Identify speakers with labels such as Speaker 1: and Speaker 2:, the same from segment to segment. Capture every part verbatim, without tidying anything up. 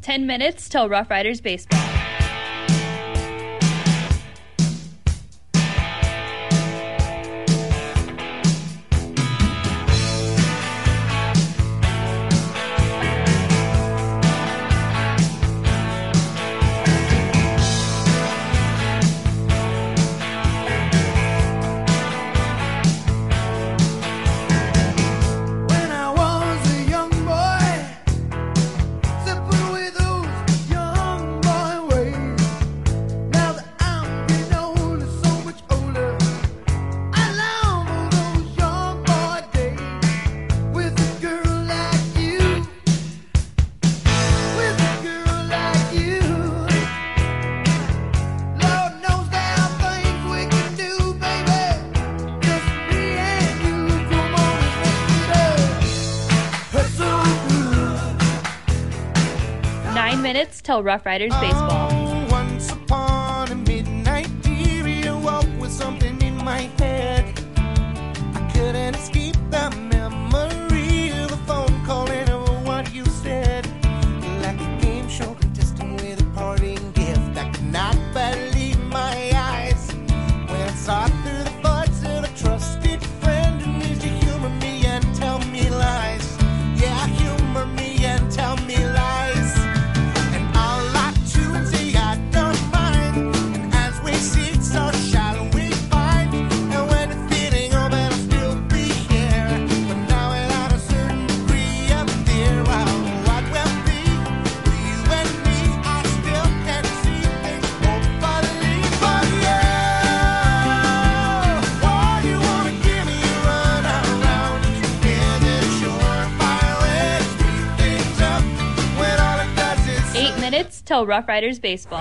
Speaker 1: ten minutes till Rough Riders baseball. Nine minutes till Rough Riders baseball.
Speaker 2: Oh, once upon a midnight dear, you woke with something in my head. I couldn't escape the memory of a phone call and of what you said. Like a game show contestant with a parting gift. I could not believe my eyes when I saw through the fudge of a trusted friend who needs to humor me and tell me lies. Yeah, humor me and tell me lies.
Speaker 1: Minutes till Rough Riders baseball.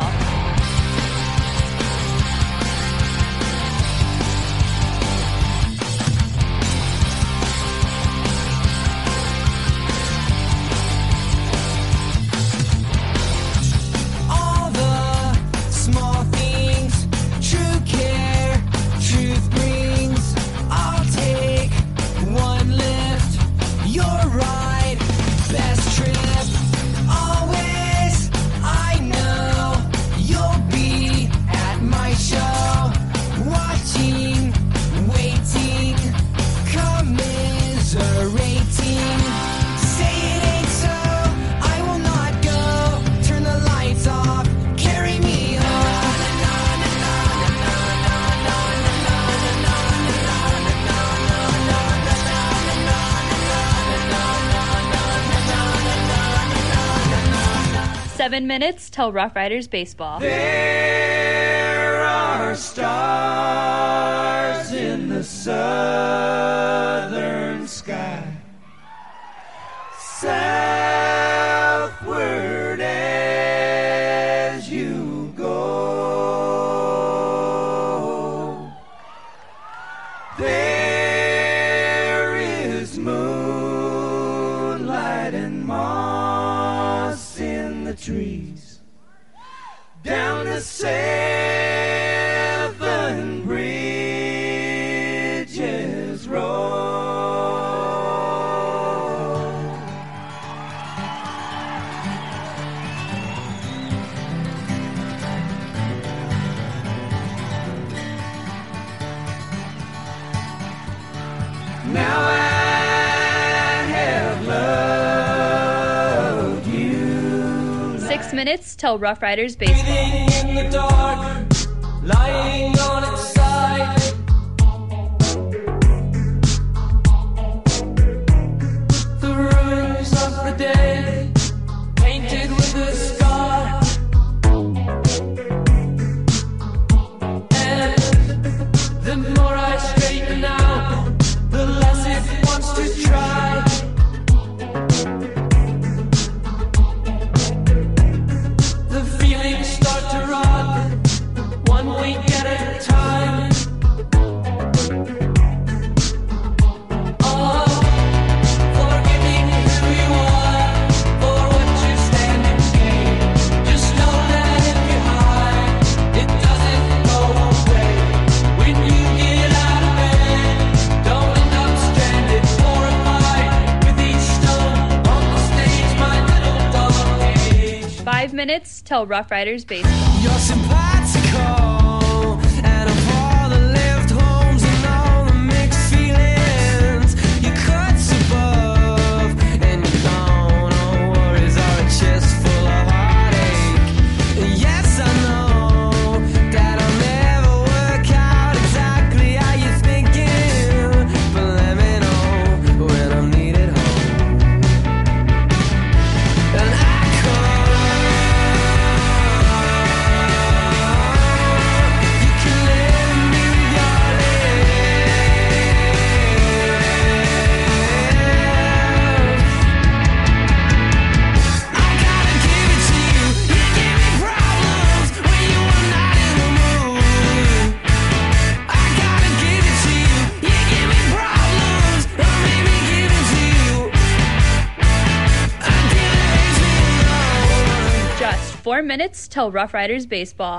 Speaker 2: All the small things, true care, truth brings. I'll take one lift, you're right, best trip. Always, I know you'll be at my show, watching, waiting, commiserating. Say it ain't so, I will not go. Turn the lights off, carry me home.
Speaker 1: Seven minutes till Rough Riders baseball.
Speaker 3: There are stars in the southern sky, southward as you go. There is moonlight and moss in the trees, down the seven bridges roll. Now I have loved you.
Speaker 1: Six minutes till Rough Riders baseball.
Speaker 3: Breathing in the dark, lying on its side. The ruins of the day, painted with a scar. And the more I straighten out, the less it wants to try. The feelings start to rot, one week at a time.
Speaker 1: till Rough Riders Baseball.
Speaker 3: You're simpatico, and of all the left homes and all the mixed feelings, you cuts above, and you don't know worries are a chest full of heartache. Yes, I know that I'll never work out exactly how you're thinking, but let me know when I'm needed home. And I come. You can live me with your lips. I gotta give it to you. You give me problems when you are not in the mood. I gotta give it to you. You give me problems, or maybe give it to you. I didn't hate me alone.
Speaker 1: Just four minutes till Rough Riders Baseball.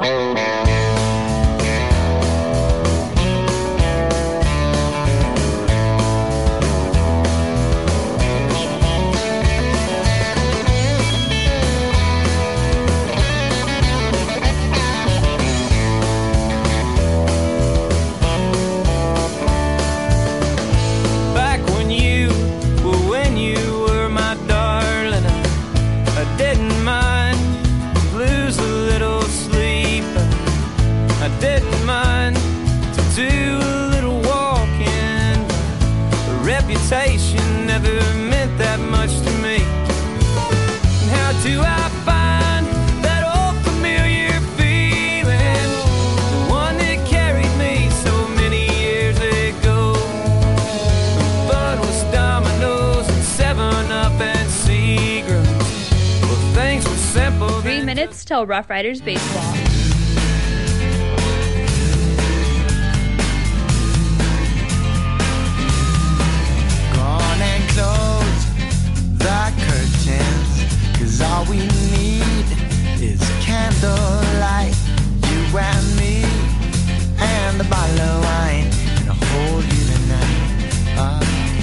Speaker 3: Back when you were when you were my darling, I, I didn't mind lose a little sleep. I didn't mind to do a little walking. The reputation never meant that much to me. And how do I find that old familiar feeling, the one that carried me so many years ago? The fun was dominoes and seven up and Seagrams. Well, things were simple.
Speaker 1: Three
Speaker 3: then.
Speaker 1: minutes till Rough Riders Baseball.
Speaker 2: Gone and close the curtains, 'cause all we need is candlelight. You and me, and the bottle of wine, and I'll hold you tonight. Uh,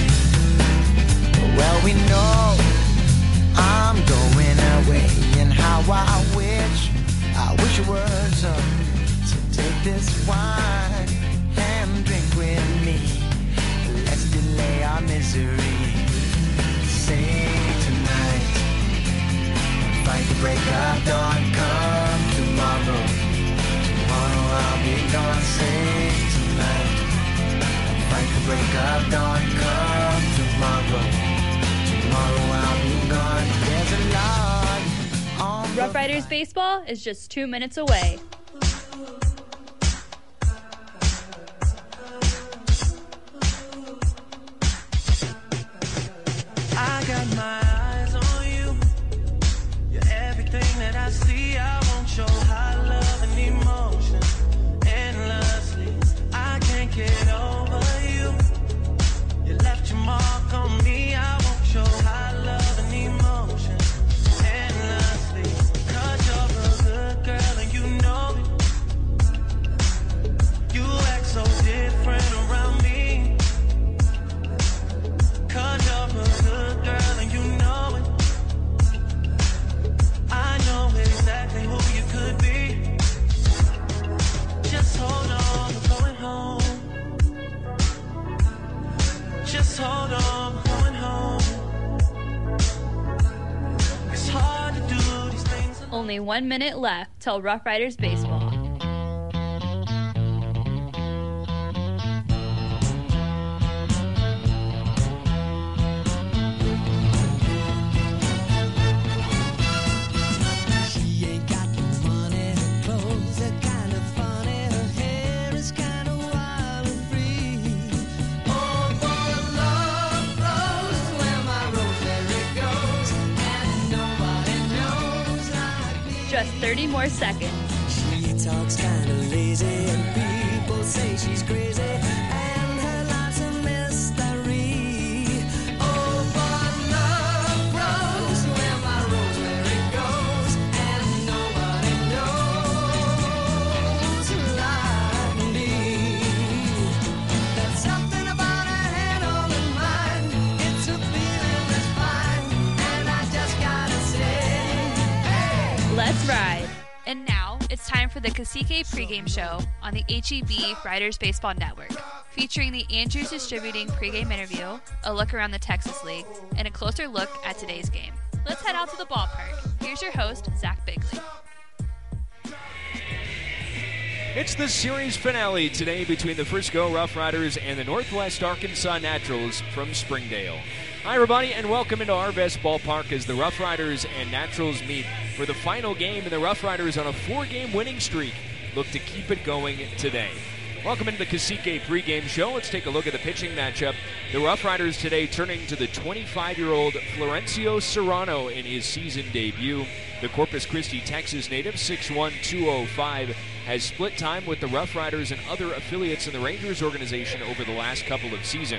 Speaker 2: well, we know I'm going away, and how I wish, I wish it were so. So take this wine and drink with me. Let's delay our misery. Sing tonight, fight the break of dawn. Come tomorrow, tomorrow I'll be gone. Sing tonight, fight the break of dawn. Come tomorrow, tomorrow I'll be gone. There's a lot on the
Speaker 1: Rough Riders Baseball is just two minutes away.
Speaker 3: I got my eyes on you. You're everything that I see. I won't show high love and emotion endlessly. I can't get over you. You left your mark on me. I won't show high love and emotion endlessly. 'Cause you're a good girl and you know it. You act so different around me. 'Cause you're a good girl and you know it. I know exactly who you could be. Just hold on, we're going home. Just hold on, we're going home. It's hard to do these things alone.
Speaker 1: Only one minute left till Rough Riders Baseball.
Speaker 4: She ain't got no money, her clothes are kind of funny, her hair is kind of wild and free. Oh, for love flows where my rosemary goes, and nobody knows like me.
Speaker 1: Just thirty more seconds.
Speaker 4: She talks kind of lazy, and people say she's crazy, and her life's a mystery. Oh, but love grows where my rosemary goes, and nobody knows like me. There's something about her head on her mind. It's a feeling that's fine, and I just gotta say, hey.
Speaker 1: Let's ride. It's time for the Cacique pregame show on the H E B Riders Baseball Network, featuring the Andrews Distributing pregame interview, a look around the Texas League, and a closer look at today's game. Let's head out to the ballpark. Here's your host, Zach Bigley.
Speaker 5: It's the series finale today between the Frisco Rough Riders and the Northwest Arkansas Naturals from Springdale. Hi, everybody, and welcome into Arvest Ballpark as the Rough Riders and Naturals meet for the final game, and the Rough Riders on a four-game winning streak look to keep it going today. Welcome into the Cacique pregame show. Let's take a look at the pitching matchup. The Rough Riders today turning to the twenty-five-year-old Florencio Serrano in his season debut. The Corpus Christi, Texas native, six one, two oh five, has split time with the Rough Riders and other affiliates in the Rangers organization over the last couple of seasons.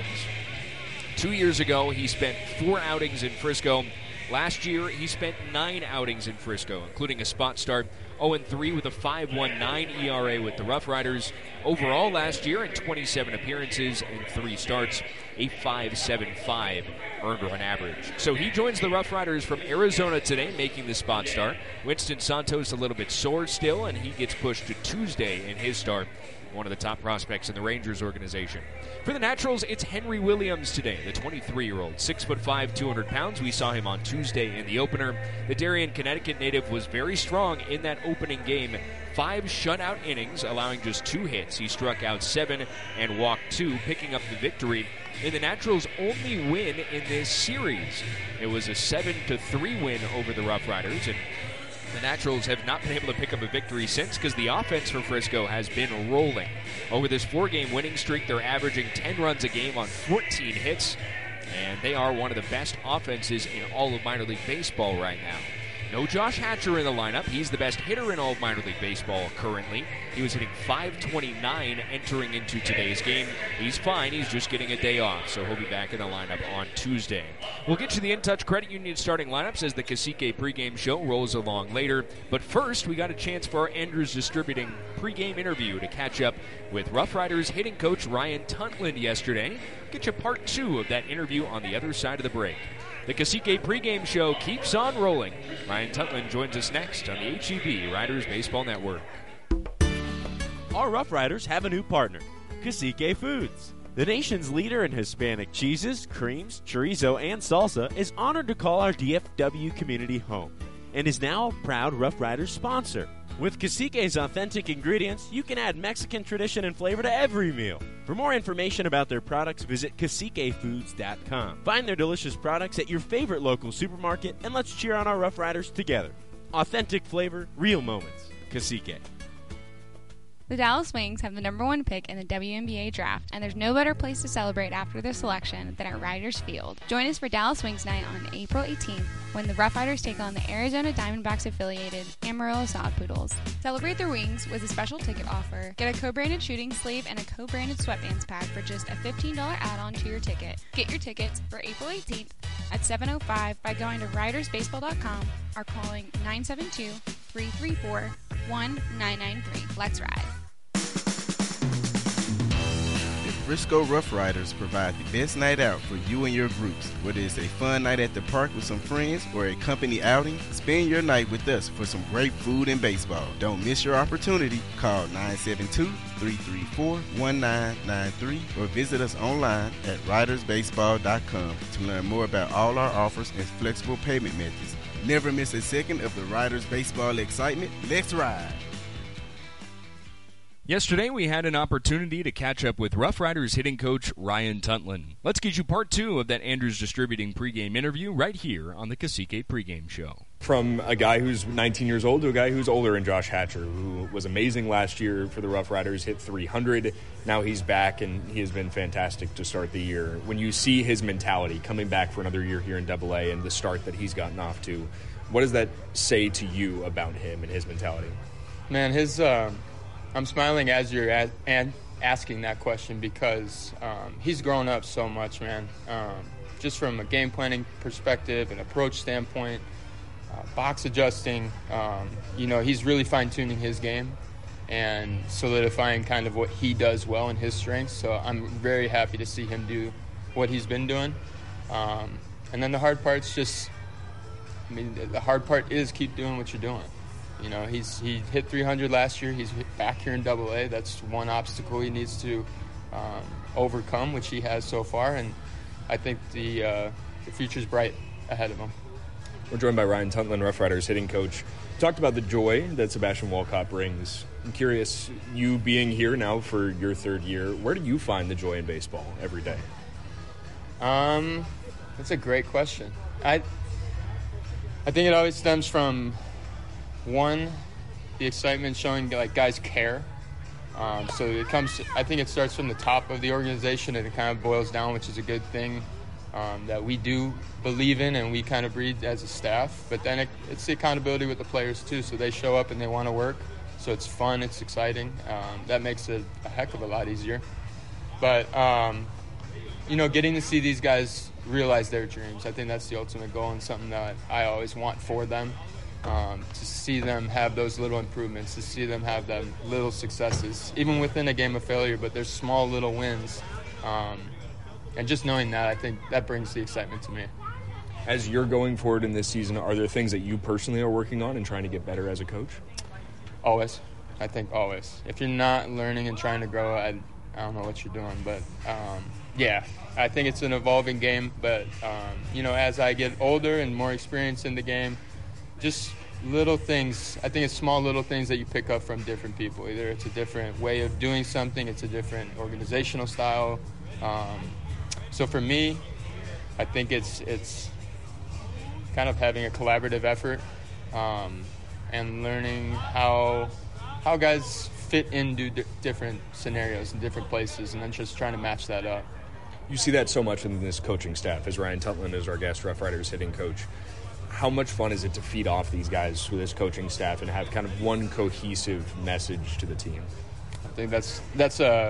Speaker 5: Two years ago, he spent four outings in Frisco. Last year, he spent nine outings in Frisco, including a spot start, oh and three with a five point one nine E R A with the Rough Riders. Overall last year, in twenty-seven appearances and three starts, a five point seven five earned run average. So he joins the Rough Riders from Arizona today, making the spot start. Winston Santos a little bit sore still, and he gets pushed to Tuesday in his start. One of the top prospects in the Rangers organization. For the Naturals, it's Henry Williams today, the twenty-three-year-old, six foot five, two hundred pounds. We saw him on Tuesday in the opener. The Darien, Connecticut native was very strong in that opening game. Five shutout innings, allowing just two hits. He struck out seven and walked two, picking up the victory in the Naturals' only win in this series. It was a seven to three win over the Rough Riders, and the Naturals have not been able to pick up a victory since because the offense for Frisco has been rolling. Over this four-game winning streak, they're averaging ten runs a game on fourteen hits, and they are one of the best offenses in all of minor league baseball right now. No Josh Hatcher in the lineup. He's the best hitter in all of minor league baseball currently. He was hitting five twenty-nine entering into today's game. He's fine. He's just getting a day off, so he'll be back in the lineup on Tuesday. We'll get you the In Touch Credit Union starting lineups as the Cacique pregame show rolls along later. But first, we got a chance for our Andrews Distributing pregame interview to catch up with Rough Riders hitting coach Ryan Tuntlin yesterday. Get you part two of that interview on the other side of the break. The Cacique pregame show keeps on rolling. Ryan Tuntlin joins us next on the H E B Riders Baseball Network.
Speaker 6: Our Rough Riders have a new partner, Cacique Foods. The nation's leader in Hispanic cheeses, creams, chorizo, and salsa is honored to call our D F W community home and is now a proud Rough Riders sponsor. With Cacique's authentic ingredients, you can add Mexican tradition and flavor to every meal. For more information about their products, visit cacique foods dot com. Find their delicious products at your favorite local supermarket, and let's cheer on our Rough Riders together. Authentic flavor, real moments. Cacique.
Speaker 7: The Dallas Wings have the number one pick in the W N B A draft, and there's no better place to celebrate after their selection than at Riders Field. Join us for Dallas Wings Night on April eighteenth when the Rough Riders take on the Arizona Diamondbacks-affiliated Amarillo Sod Poodles. Celebrate their Wings with a special ticket offer. Get a co-branded shooting sleeve and a co-branded sweatbands pack for just a fifteen dollars add-on to your ticket. Get your tickets for April eighteenth at seven oh five by going to riders baseball dot com or calling nine seven two, three three four, one nine nine three. Let's ride.
Speaker 8: The Frisco Rough Riders provide the best night out for you and your groups. Whether it's a fun night at the park with some friends or a company outing, spend your night with us for some great food and baseball. Don't miss your opportunity. Call nine seven two, three three four, one nine nine three or visit us online at riders baseball dot com to learn more about all our offers and flexible payment methods. Never miss a second of the Riders baseball excitement. Let's ride!
Speaker 5: Yesterday, we had an opportunity to catch up with Rough Riders hitting coach Ryan Tuntlin. Let's get you part two of that Andrews Distributing pregame interview right here on the Cacique pregame show.
Speaker 9: From a guy who's nineteen years old to a guy who's older in Josh Hatcher, who was amazing last year for the Rough Riders, hit three hundred. Now he's back, and he has been fantastic to start the year. When you see his mentality coming back for another year here in double A and the start that he's gotten off to, what does that say to you about him and his mentality?
Speaker 10: Man, his... Uh... I'm smiling as you're a- and asking that question because um, he's grown up so much, man. Um, just from a game planning perspective, an approach standpoint, uh, box adjusting, um, you know, he's really fine-tuning his game and solidifying kind of what he does well in his strengths. So I'm very happy to see him do what he's been doing. Um, and then the hard part's just, I mean, the hard part is keep doing what you're doing. You know, he's he hit three hundred last year. He's back here in Double A. That's one obstacle he needs to um, overcome, which he has so far. And I think the uh, the future's bright ahead of him.
Speaker 9: We're joined by Ryan Tuntlin, Rough Riders hitting coach. Talked about the joy that Sebastian Walcott brings. I'm curious, you being here now for your third year, where do you find the joy in baseball every day?
Speaker 10: Um, that's a great question. I I think it always stems from, one, the excitement showing like guys care. Um, so it comes. I think it starts from the top of the organization and it kind of boils down, which is a good thing um, that we do believe in and we kind of breed as a staff. But then it, it's the accountability with the players too. So they show up and they want to work. So it's fun. It's exciting. Um, that makes it a heck of a lot easier. But um, you know, getting to see these guys realize their dreams, I think that's the ultimate goal and something that I always want for them. Um, to see them have those little improvements, to see them have them little successes, even within a game of failure, but there's small little wins. Um, and just knowing that, I think that brings the excitement to me.
Speaker 9: As you're going forward in this season, are there things that you personally are working on and trying to get better as a coach?
Speaker 10: Always. I think always. If you're not learning and trying to grow, I, I don't know what you're doing. But, um, yeah, I think it's an evolving game. But, um, you know, as I get older and more experience in the game, just little things. I think it's small little things that you pick up from different people. Either it's a different way of doing something, it's a different organizational style. Um, so for me, I think it's it's kind of having a collaborative effort um, and learning how how guys fit into d- different scenarios and different places, and then just trying to match that up.
Speaker 9: You see that so much in this coaching staff, as Ryan Tuntlin is our guest Rough Riders hitting coach. How much fun is it to feed off these guys with this coaching staff and have kind of one cohesive message to the team?
Speaker 10: I think that's that's a.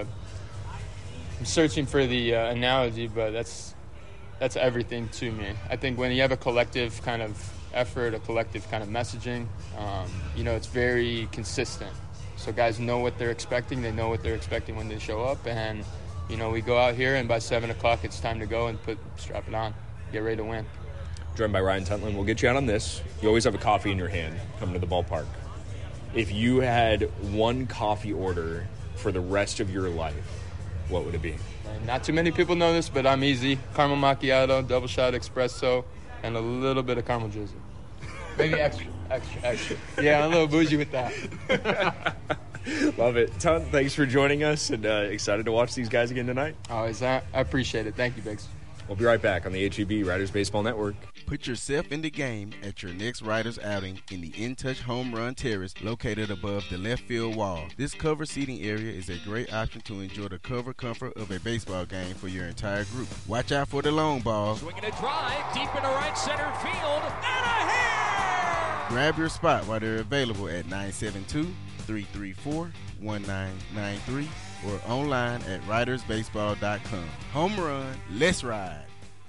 Speaker 10: I'm searching for the uh, analogy, but that's that's everything to me. I think when you have a collective kind of effort, a collective kind of messaging, um, you know, it's very consistent. So guys know what they're expecting. They know what they're expecting when they show up, and you know, we go out here, and by seven o'clock, it's time to go and put strap it on, get ready to win.
Speaker 9: Joined by Ryan Tuntlin. We'll get you out on this. You always have a coffee in your hand coming to the ballpark. If you had one coffee order for the rest of your life, what would it be?
Speaker 10: And not too many people know this, but I'm easy. Caramel macchiato, double shot espresso, and a little bit of caramel drizzle. Maybe extra, extra, extra. Yeah, I'm a little bougie with that.
Speaker 9: Love it. Ton, thanks for joining us, and uh, excited to watch these guys again tonight.
Speaker 10: Always, I appreciate it. Thank you, Biggs.
Speaker 9: We'll be right back on the H E B Riders Baseball Network.
Speaker 8: Put yourself in the game at your next Riders outing in the In Touch Home Run Terrace located above the left field wall. This cover seating area is a great option to enjoy the cover comfort of a baseball game for your entire group. Watch out for the long ball.
Speaker 5: Swinging a drive deep into right center field and a hit!
Speaker 8: Grab your spot while they're available at nine seven two, three three four, one nine nine three or online at riders baseball dot com. Home run, let's ride.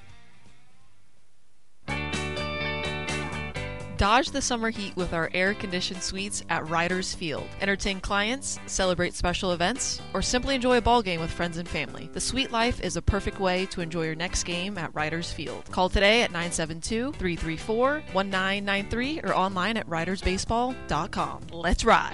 Speaker 11: Dodge the summer heat with our air-conditioned suites at Riders Field. Entertain clients, celebrate special events, or simply enjoy a ball game with friends and family. The suite life is a perfect way to enjoy your next game at Riders Field. Call today at nine seven two, three three four, one nine nine three or online at riders baseball dot com. Let's ride!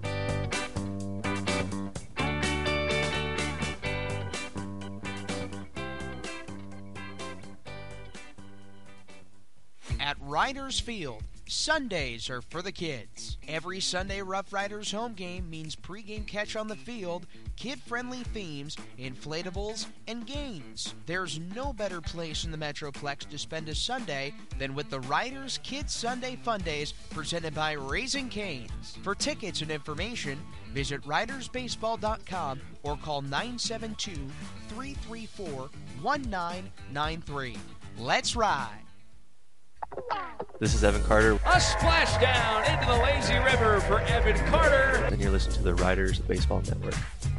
Speaker 12: At Riders Field, Sundays are for the kids. Every Sunday Rough Riders home game means pregame catch on the field, kid-friendly themes, inflatables, and games. There's no better place in the Metroplex to spend a Sunday than with the Riders Kids Sunday Fun Days presented by Raising Cane's. For tickets and information, visit riders baseball dot com or call nine seven two, three three four, one nine nine three. Let's ride!
Speaker 13: This is Evan Carter.
Speaker 5: A splashdown into the lazy river for Evan Carter.
Speaker 13: And you're listening to the Riders Baseball Network.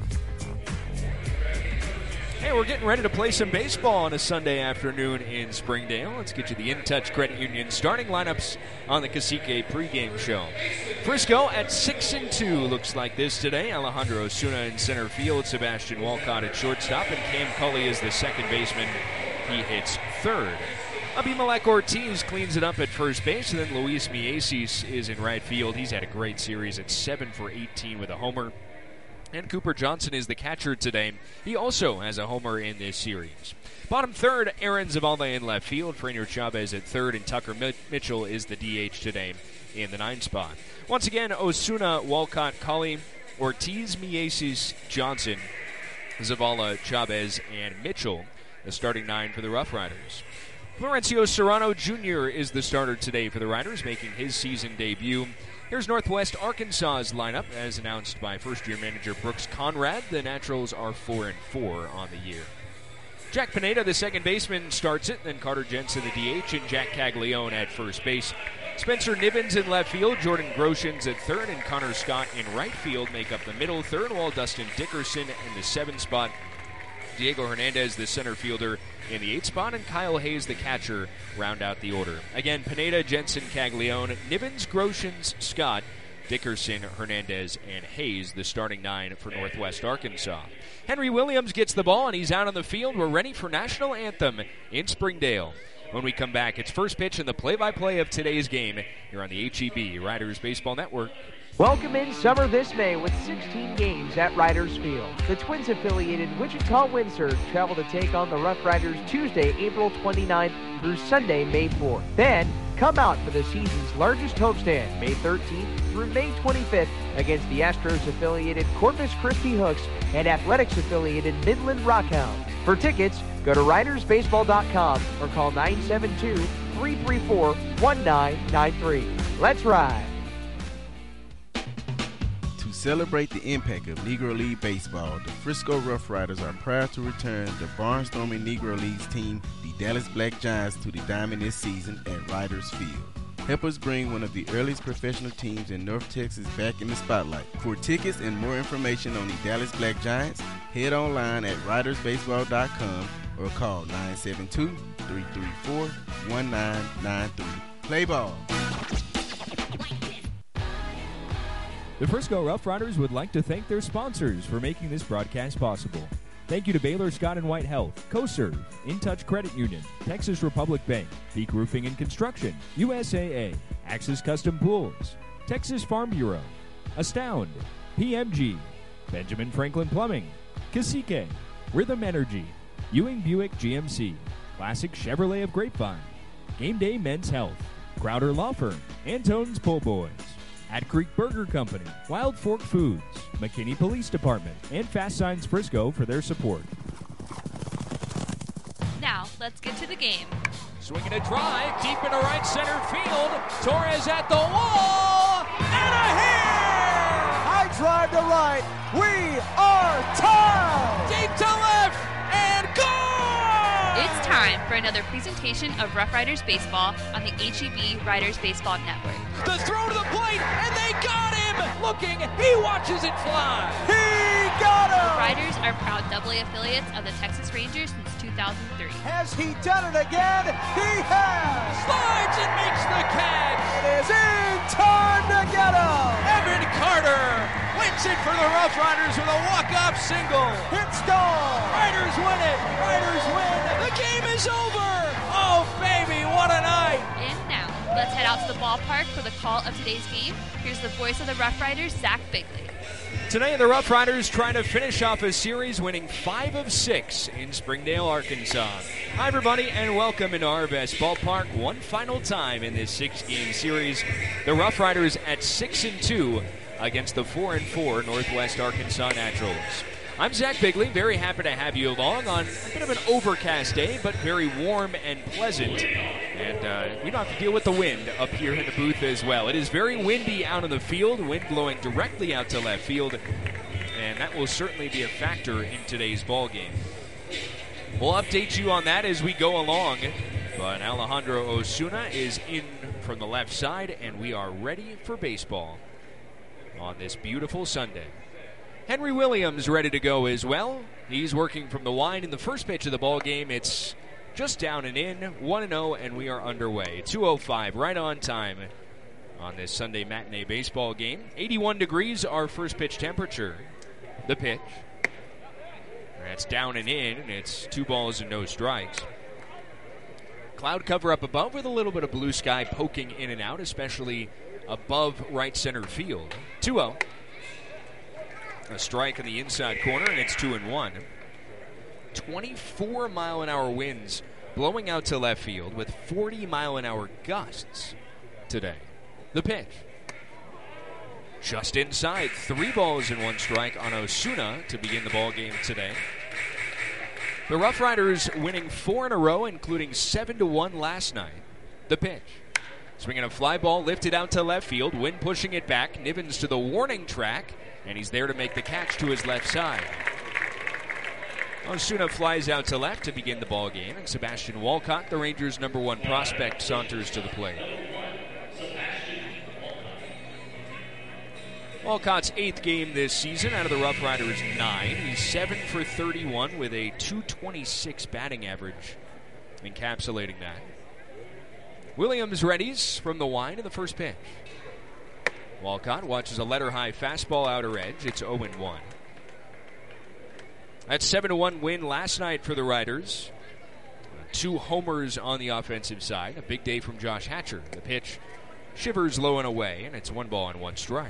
Speaker 5: Hey, we're getting ready to play some baseball on a Sunday afternoon in Springdale. Let's get you the In Touch Credit Union starting lineups on the Cacique pregame show. Frisco at six and two looks like this today. Alejandro Osuna in center field, Sebastian Walcott at shortstop, and Cam Cully is the second baseman. He hits third. Abimelech Ortiz cleans it up at first base, and then Luis Mieses is in right field. He's had a great series at seven for eighteen with a homer. And Cooper Johnson is the catcher today. He also has a homer in this series. Bottom third, Aaron Zavalde in left field. Frenier Chavez at third, and Tucker Mi- Mitchell is the D H today in the ninth spot. Once again, Osuna, Walcott, Colley, Ortiz, Mieses, Johnson, Zavala, Chavez, and Mitchell, the starting nine for the Rough Riders. Florencio Serrano Junior is the starter today for the Riders, making his season debut. Here's Northwest Arkansas's lineup, as announced by first-year manager Brooks Conrad. The Naturals are four and four on the year. Jack Pineda, the second baseman, starts it. Then Carter Jensen, the D H, and Jack Caglione at first base. Spencer Nibbins in left field, Jordan Groshans at third, and Connor Scott in right field make up the middle third, while Dustin Dickerson in the seventh spot. Diego Hernandez, the center fielder, in the eighth spot, and Kyle Hayes, the catcher, round out the order. Again, Pineda, Jensen, Caglione, Nibbins, Groshans, Scott, Dickerson, Hernandez, and Hayes, the starting nine for Northwest Arkansas. Henry Williams gets the ball, and he's out on the field. We're ready for National Anthem in Springdale. When we come back, it's first pitch and the play-by-play of today's game here on the H E B Riders Baseball Network.
Speaker 14: Welcome in summer this May with sixteen games at Riders Field. The Twins-affiliated Wichita Windsurge travel to take on the Rough Riders Tuesday, April twenty-ninth through Sunday, May fourth. Then, come out for the season's largest homestand, May thirteenth through May twenty-fifth, against the Astros-affiliated Corpus Christi Hooks and Athletics-affiliated Midland Rockhounds. For tickets, go to riders baseball dot com or call nine seven two, three three four, one nine nine three. Let's ride!
Speaker 8: To celebrate the impact of Negro League baseball, the Frisco Rough Riders are proud to return the barnstorming Negro Leagues team, the Dallas Black Giants, to the diamond this season at Riders Field. Help us bring one of the earliest professional teams in North Texas back in the spotlight. For tickets and more information on the Dallas Black Giants, head online at riders baseball dot com or call nine seven two, three three four, one nine nine three. Play ball.
Speaker 15: The Frisco Rough Riders would like to thank their sponsors for making this broadcast possible. Thank you to Baylor Scott and White Health, CoServe, In Touch Credit Union, Texas Republic Bank, Peak Roofing and Construction, U S A A, Axis Custom Pools, Texas Farm Bureau, Astound, P M G, Benjamin Franklin Plumbing, Cacique, Rhythm Energy, Ewing Buick G M C, Classic Chevrolet of Grapevine, Game Day Men's Health, Crowder Law Firm, Antone's Pull Boys, Hat Creek Burger Company, Wild Fork Foods, McKinney Police Department, and Fast Signs Frisco for their support.
Speaker 1: Now, let's get to the game.
Speaker 5: Swinging a drive deep into right center field. Torres at the wall, and a hit!
Speaker 2: High drive to right. We are tied.
Speaker 5: Deep to left, and gone!
Speaker 1: It's time for another presentation of Rough Riders Baseball on the H E B Riders Baseball Network.
Speaker 5: The throw to the plate, and they got him! Looking, he watches it fly!
Speaker 2: He got him!
Speaker 1: The Riders are proud double A affiliates of the Texas Rangers since two thousand three.
Speaker 2: Has he done it again? He has!
Speaker 5: Slides and makes the catch!
Speaker 2: It is in time to get him!
Speaker 5: Evan Carter wins it for the Rough Riders with a walk-off single.
Speaker 2: It's gone!
Speaker 5: Riders win it! Riders win! The game is over! Oh, baby, what a night!
Speaker 1: And now, let's head out to the ballpark for the call of today's game. Here's the voice of the Rough Riders, Zach Bigley.
Speaker 5: Today, the Rough Riders trying to finish off a series, winning five of six in Springdale, Arkansas. Hi, everybody, and welcome into our best ballpark one final time in this six-game series. The Rough Riders at six and two against the four and four Northwest Arkansas Naturals. I'm Zach Bigley, very happy to have you along on a bit of an overcast day, but very warm and pleasant. And uh, we don't have to deal with the wind up here in the booth as well. It is very windy out on the field, wind blowing directly out to left field, and that will certainly be a factor in today's ball game. We'll update you on that as we go along, but Alejandro Osuna is in from the left side, and we are ready for baseball on this beautiful Sunday. Henry Williams ready to go as well. He's working from the wide in the first pitch of the ball game. It's just down and in, one and oh, and we are underway. two oh five, right on time on this Sunday matinee baseball game. eighty-one degrees, our first pitch temperature. The pitch. That's down and in, and it's two balls and no strikes. Cloud cover up above with a little bit of blue sky poking in and out, especially above right center field. two oh. A strike in the inside corner, and it's two and one. twenty-four mile an hour winds blowing out to left field with forty mile an hour gusts today. The pitch. Just inside. Three balls and one strike on Osuna to begin the ball game today. The Rough Riders winning four in a row, including seven to one last night. The pitch. Swinging a fly ball lifted out to left field. Wind pushing it back. Nivens to the warning track, and he's there to make the catch to his left side. Osuna flies out to left to begin the ball game, and Sebastian Walcott, the Rangers' number one prospect, saunters to the plate. Walcott's eighth game this season out of the Rough Riders' nine. He's seven for thirty-one with a two twenty-six batting average, encapsulating that. Williams readies from the line in the first pitch. Walcott watches a letter-high fastball outer edge. It's oh and one. That seven to one win last night for the Riders. Two homers on the offensive side. A big day from Josh Hatcher. The pitch shivers low and away, and it's one ball and one strike.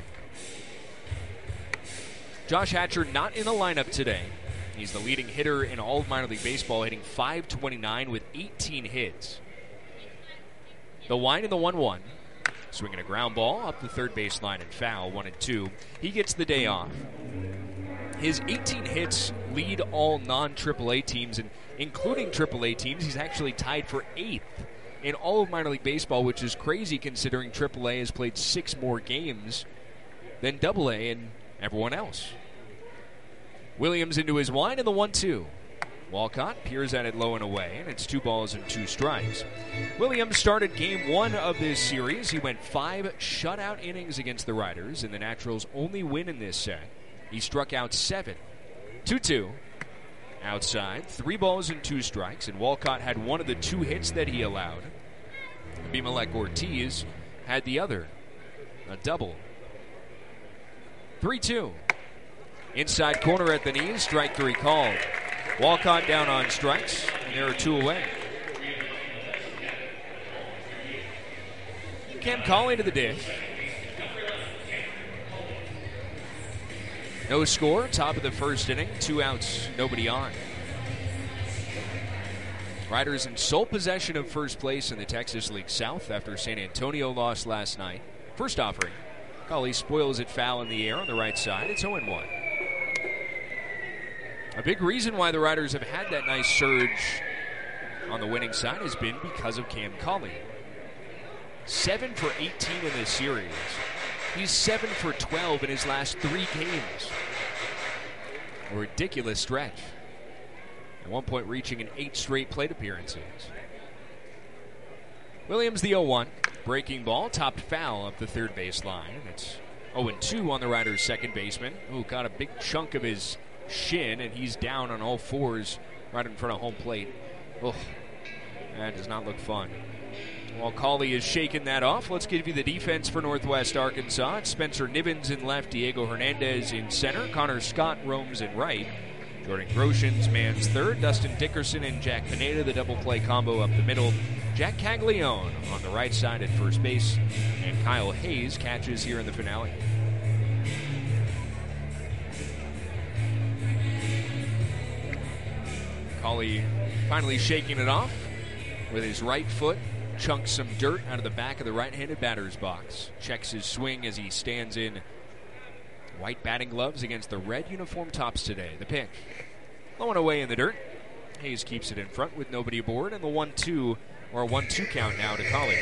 Speaker 5: Josh Hatcher not in the lineup today. He's the leading hitter in all of minor league baseball, hitting five twenty-nine with eighteen hits. The wind and the one one. Swinging a ground ball up the third base line and foul, one and two. He gets the day off. His eighteen hits lead all non-triple A teams, and including triple A teams, he's actually tied for eighth in all of minor league baseball, which is crazy considering triple A has played six more games than double A and everyone else. Williams into his wind and the one two. Walcott peers at it low and away, and it's two balls and two strikes. Williams started game one of this series. He went five shutout innings against the Riders, and the Naturals' only win in this set. He struck out seven. two two. Outside, three balls and two strikes, and Walcott had one of the two hits that he allowed. Abimelec Ortiz had the other, a double. three two. Inside corner at the knees, strike three called. Walcott down on strikes, and there are two away. Cam Cauley to the dish. No score, top of the first inning, two outs, nobody on. Riders in sole possession of first place in the Texas League South after San Antonio lost last night. First offering. Cauley spoils it foul in the air on the right side. It's oh and one. A big reason why the Riders have had that nice surge on the winning side has been because of Cam Cauley. seven for eighteen in this series. He's seven for twelve in his last three games. A ridiculous stretch. At one point reaching an eight straight plate appearances. Williams the oh one. Breaking ball, topped foul up the third base line. It's oh and two on the Riders' second baseman, who got a big chunk of his shin, and he's down on all fours right in front of home plate. Oh, that does not look fun. While Cauley is shaking that off, let's give you the defense for Northwest Arkansas. It's Spencer Nivens in left, Diego Hernandez in center, Connor Scott roams in right, Jordan Groshans mans third, Dustin Dickerson and Jack Pineda, the double play combo up the middle, Jack Caglione on the right side at first base, and Kyle Hayes catches here in the finale. Cauley finally shaking it off with his right foot. Chunks some dirt out of the back of the right-handed batter's box. Checks his swing as he stands in white batting gloves against the red uniform tops today. The pitch. Low and away in the dirt. Hayes keeps it in front with nobody aboard, and the one two, or a one two count now to Cauley.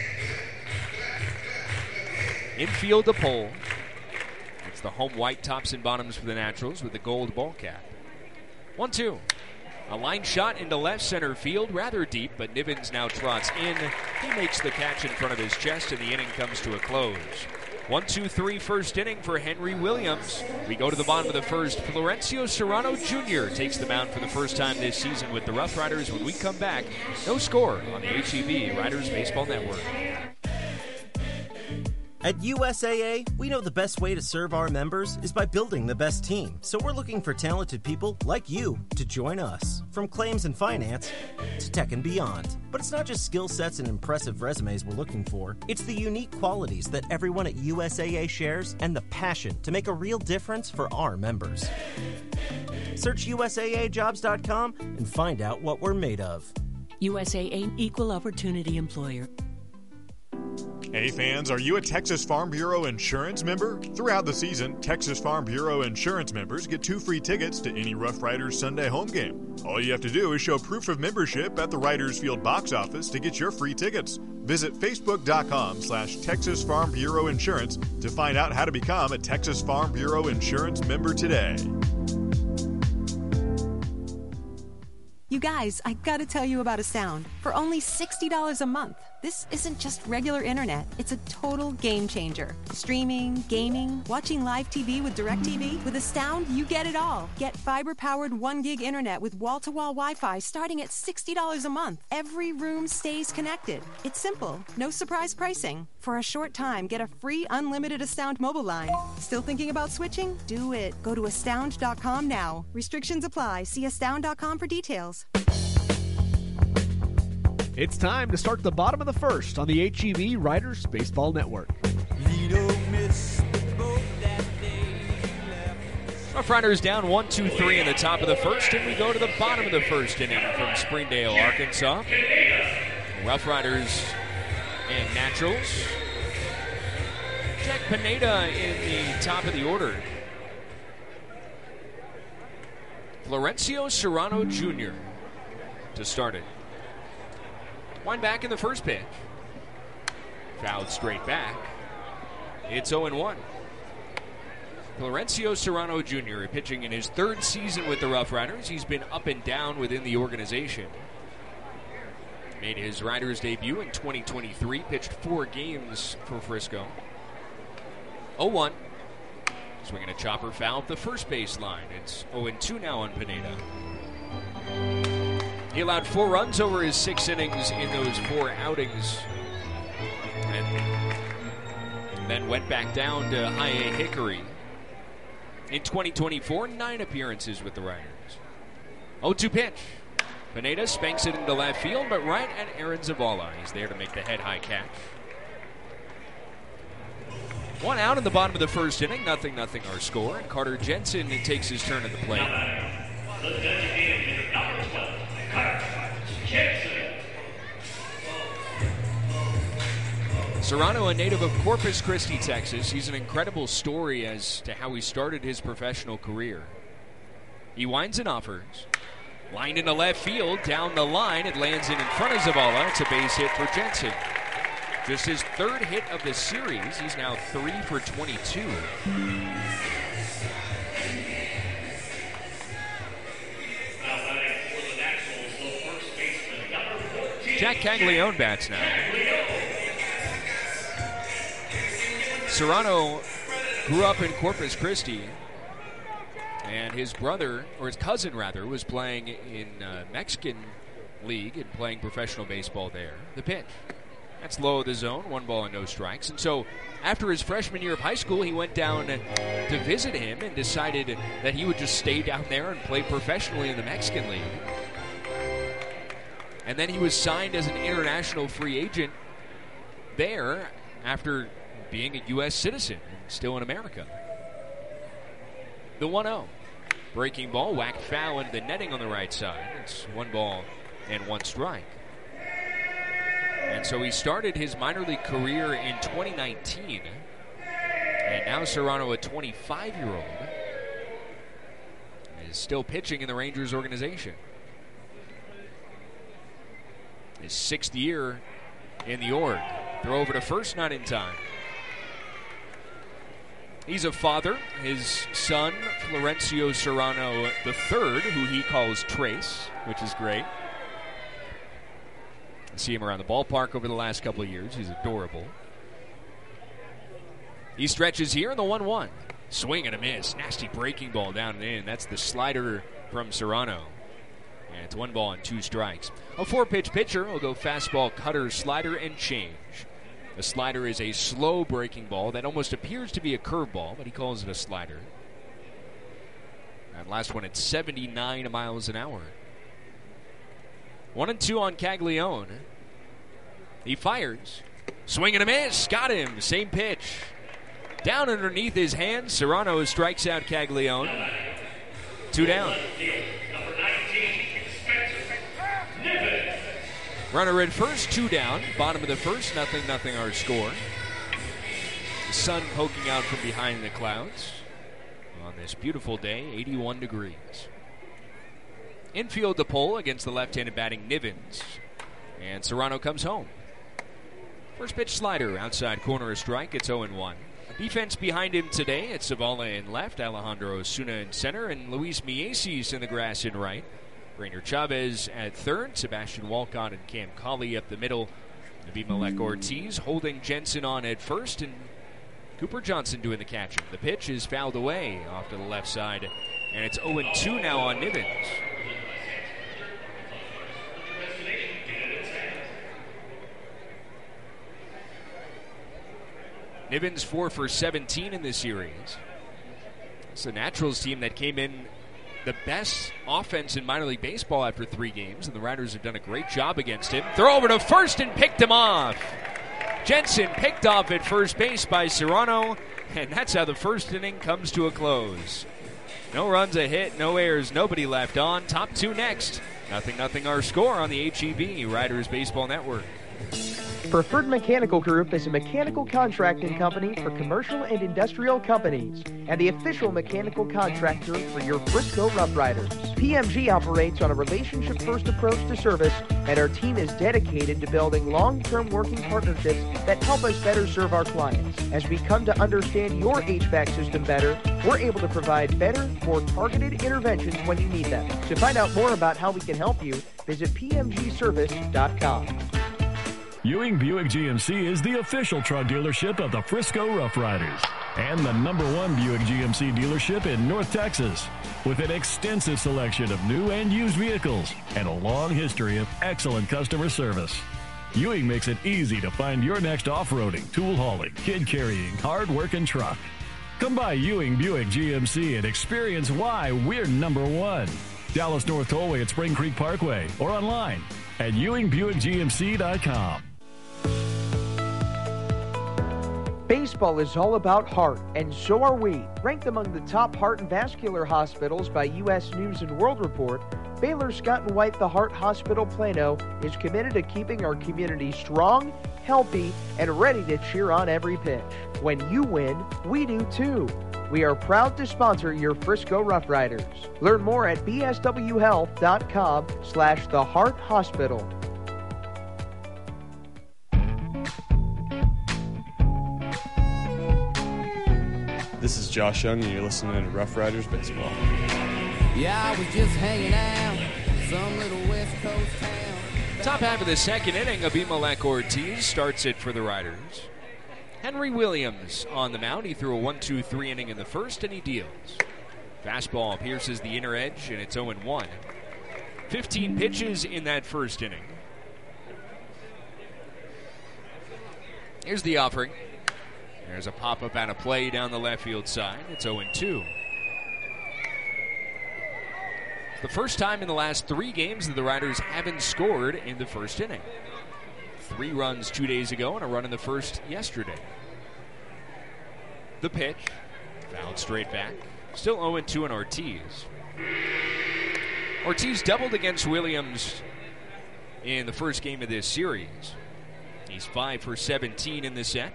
Speaker 5: Infield to pole. It's the home white tops and bottoms for the Naturals with the gold ball cap. one two. A line shot into left center field, rather deep, but Nivens now trots in. He makes the catch in front of his chest, and the inning comes to a close. one two three first inning for Henry Williams. We go to the bottom of the first. Florencio Serrano Junior takes the mound for the first time this season with the Rough Riders. When we come back, no score on the H E B Riders Baseball Network.
Speaker 16: At U S A A, we know the best way to serve our members is by building the best team. So we're looking for talented people like you to join us. From claims and finance to tech and beyond. But it's not just skill sets and impressive resumes we're looking for. It's the unique qualities that everyone at U S A A shares and the passion to make a real difference for our members. Search U S A A jobs dot com and find out what we're made of.
Speaker 17: U S A A Equal Opportunity Employer.
Speaker 18: Hey fans, are you a Texas Farm Bureau Insurance member? Throughout the season, Texas Farm Bureau Insurance members get two free tickets to any Rough Riders Sunday home game. All you have to do is show proof of membership at the Riders Field box office to get your free tickets. Visit facebook.com slash Texas Farm Bureau Insurance to find out how to become a Texas Farm Bureau Insurance member today.
Speaker 19: You guys, I gotta tell you about Astound. For only sixty dollars a month, this isn't just regular internet. It's a total game changer. Streaming, gaming, watching live T V with DirecTV. With Astound, you get it all. Get fiber-powered one gig internet with wall-to-wall Wi-Fi starting at sixty dollars a month. Every room stays connected. It's simple. No surprise pricing. For a short time, get a free unlimited Astound mobile line. Still thinking about switching? Do it. Go to astound dot com now. Restrictions apply. See astound dot com for details.
Speaker 20: It's time to start the bottom of the first on the H E B Riders Baseball Network.
Speaker 5: Rough Riders down one two three in the top of the first, and we go to the bottom of the first inning from Springdale, Arkansas. Rough Riders and Naturals. Jack Pineda in the top of the order. Florencio Serrano Junior to start it. Wind back in the first pitch. Fouled straight back. It's oh and one. Florencio Serrano Junior pitching in his third season with the Rough Riders. He's been up and down within the organization. Made his Riders debut in twenty twenty-three. Pitched four games for Frisco. oh one. Swinging a chopper foul at the first base line. It's oh and two now on Pineda. He allowed four runs over his six innings in those four outings. And then went back down to High A Hickory. In twenty twenty-four, nine appearances with the Riders. oh two pitch. Pineda spanks it into left field, but right at Aaron Zavala. He's there to make the head-high catch. One out in the bottom of the first inning. Nothing, nothing our score. And Carter Jensen takes his turn at the plate. Serrano, a native of Corpus Christi, Texas. He's an incredible story as to how he started his professional career. He winds and offers. Line into left field, down the line. It lands in in front of Zavala. It's a base hit for Jensen. Just his third hit of the series. He's now three for twenty-two. Jack Caglione bats now. Serrano grew up in Corpus Christi, and his brother, or his cousin rather, was playing in uh, Mexican League and playing professional baseball there. The pitch. That's low of the zone, one ball and no strikes. And so after his freshman year of high school, he went down to visit him and decided that he would just stay down there and play professionally in the Mexican League. And then he was signed as an international free agent there after being a U S citizen and still in America. The one oh. Breaking ball, whacked foul into the netting on the right side. It's one ball and one strike. And so he started his minor league career in twenty nineteen. And now Serrano, a twenty-five-year-old, is still pitching in the Rangers organization. His sixth year in the org. Throw over to first, not in time. He's a father. His son, Florencio Serrano the third, who he calls Trace, which is great. I see him around the ballpark over the last couple of years. He's adorable. He stretches here in the one one. Swing and a miss. Nasty breaking ball down and in. That's the slider from Serrano. And it's one ball and two strikes. A four-pitch pitcher will go fastball, cutter, slider, and change. A slider is a slow breaking ball that almost appears to be a curveball, but he calls it a slider. That last one at seventy-nine miles an hour. One and two on Caglione. He fires. Swing and a miss. Got him. Same pitch. Down underneath his hand. Serrano strikes out Caglione. Two down. Runner at first, two down. Bottom of the first, nothing, nothing our score. The sun poking out from behind the clouds on this beautiful day, eighty-one degrees. Infield to pull against the left-handed batting Nivens. And Serrano comes home. First pitch slider, outside corner, a strike. It's oh and one. Defense behind him today. It's Zavala in left, Alejandro Osuna in center, and Luis Mieses in the grass in right. Rainer Chavez at third, Sebastian Walcott and Cam Colley up the middle. Abimelech Ortiz holding Jensen on at first, and Cooper Johnson doing the catching. The pitch is fouled away off to the left side, and it's oh and two now on Nivens. Nivens four for seventeen in this series. It's the Naturals team that came in the best offense in minor league baseball after three games, and the Riders have done a great job against him. Throw over to first and picked him off. Jensen picked off at first base by Serrano, and that's how the first inning comes to a close. No runs, a hit, no errors, nobody left on. Top two next. Nothing, nothing our score on the H E B Riders Baseball Network.
Speaker 14: Preferred Mechanical Group is a mechanical contracting company for commercial and industrial companies and the official mechanical contractor for your Frisco Rough Riders. P M G operates on a relationship-first approach to service, and our team is dedicated to building long-term working partnerships that help us better serve our clients. As we come to understand your H V A C system better, we're able to provide better, more targeted interventions when you need them. To find out more about how we can help you, visit p m g service dot com.
Speaker 21: Ewing Buick G M C is the official truck dealership of the Frisco Rough Riders and the number one Buick G M C dealership in North Texas, with an extensive selection of new and used vehicles and a long history of excellent customer service. Ewing makes it easy to find your next off-roading, tool hauling, kid carrying, hard-working truck. Come by Ewing Buick G M C and experience why we're number one. Dallas North Tollway at Spring Creek Parkway or online at ewing buick g m c dot com.
Speaker 14: Baseball is all about heart, and so are we. Ranked among the top heart and vascular hospitals by U S News and World Report, Baylor Scott and White The Heart Hospital Plano is committed to keeping our community strong, healthy, and ready to cheer on every pitch. When you win, we do too. We are proud to sponsor your Frisco Rough Riders. Learn more at b s w health dot com slash the heart hospital.
Speaker 22: This is Josh Young, and you're listening to Rough Riders Baseball.
Speaker 4: Yeah, I was just hanging out, some little West Coast town.
Speaker 5: Top half of the second inning, Abimelech Ortiz starts it for the Riders. Henry Williams on the mound. He threw a one two three inning in the first, and he deals. Fastball pierces the inner edge, and it's oh and one. fifteen pitches in that first inning. Here's the offering. There's a pop-up and a play down the left field side. It's oh and two. It's the first time in the last three games that the Riders haven't scored in the first inning. Three runs two days ago and a run in the first yesterday. The pitch, fouled straight back. Still oh and two on Ortiz. Ortiz doubled against Williams in the first game of this series. He's five for seventeen in the set.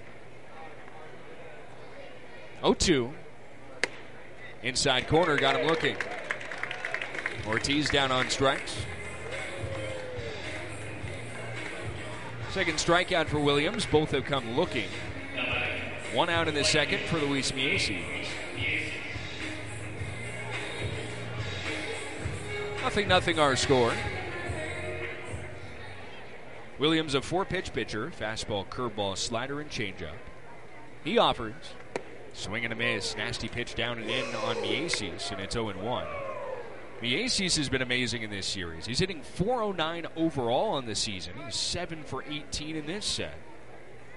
Speaker 5: oh two. Inside corner, got him looking. Ortiz down on strikes. Second strikeout for Williams. Both have come looking. One out in the second for Luis Mieses. Nothing, nothing our score. Williams, a four-pitch pitcher. Fastball, curveball, slider, and changeup. He offers. Swing and a miss. Nasty pitch down and in on Mieses, and it's oh and one. Mieses has been amazing in this series. He's hitting four oh nine overall on the season. He's seven for eighteen in this set.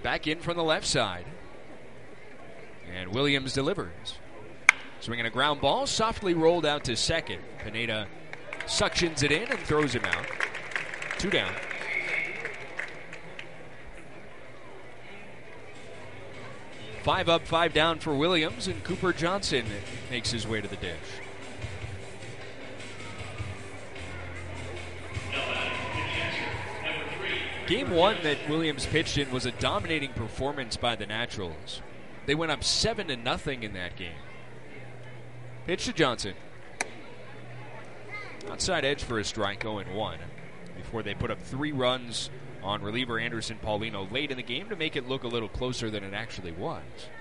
Speaker 5: back in from the left side. And Williams delivers. Swinging a ground ball, softly rolled out to second. Pineda suctions it in and throws him out. Two down. Five up, five down for Williams, and Cooper Johnson makes his way to the dish. Game one that Williams pitched in was a dominating performance by the Naturals. They went up seven to nothing in that game. Pitch to Johnson. Outside edge for a strike, oh and one. Before they put up three runs on reliever Anderson Paulino late in the game to make it look a little closer than it actually was.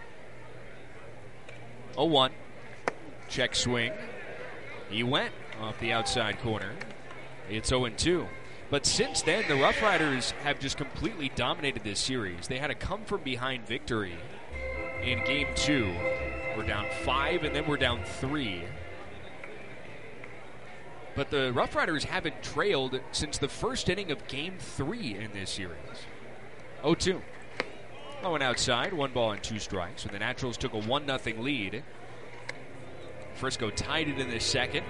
Speaker 5: oh one. Check swing. He went off the outside corner. It's oh and two. But since then, the Rough Riders have just completely dominated this series. They had a come-from-behind victory in game two. We're down five, and then we're down three. But the Rough Riders haven't trailed since the first inning of game three in this series. oh two. Low and outside, one ball and two strikes. So the Naturals took a one nothing lead. Frisco tied it in the second.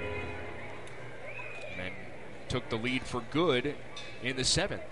Speaker 5: And then took the lead for good in the seventh.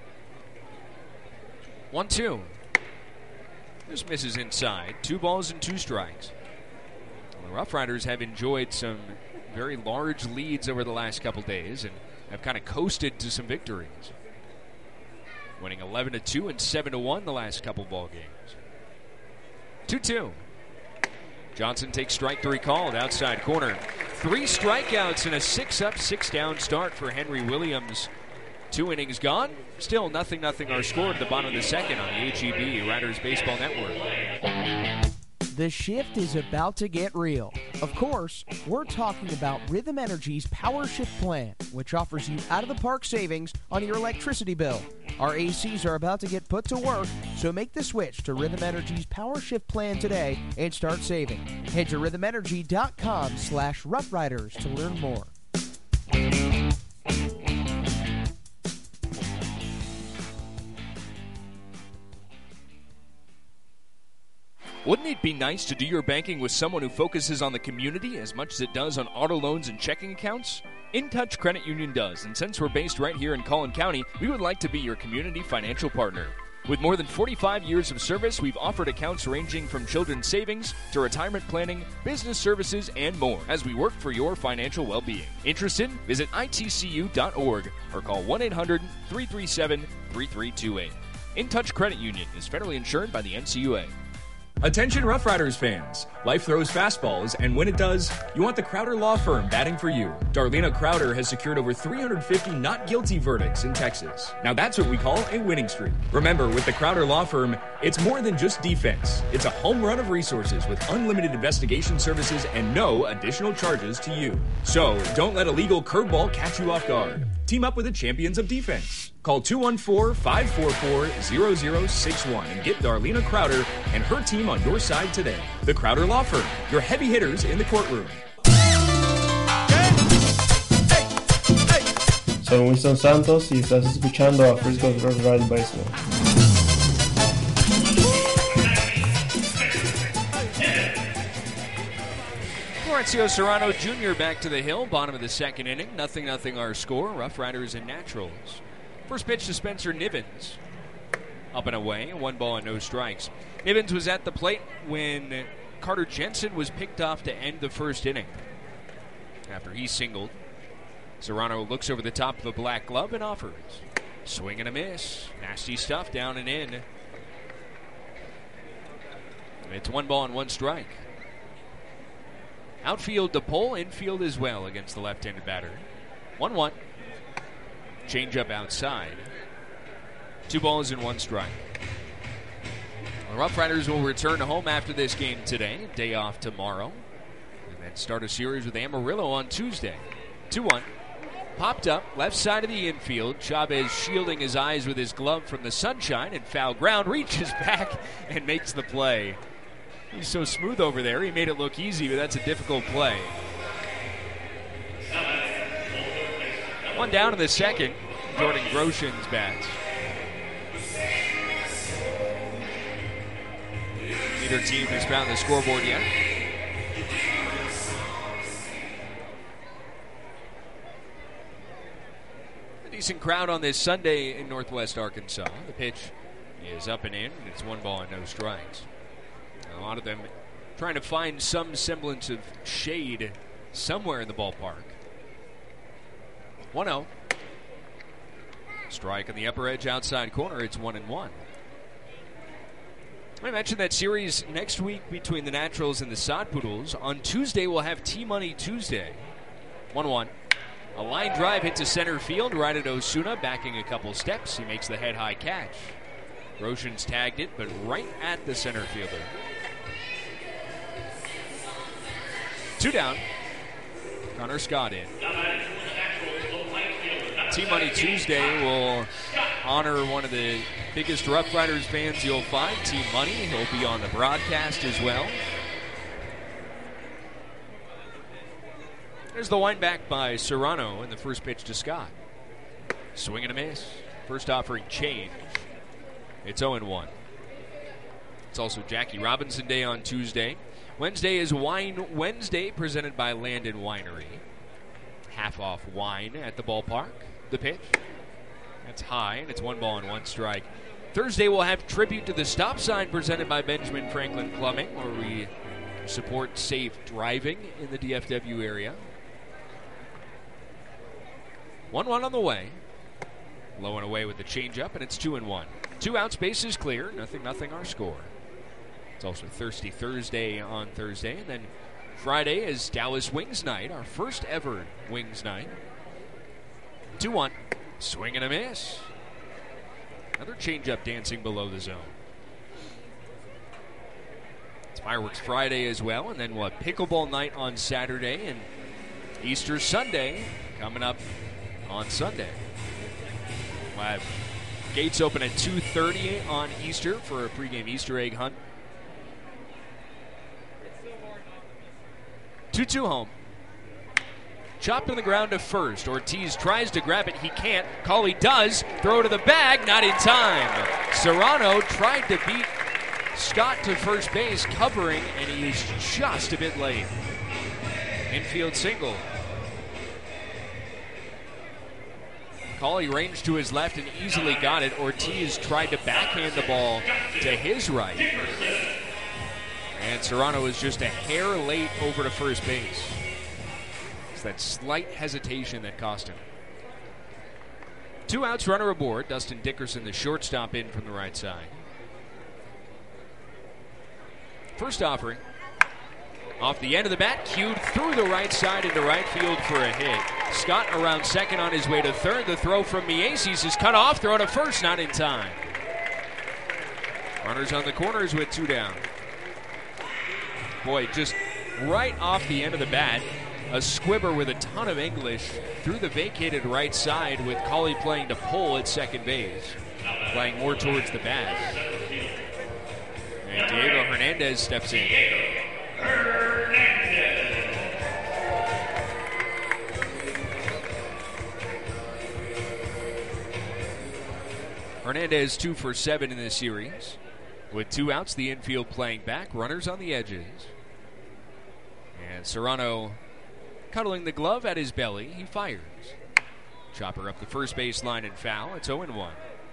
Speaker 5: one two. This misses inside. Two balls and two strikes. The Rough Riders have enjoyed some very large leads over the last couple days and have kind of coasted to some victories. Winning eleven to two and seven to one the last couple ball games. two two. Johnson takes strike three called outside corner. Three strikeouts and a six up, six down start for Henry Williams. Two innings gone. Still nothing, nothing our score at the bottom of the second on the H E B Riders Baseball Network.
Speaker 12: The shift is about to get real. Of course, we're talking about Rhythm Energy's Power Shift Plan, which offers you out-of-the-park savings on your electricity bill. Our A Cs are about to get put to work, so make the switch to Rhythm Energy's Power Shift Plan today and start saving. Head to rhythm energy dot com slash rough riders to learn more.
Speaker 5: Wouldn't it be nice to do your banking with someone who focuses on the community as much as it does on auto loans and checking accounts? InTouch Credit Union does, and since we're based right here in Collin County, we would like to be your community financial partner. With more than forty-five years of service, we've offered accounts ranging from children's savings to retirement planning, business services, and more as we work for your financial well-being. Interested? Visit I T C U dot org or call one eight hundred, three three seven, three three two eight. InTouch Credit Union is federally insured by the N C U A.
Speaker 9: Attention Rough Riders fans. Life throws fastballs, and when it does, you want the Crowder Law Firm batting for you. Darlena Crowder has secured over three hundred fifty not guilty verdicts in Texas. Now that's what we call a winning streak. Remember, with the Crowder Law Firm, it's more than just defense. It's a home run of resources with unlimited investigation services and no additional charges to you. So, don't let a legal curveball catch you off guard. Team up with the champions of defense. Call two one four, five four four, zero zero six one and get Darlena Crowder and her team on your side today. The Crowder Law Firm, your heavy hitters in the courtroom.
Speaker 3: Soy Wilson Santos y estás escuchando a Frisco Rough Riders Baseball.
Speaker 5: Horacio Serrano Junior back to the hill, bottom of the second inning. Nothing, nothing our score. Rough Riders and Naturals. First pitch to Spencer Nivens. Up and away, one ball and no strikes. Nivens was at the plate when Carter Jensen was picked off to end the first inning. After he singled, Serrano looks over the top of a black glove and offers. Swing and a miss. Nasty stuff down and in. It's one ball and one strike. Outfield to pull, infield as well against the left-handed batter. one one. Change-up outside. Two balls and one strike. The Rough Riders will return home after this game today. Day off tomorrow. And then start a series with Amarillo on Tuesday. two one. Popped up, left side of the infield. Chavez shielding his eyes with his glove from the sunshine and foul ground. Reaches back and makes the play. He's so smooth over there. He made it look easy, but that's a difficult play. One down in the second. Jordan Grosjean's bats. Neither team has found the scoreboard yet. A decent crowd on this Sunday in Northwest Arkansas. The pitch is up and in, and it's one ball and no strikes. A lot of them trying to find some semblance of shade somewhere in the ballpark. one oh. Strike on the upper edge outside corner. It's one and one. I mentioned that series next week between the Naturals and the Sod Poodles. On Tuesday, we'll have T-Money Tuesday. one one. A line drive hit to center field right at Osuna, backing a couple steps. He makes the head-high catch. Roshan's tagged it, but right at the center fielder. Two down. Connor Scott in. T-Money Tuesday will honor one of the biggest Rough Riders fans you'll find, T-Money. He'll be on the broadcast as well. There's the wind back by Serrano in the first pitch to Scott. Swing and a miss. First offering change. It's oh and one. It's also Jackie Robinson Day on Tuesday. Wednesday is Wine Wednesday, presented by Landon Winery. Half off wine at the ballpark. The pitch. That's high, and it's one ball and one strike. Thursday we'll have Tribute to the Stop Sign, presented by Benjamin Franklin Plumbing, where we support safe driving in the D F W area. one one on the way. Low and away with the changeup, and it's two and one. Two outs, bases clear. Nothing, nothing, our score. It's also Thirsty Thursday on Thursday, and then Friday is Dallas Wings Night, our first ever Wings Night. two one. Swing and a miss. Another changeup dancing below the zone. It's Fireworks Friday as well, and then we'll have Pickleball Night on Saturday, and Easter Sunday coming up on Sunday. We'll have gates open at two thirty on Easter for a pregame Easter egg hunt. two two home. Chopped on the ground to first. Ortiz tries to grab it. He can't. Cauley does. Throw to the bag. Not in time. Serrano tried to beat Scott to first base, covering, and he's just a bit late. Infield single. Cauley ranged to his left and easily got it. Ortiz tried to backhand the ball to his right. And Serrano is just a hair late over to first base. It's that slight hesitation that cost him. Two outs, runner aboard. Dustin Dickerson, the shortstop, in from the right side. First offering. Off the end of the bat, cued through the right side into right field for a hit. Scott around second on his way to third. The throw from Mieses is cut off. Throw to first, not in time. Runners on the corners with two down. Boy, just right off the end of the bat, a squibber with a ton of English through the vacated right side, with Cauley playing to pull at second base, playing more towards the bat. And Diego Hernandez steps in. Hernandez two for seven in this series. With two outs, the infield playing back, runners on the edges. And Serrano cuddling the glove at his belly. He fires. Chopper up the first base line and foul. It's oh and one.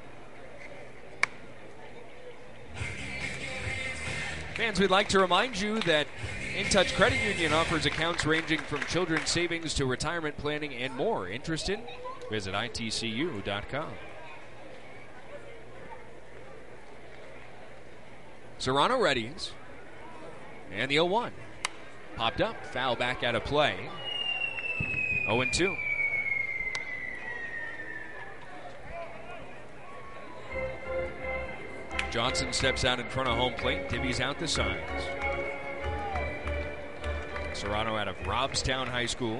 Speaker 5: Fans, we'd like to remind you that In Touch Credit Union offers accounts ranging from children's savings to retirement planning and more. Interested? Visit I T C U dot com. Serrano readies. And the oh one. Popped up. Foul back out of play. oh and two. Johnson steps out in front of home plate. Divvies out the signs. Serrano out of Robstown High School.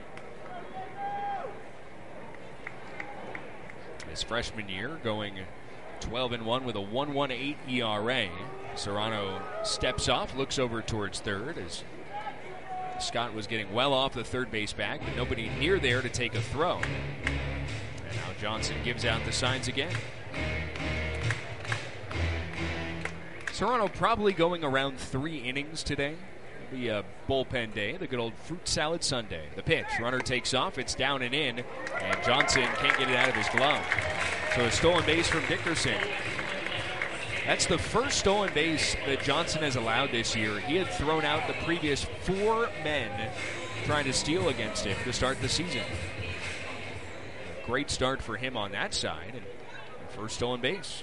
Speaker 5: His freshman year going twelve and one with a one point one eight E R A. Serrano steps off, looks over towards third as Scott was getting well off the third base bag, but nobody near there to take a throw. And now Johnson gives out the signs again. Serrano probably going around three innings today. It'll be a bullpen day, the good old fruit salad Sunday. The pitch, runner takes off, it's down and in, and Johnson can't get it out of his glove. So a stolen base from Dickerson. That's the first stolen base that Johnson has allowed this year. He had thrown out the previous four men trying to steal against him to start the season. A great start for him on that side, and first stolen base.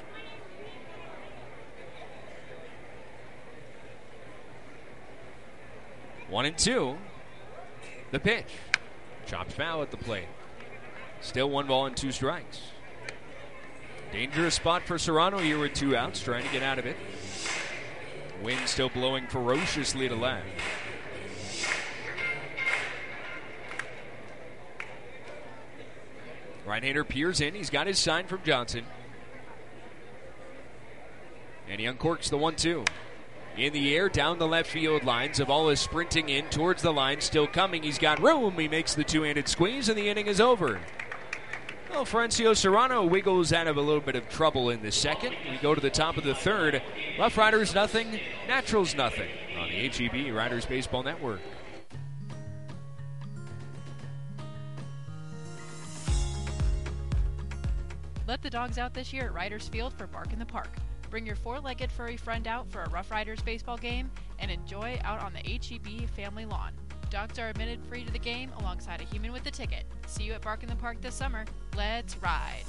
Speaker 5: One and two. The pitch. Chopped foul at the plate. Still one ball and two strikes. Dangerous spot for Serrano here with two outs, trying to get out of it. Wind still blowing ferociously to left. Right-hander peers in. He's got his sign from Johnson. And he uncorks the one two. In the air, down the left field line. Zavala is sprinting in towards the line, still coming. He's got room. He makes the two-handed squeeze, and the inning is over. Well, Florencio Serrano wiggles out of a little bit of trouble in the second. We go to the top of the third. Rough Riders nothing, Naturals nothing on the H E B Riders Baseball Network.
Speaker 11: Let the dogs out this year at Riders Field for Bark in the Park. Bring your four-legged furry friend out for a Rough Riders baseball game and enjoy out on the H E B family lawn. Dogs are admitted free to the game alongside a human with a ticket. See you at Bark in the Park this summer. Let's ride.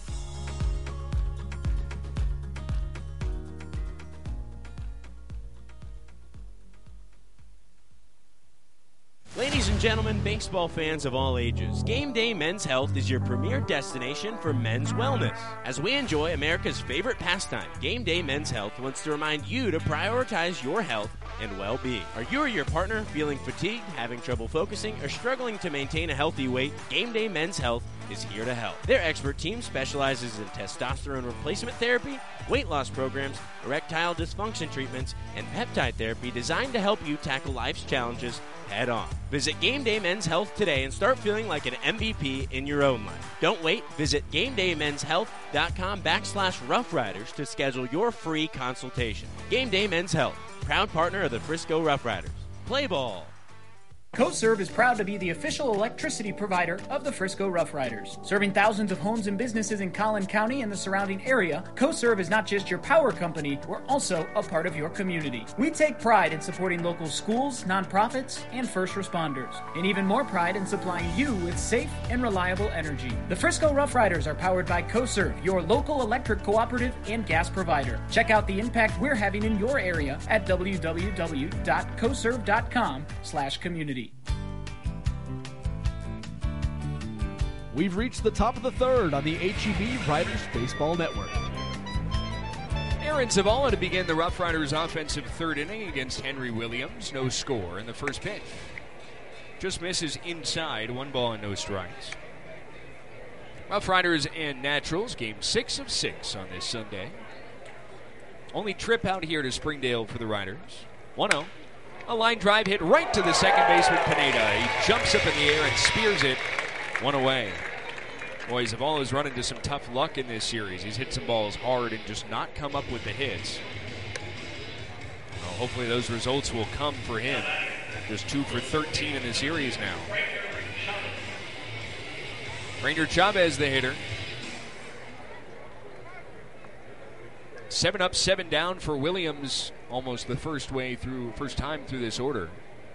Speaker 6: Ladies and gentlemen, baseball fans of all ages, Game Day Men's Health is your premier destination for men's wellness. As we enjoy America's favorite pastime, Game Day Men's Health wants to remind you to prioritize your health and well-being. Are you or your partner feeling fatigued, having trouble focusing, or struggling to maintain a healthy weight? Game Day Men's Health is here to help. Their expert team specializes in testosterone replacement therapy, weight loss programs, erectile dysfunction treatments, and peptide therapy designed to help you tackle life's challenges head on. Visit Game Day Men's Health today and start feeling like an M V P in your own life. Don't wait. Visit GameDayMen'sHealth.com backslash Rough Riders to schedule your free consultation. Game Day Men's Health, proud partner of the Frisco Rough Riders. Play ball.
Speaker 7: CoServe is proud to be the official electricity provider of the Frisco Rough Riders. Serving thousands of homes and businesses in Collin County and the surrounding area, CoServe is not just your power company, we're also a part of your community. We take pride in supporting local schools, nonprofits, and first responders, and even more pride in supplying you with safe and reliable energy. The Frisco Rough Riders are powered by CoServe, your local electric cooperative and gas provider. Check out the impact we're having in your area at www.coserve.com slash community.
Speaker 20: We've reached the top of the third on the H E B Riders Baseball Network.
Speaker 5: Aaron Zavala to begin the Rough Riders offensive third inning against Henry Williams. No score in the first pitch. Just misses inside, one ball and no strikes. Rough Riders and Naturals, game six of six on this Sunday. Only trip out here to Springdale for the Riders. one oh. A line drive hit right to the second baseman, Pineda. He jumps up in the air and spears it. One away. Boy, Zavala's run into some tough luck in this series. He's hit some balls hard and just not come up with the hits. Well, hopefully those results will come for him. Just two for thirteen in the series now. Rainer Chavez, the hitter. Seven up, seven down for Williams, almost the first way through, first time through this order.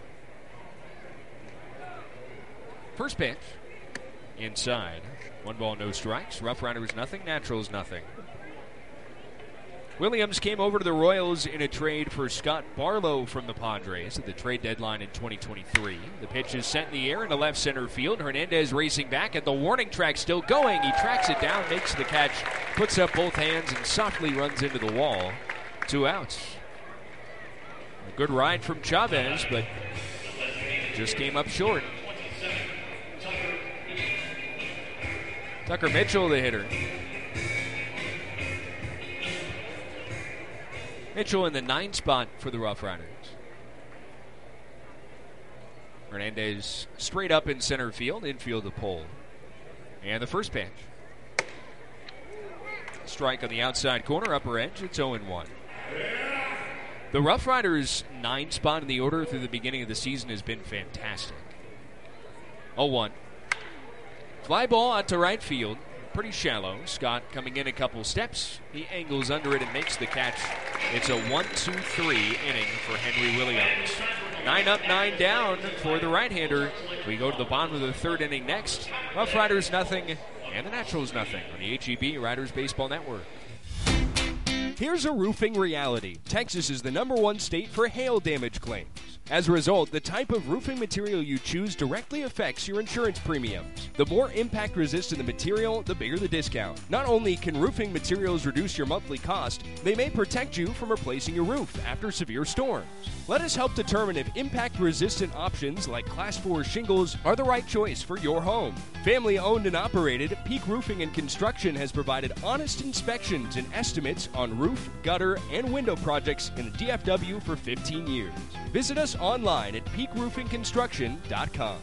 Speaker 5: First pitch, inside. One ball, no strikes. Rough Riders nothing, Naturals nothing. Williams came over to the Royals in a trade for Scott Barlow from the Padres at the trade deadline in twenty twenty-three. The pitch is sent in the air into left center field. Hernandez racing back at the warning track, still going. He tracks it down, makes the catch, puts up both hands, and softly runs into the wall. Two outs. A good ride from Chavez, but just came up short. Tucker Mitchell, the hitter. Mitchell in the nine spot for the Rough Riders. Hernandez straight up in center field, infield the pole. And the first pitch. Strike on the outside corner, upper edge. It's oh and one. The Rough Riders' nine spot in the order through the beginning of the season has been fantastic. oh one. Fly ball out to right field. Pretty shallow. Scott coming in a couple steps. He angles under it and makes the catch. It's a one two three inning for Henry Williams. Nine up, nine down for the right-hander. We go to the bottom of the third inning next. Rough Riders nothing, and the Naturals nothing on the H E B Riders Baseball Network. Here's a roofing reality. Texas is the number one state for hail damage claims. As a result, the type of roofing material you choose directly affects your insurance premiums. The more impact-resistant the material, the bigger the discount. Not only can roofing materials reduce your monthly cost, they may protect you from replacing your roof after severe storms. Let us help determine if impact-resistant options like Class four shingles are the right choice for your home. Family-owned and operated, Peak Roofing and Construction has provided honest inspections and estimates on roof, gutter, and window projects in the D F W for fifteen years. Visit us online at peak roofing construction dot com.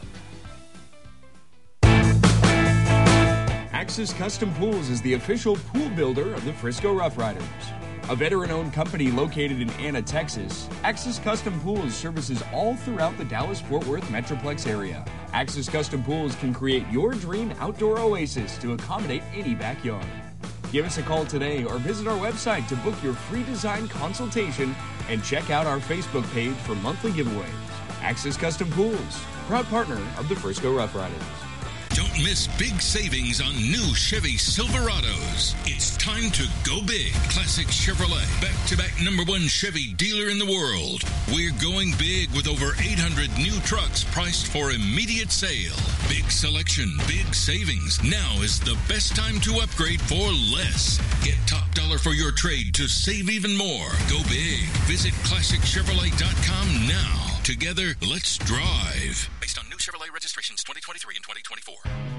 Speaker 15: Axis Custom Pools is the official pool builder of the Frisco Rough Riders. A veteran-owned company located in Anna, Texas, Axis Custom Pools services all throughout the Dallas-Fort Worth Metroplex area. Axis Custom Pools can create your dream outdoor oasis to accommodate any backyard. Give us a call today or visit our website to book your free design consultation and check out our Facebook page for monthly giveaways. Axis Custom Pools, proud partner of the Frisco Rough Riders.
Speaker 10: Don't miss big savings on new Chevy Silverados. It's time to go big. Classic Chevrolet, back-to-back number one Chevy dealer in the world. We're going big with over eight hundred new trucks priced for immediate sale. Big selection, big savings. Now is the best time to upgrade for less. Get top dollar for your trade to save even more. Go big. Visit classic chevrolet dot com now. Together, let's drive. Based on new Chevrolet registrations twenty twenty-three and twenty twenty-four.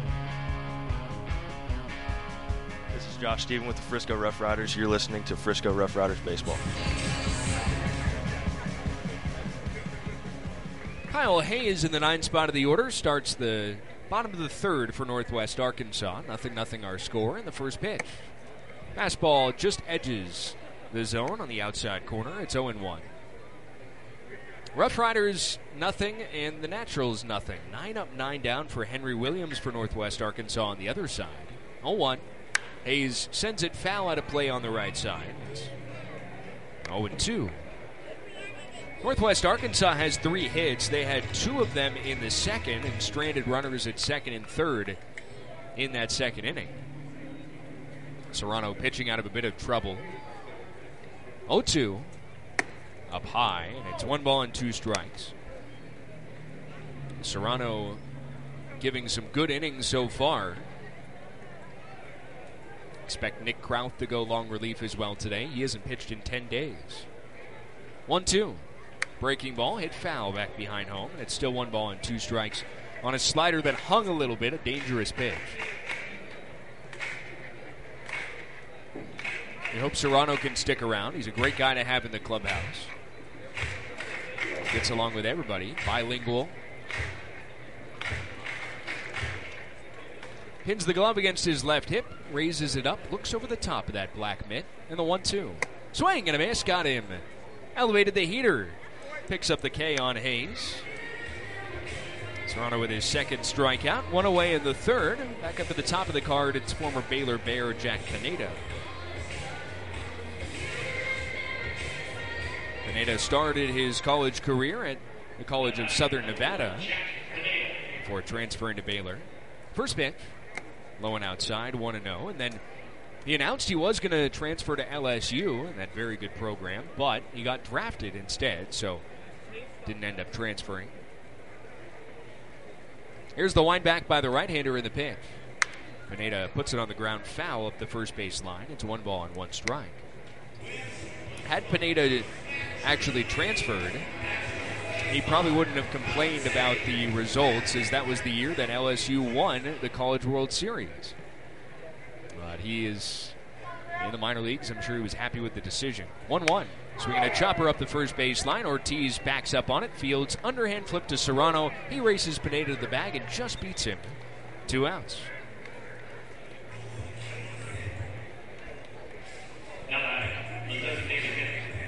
Speaker 13: This is Josh Stephen with the Frisco Rough Riders. You're listening to Frisco Rough Riders Baseball.
Speaker 5: Kyle Hayes in the nine spot of the order starts the bottom of the third for Northwest Arkansas. Nothing, nothing our score in the first pitch. Fastball just edges the zone on the outside corner. It's oh one. Rough Riders, nothing, and the Naturals, nothing. Nine up, nine down for Henry Williams for Northwest Arkansas on the other side. oh one. Hayes sends it foul out of play on the right side. It's oh two. Northwest Arkansas has three hits. They had two of them in the second and stranded runners at second and third in that second inning. Serrano pitching out of a bit of trouble. oh two. Up high, and it's one ball and two strikes. Serrano giving some good innings so far. Expect Nick Krauth to go long relief as well today. He hasn't pitched in ten days. one two. Breaking ball, hit foul back behind home, and it's still one ball and two strikes on a slider that hung a little bit, a dangerous pitch. We hope Serrano can stick around. He's a great guy to have in the clubhouse. Gets along with everybody. Bilingual. Pins the glove against his left hip. Raises it up. Looks over the top of that black mitt. And the one two. Swing and a miss. Got him. Elevated the heater. Picks up the K on Hayes. Serrano with his second strikeout. One away in the third. Back up at the top of the card, it's former Baylor Bear Jack Pineda. Pineda started his college career at the College of Southern Nevada before transferring to Baylor. First pitch, low and outside, one and oh, and then he announced he was going to transfer to L S U, and that very good program, but he got drafted instead, so didn't end up transferring. Here's the wind back by the right-hander in the pitch. Pineda puts it on the ground foul up the first base line. It's one ball and one strike. Had Pineda actually transferred, he probably wouldn't have complained about the results, as that was the year that L S U won the College World Series. But he is in the minor leagues. I'm sure he was happy with the decision. one one. Swinging a chopper up the first base line. Ortiz backs up on it. Fields underhand flip to Serrano. He races Pineda to the bag and just beats him. Two outs.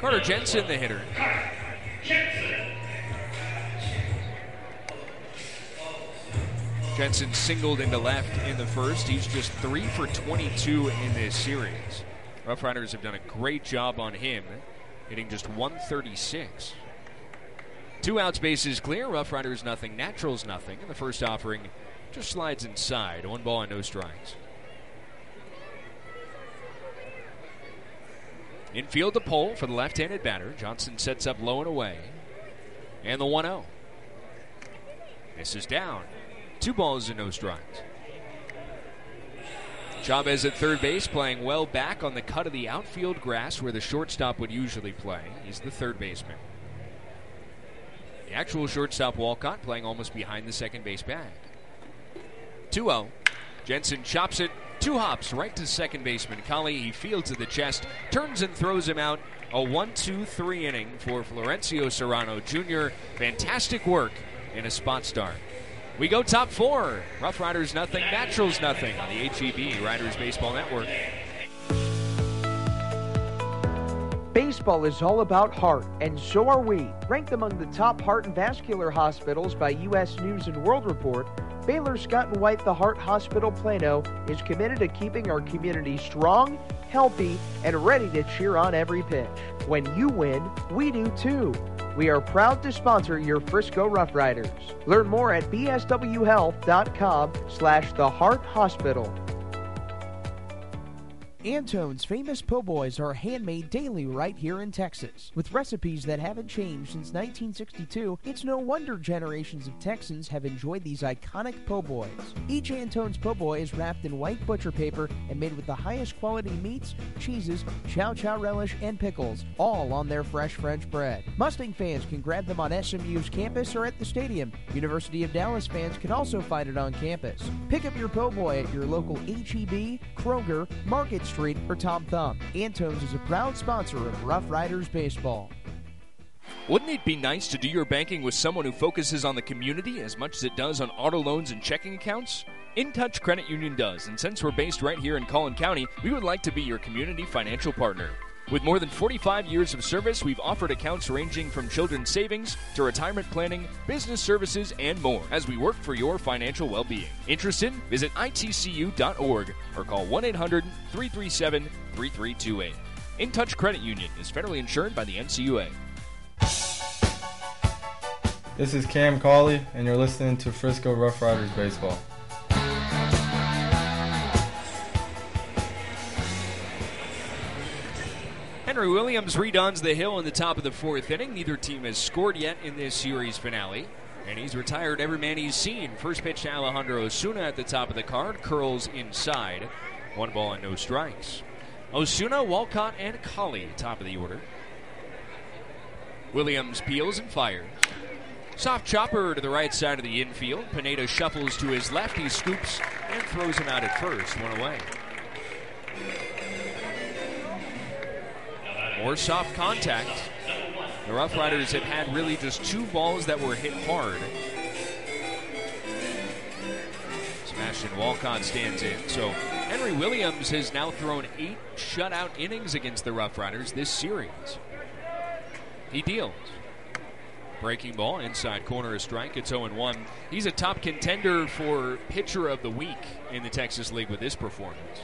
Speaker 5: Carter Jensen, the hitter. Jensen singled into left in the first. He's just three for twenty-two in this series. Rough Riders have done a great job on him, hitting just one thirty-six. Two outs, bases clear. Rough Riders nothing, Naturals nothing. And the first offering just slides inside. One ball and no strikes. Infield to Pole for the left-handed batter. Johnson sets up low and away. And the one oh. This is down. Two balls and no strikes. Chavez at third base, playing well back on the cut of the outfield grass where the shortstop would usually play. He's the third baseman. The actual shortstop, Walcott, playing almost behind the second base bag. two oh. Jensen chops it. Two hops right to second baseman Colley. He fields to the chest, turns and throws him out. A one two three inning for Florencio Serrano Junior Fantastic work in a spot start. We go top four. Rough Riders nothing, Naturals nothing on the H E B Riders Baseball Network.
Speaker 14: Baseball is all about heart, and so are we. Ranked among the top heart and vascular hospitals by U S News and World Report, Baylor Scott and White The Heart Hospital Plano is committed to keeping our community strong, healthy, and ready to cheer on every pitch. When you win, we do too. We are proud to sponsor your Frisco Rough Riders. Learn more at b s w health dot com slash the heart hospital.
Speaker 12: Antone's famous po' boys are handmade daily right here in Texas. With recipes that haven't changed since nineteen sixty-two, it's no wonder generations of Texans have enjoyed these iconic po' boys. Each Antone's po' boy is wrapped in white butcher paper and made with the highest quality meats, cheeses, chow chow relish, and pickles, all on their fresh French bread. Mustang fans can grab them on S M U's campus or at the stadium. University of Dallas fans can also find it on campus. Pick up your po' boy at your local H E B, Kroger, Market Street, or Tom Thumb. Antone's is a proud sponsor of Rough Riders Baseball.
Speaker 5: Wouldn't it be nice to do your banking with someone who focuses on the community as much as it does on auto loans and checking accounts? InTouch Credit Union does, and since we're based right here in Collin County, we would like to be your community financial partner. With more than forty-five years of service, we've offered accounts ranging from children's savings to retirement planning, business services, and more as we work for your financial well-being. Interested? Visit I T C U dot org or call one eight hundred, three three seven, three three two eight. InTouch Credit Union is federally insured by the N C U A.
Speaker 3: This is Cam Colley, and you're listening to Frisco Rough Riders Baseball.
Speaker 5: Henry Williams redons the hill in the top of the fourth inning. Neither team has scored yet in this series finale. And he's retired every man he's seen. First pitch to Alejandro Osuna at the top of the card. Curls inside. One ball and no strikes. Osuna, Walcott, and Colley, top of the order. Williams peels and fires. Soft chopper to the right side of the infield. Pineda shuffles to his left. He scoops and throws him out at first. One away. More soft contact. The Rough Riders have had really just two balls that were hit hard. Sebastian Walcott stands in. So Henry Williams has now thrown eight shutout innings against the Rough Riders this series. He deals. Breaking ball, inside corner, a strike. It's oh and one. He's a top contender for pitcher of the week in the Texas League with this performance.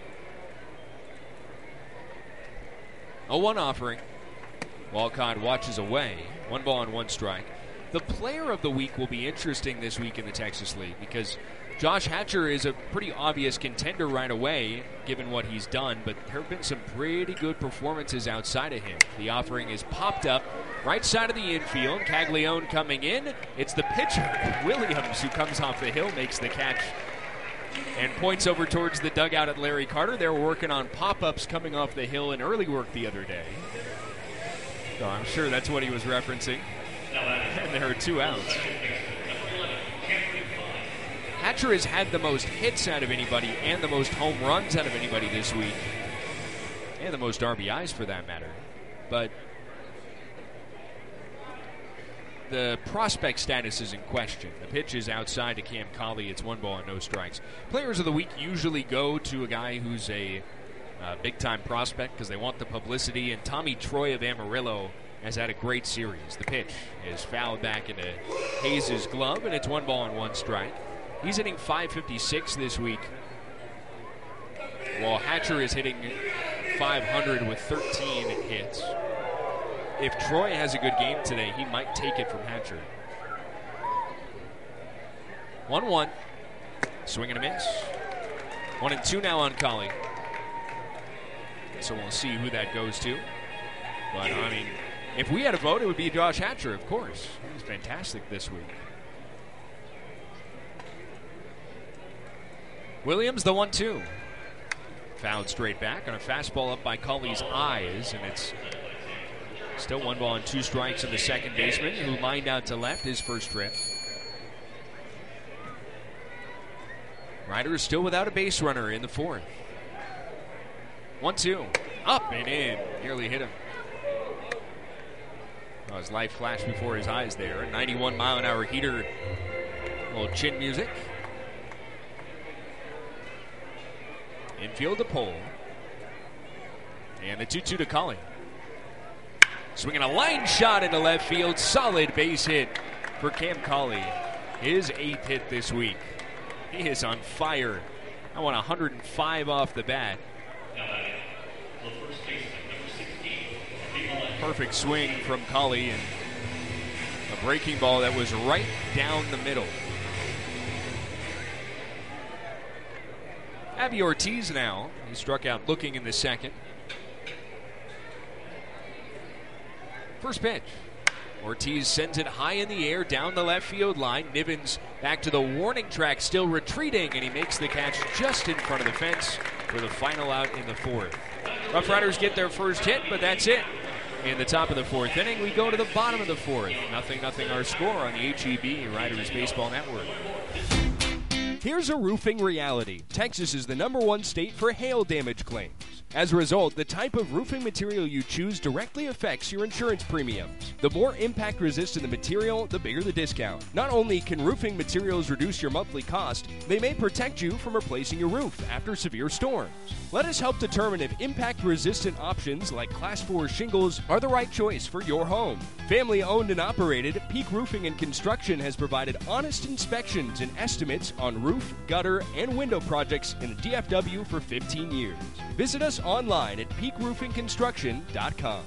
Speaker 5: A one offering. Walcott watches away. One ball and one strike. The player of the week will be interesting this week in the Texas League because Josh Hatcher is a pretty obvious contender right away, given what he's done, but there have been some pretty good performances outside of him. The offering is popped up, right side of the infield. Caglione coming in. It's the pitcher, Williams, who comes off the hill, makes the catch, and points over towards the dugout at Larry Carter. They were working on pop-ups coming off the hill in early work the other day. So I'm sure that's what he was referencing. And there are two outs. Hatcher has had the most hits out of anybody and the most home runs out of anybody this week. And the most R B Is for that matter. But the prospect status is in question. The pitch is outside to Cam Colley. It's one ball and no strikes. Players of the week usually go to a guy who's a uh, big-time prospect because they want the publicity. And Tommy Troy of Amarillo has had a great series. The pitch is fouled back into Hayes' glove, and it's one ball and one strike. He's hitting five fifty-six this week, while Hatcher is hitting five hundred with thirteen hits. If Troy has a good game today, he might take it from Hatcher. one one. Swing and a miss. One and two now on Colley. So we'll see who that goes to. But, I mean, if we had a vote, it would be Josh Hatcher, of course. He was fantastic this week. Williams, the one two. Fouled straight back on a fastball up by Colley's eyes, and it's still one ball and two strikes in the second baseman, who lined out to left his first trip. Riders still without a base runner in the fourth. one two. Up and in. Nearly hit him. Oh, his life flashed before his eyes there. A ninety-one mile an hour heater. A little chin music. Infield to Pole. And the two two to Colley. Swinging a line shot into left field. Solid base hit for Cam Colley. His eighth hit this week. He is on fire. I want one hundred five off the bat. Perfect swing from Colley, and a breaking ball that was right down the middle. Avi Ortiz now. He struck out looking in the second. First pitch. Ortiz sends it high in the air down the left field line. Nivens back to the warning track, still retreating, and he makes the catch just in front of the fence for the final out in the fourth. Rough Riders get their first hit, but that's it. In the top of the fourth inning, we go to the bottom of the fourth. Nothing, nothing our score on the H E B Riders Baseball Network. Here's a roofing reality. Texas is the number one state for hail damage claims. As a result, the type of roofing material you choose directly affects your insurance premiums. The more impact-resistant the material, the bigger the discount. Not only can roofing materials reduce your monthly cost, they may protect you from replacing your roof after severe storms. Let us help determine if impact-resistant options like Class four shingles are the right choice for your home. Family-owned and operated, Peak Roofing and Construction has provided honest inspections and estimates on roof, gutter, and window projects in the D F W for fifteen years. Visit us online at peak roofing construction dot com.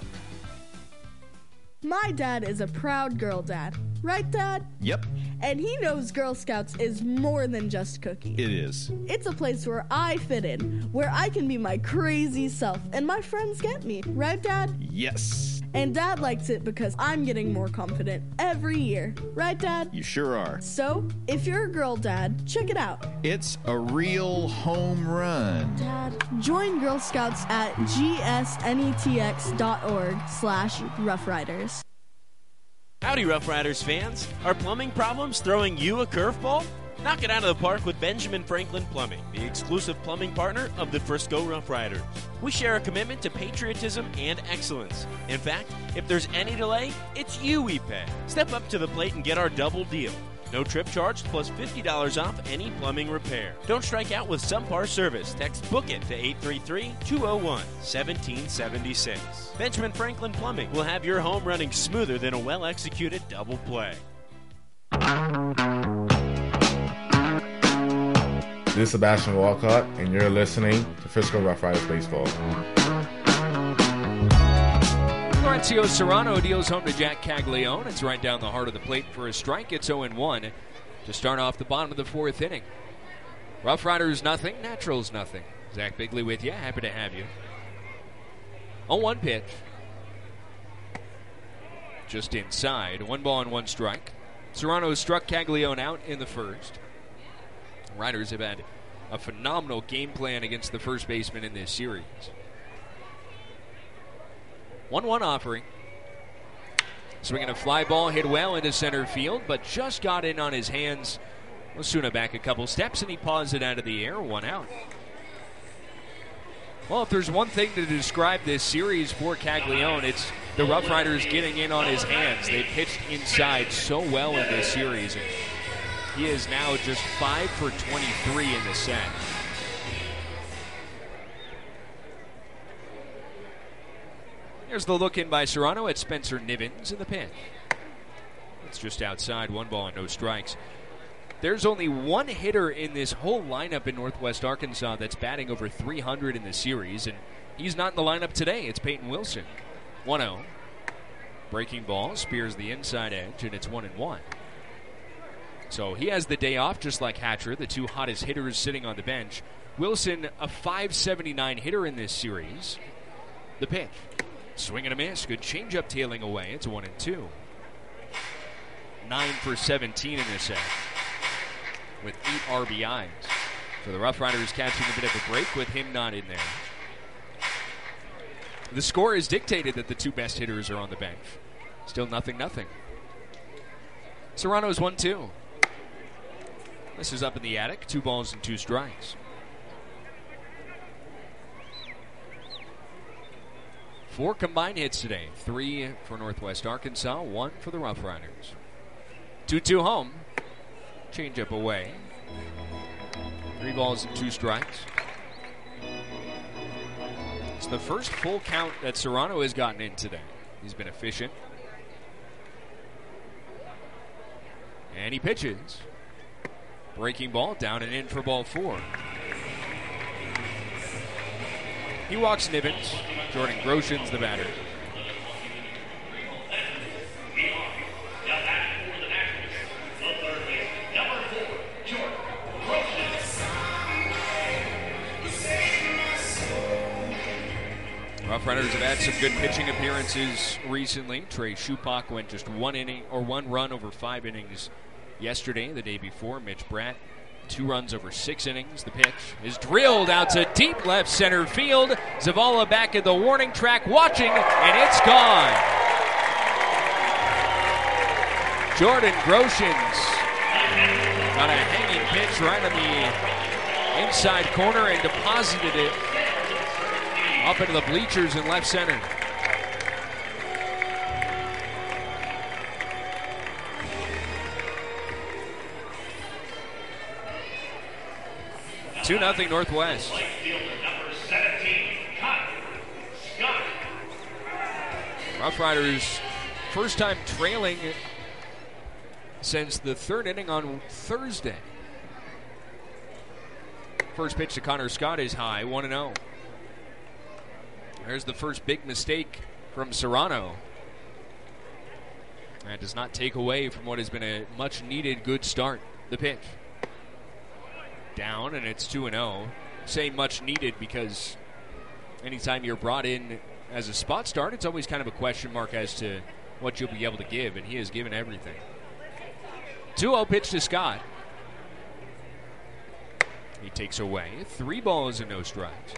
Speaker 2: My dad is a proud girl dad. Right, Dad?
Speaker 8: Yep,
Speaker 2: And he knows Girl Scouts is more than just cookies.
Speaker 8: it is.
Speaker 2: It's a place where I fit in, where I can be my crazy self, and my friends get me. Right, Dad?
Speaker 8: Yes,
Speaker 2: And Dad likes it because I'm getting more confident every year. Right, Dad?
Speaker 8: you sure are.
Speaker 2: So, if you're a girl dad, check it out.
Speaker 8: It's a real home run.
Speaker 2: Dad, join Girl Scouts at g s n e t x dot org slash Rough Riders.
Speaker 6: Howdy, Rough Riders fans. Are plumbing problems throwing you a curveball? Knock it out of the park with Benjamin Franklin Plumbing, the exclusive plumbing partner of the Frisco Rough Riders. We share a commitment to patriotism and excellence. In fact, if there's any delay, it's you we pay. Step up to the plate and get our double deal. No trip charged plus fifty dollars off any plumbing repair. Don't strike out with subpar service. Text BOOK IT to eight three three, two oh one, one seven seven six. Benjamin Franklin Plumbing will have your home running smoother than a well-executed double play.
Speaker 23: This is Sebastian Walcott, and you're listening to Frisco Rough Riders Baseball.
Speaker 5: Lorenzo Serrano deals home to Jack Caglione. It's right down the heart of the plate for a strike. It's oh and one to start off the bottom of the fourth inning. Rough Riders nothing, Naturals nothing. Zach Bigley with you. Happy to have you. oh one pitch. Just inside. One ball and one strike. Serrano struck Caglione out in the first. Riders have had a phenomenal game plan against the first baseman in this series. one one offering. Swinging a fly ball, hit well into center field, but just got in on his hands. Osuna back a couple steps, and he paws it out of the air. One out. Well, if there's one thing to describe this series for Caglione, it's the Rough Riders getting in on his hands. They pitched inside so well in this series. And he is now just five for twenty-three in the set. There's the look in by Serrano at Spencer Nivens in the pinch. It's just outside, one ball and no strikes. There's only one hitter in this whole lineup in Northwest Arkansas that's batting over three hundred in the series, and he's not in the lineup today. It's Peyton Wilson. one oh. Breaking ball, spears the inside edge, and it's one and one. So he has the day off, just like Hatcher, the two hottest hitters sitting on the bench. Wilson, a five seventy-nine hitter in this series. The pitch. Swing and a miss. Good changeup tailing away. It's one and two. Nine for seventeen in this set, with eight R B Is. So the Rough Riders catching a bit of a break with him not in there. The score is dictated that the two best hitters are on the bench. Still nothing, nothing. Serrano's one two. This is up in the attic. Two balls and two strikes. Four combined hits today. Three for Northwest Arkansas, one for the Rough Riders. two two home. Change up away. Three balls and two strikes. It's the first full count that Serrano has gotten in today. He's been efficient. And he pitches. Breaking ball down and in for ball four. He walks Nivens. Jordan Groshin's the batter. Rough Riders have had some good pitching appearances recently. Trey Shupak went just one inning or one run over five innings yesterday. The day before, Mitch Bratt, two runs over six innings. The pitch is drilled out to deep left center field. Zavala back at the warning track watching, and it's gone. Jordan Groshin's got a hanging pitch right on the inside corner and deposited it up into the bleachers in left center. two nothing Northwest. Rough Riders first time trailing since the third inning on Thursday. First pitch to Connor Scott is high, one and oh. There's the first big mistake from Serrano. That does not take away from what has been a much needed good start. The pitch. Down, and it's two and oh. Say much needed because anytime you're brought in as a spot start, it's always kind of a question mark as to what you'll be able to give, and he has given everything. two oh pitch to Scott. He takes away three balls and no strikes.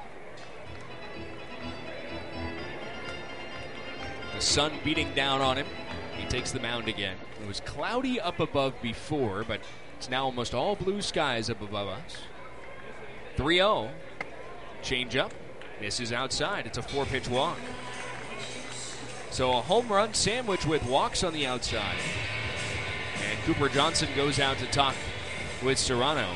Speaker 5: The sun beating down on him. He takes the mound again. It was cloudy up above before, but it's now almost all blue skies up above us. three oh. Change up. This is outside. It's a four-pitch walk. So a home run sandwich with walks on the outside. And Cooper Johnson goes out to talk with Serrano.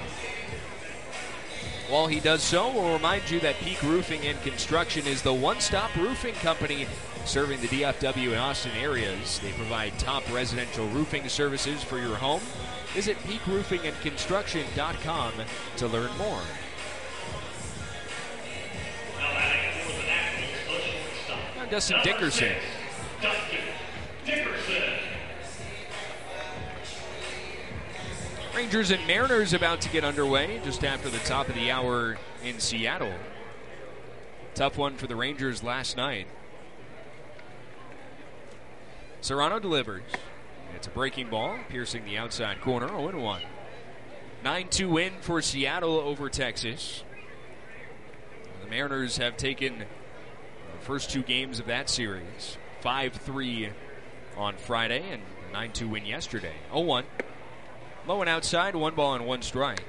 Speaker 5: While he does so, we'll remind you that Peak Roofing and Construction is the one-stop roofing company serving the D F W and Austin areas. They provide top residential roofing services for your home. Visit peak roofing and construction dot com to learn more. Now Dustin Dickerson. Rangers and Mariners about to get underway just after the top of the hour in Seattle. Tough one for the Rangers last night. Serrano delivers. It's a breaking ball, piercing the outside corner, oh and one. nine two win for Seattle over Texas. The Mariners have taken the first two games of that series. five three on Friday and a nine two win yesterday. oh one. Low and outside, one ball and one strike.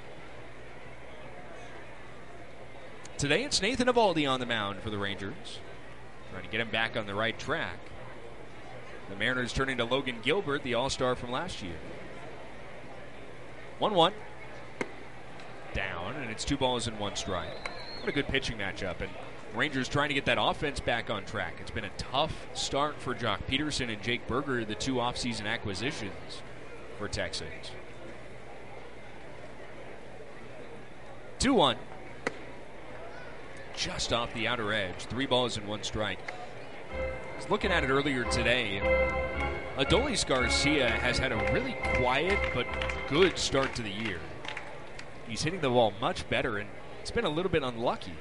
Speaker 5: Today it's Nathan Eovaldi on the mound for the Rangers. Trying to get him back on the right track. The Mariners turning to Logan Gilbert, the All-Star from last year. one one. Down, and it's two balls and one strike. What a good pitching matchup. And Rangers trying to get that offense back on track. It's been a tough start for Jock Peterson and Jake Berger, the two offseason acquisitions for Texans. two one. Just off the outer edge. Three balls and one strike. I was looking at it earlier today. Adolis Garcia has had a really quiet but good start to the year. He's hitting the ball much better, and it's been a little bit unlucky.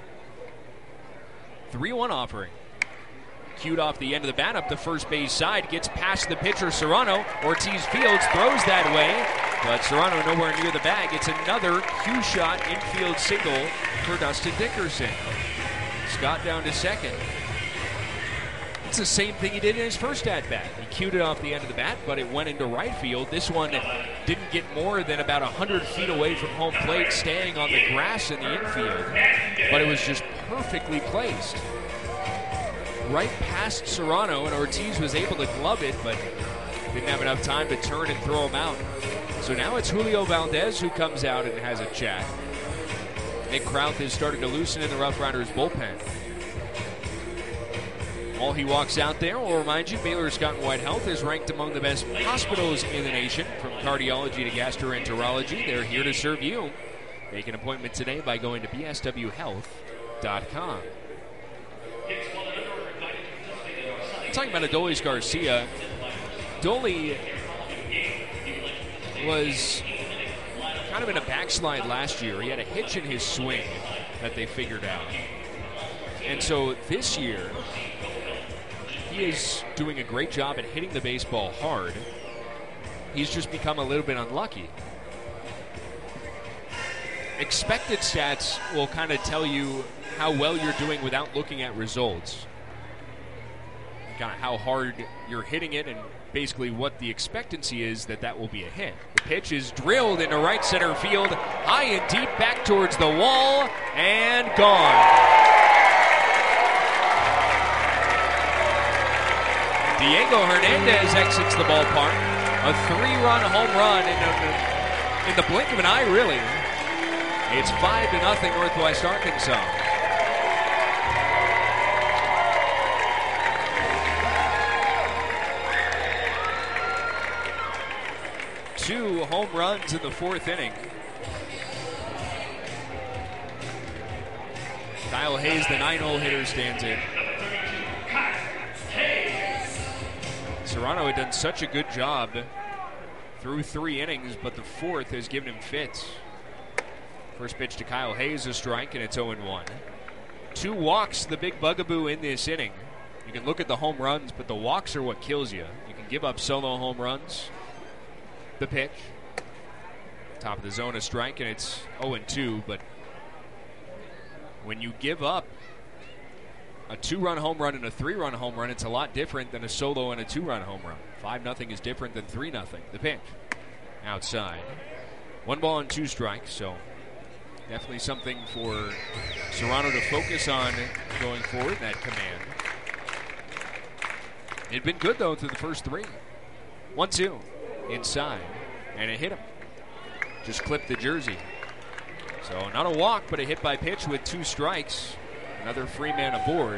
Speaker 5: three one offering. Cued off the end of the bat up the first base side. Gets past the pitcher, Serrano. Ortiz Fields throws that way, but Serrano nowhere near the bag. It's another cue shot infield single for Dustin Dickerson. Scott down to second. It's the same thing he did in his first at-bat. He cued it off the end of the bat, but it went into right field. This one didn't get more than about one hundred feet away from home plate, staying on the grass in the infield. But it was just perfectly placed. Right past Serrano, and Ortiz was able to glove it, but didn't have enough time to turn and throw him out. So now it's Julio Valdez who comes out and has a chat. Nick Krauth is starting to loosen in the Rough Riders bullpen. While he walks out there, we'll remind you, Baylor Scott and White Health is ranked among the best hospitals in the nation. From cardiology to gastroenterology, they're here to serve you. Make an appointment today by going to b s w health dot com. Talking about Adolis Garcia, Dolly was kind of in a backslide last year. He had a hitch in his swing that they figured out. And so this year, he is doing a great job at hitting the baseball hard. He's just become a little bit unlucky. Expected stats will kind of tell you how well you're doing without looking at results. Kind of how hard you're hitting it and basically what the expectancy is that that will be a hit. The pitch is drilled into right center field, high and deep, back towards the wall, and gone. Diego Hernandez exits the ballpark. A three-run home run in, a, in the blink of an eye, really. It's five to nothing Northwest Arkansas. Two home runs in the fourth inning. Kyle Hayes, the nine-hole hitter, stands in. Serrano had done such a good job through three innings, but the fourth has given him fits. First pitch to Kyle Hayes, a strike, and it's oh one. Two walks, the big bugaboo in this inning. You can look at the home runs, but the walks are what kills you. You can give up solo home runs. The pitch. Top of the zone, a strike, and it's oh two, but when you give up a two-run home run and a three-run home run, it's a lot different than a solo and a two-run home run. five nothing is different than three nothing. The pitch. Outside. One ball and two strikes, so definitely something for Serrano to focus on going forward, that command. It'd been good, though, through the first three. one two. Inside, and it hit him. Just clipped the jersey. So not a walk, but a hit by pitch with two strikes. Another free man aboard.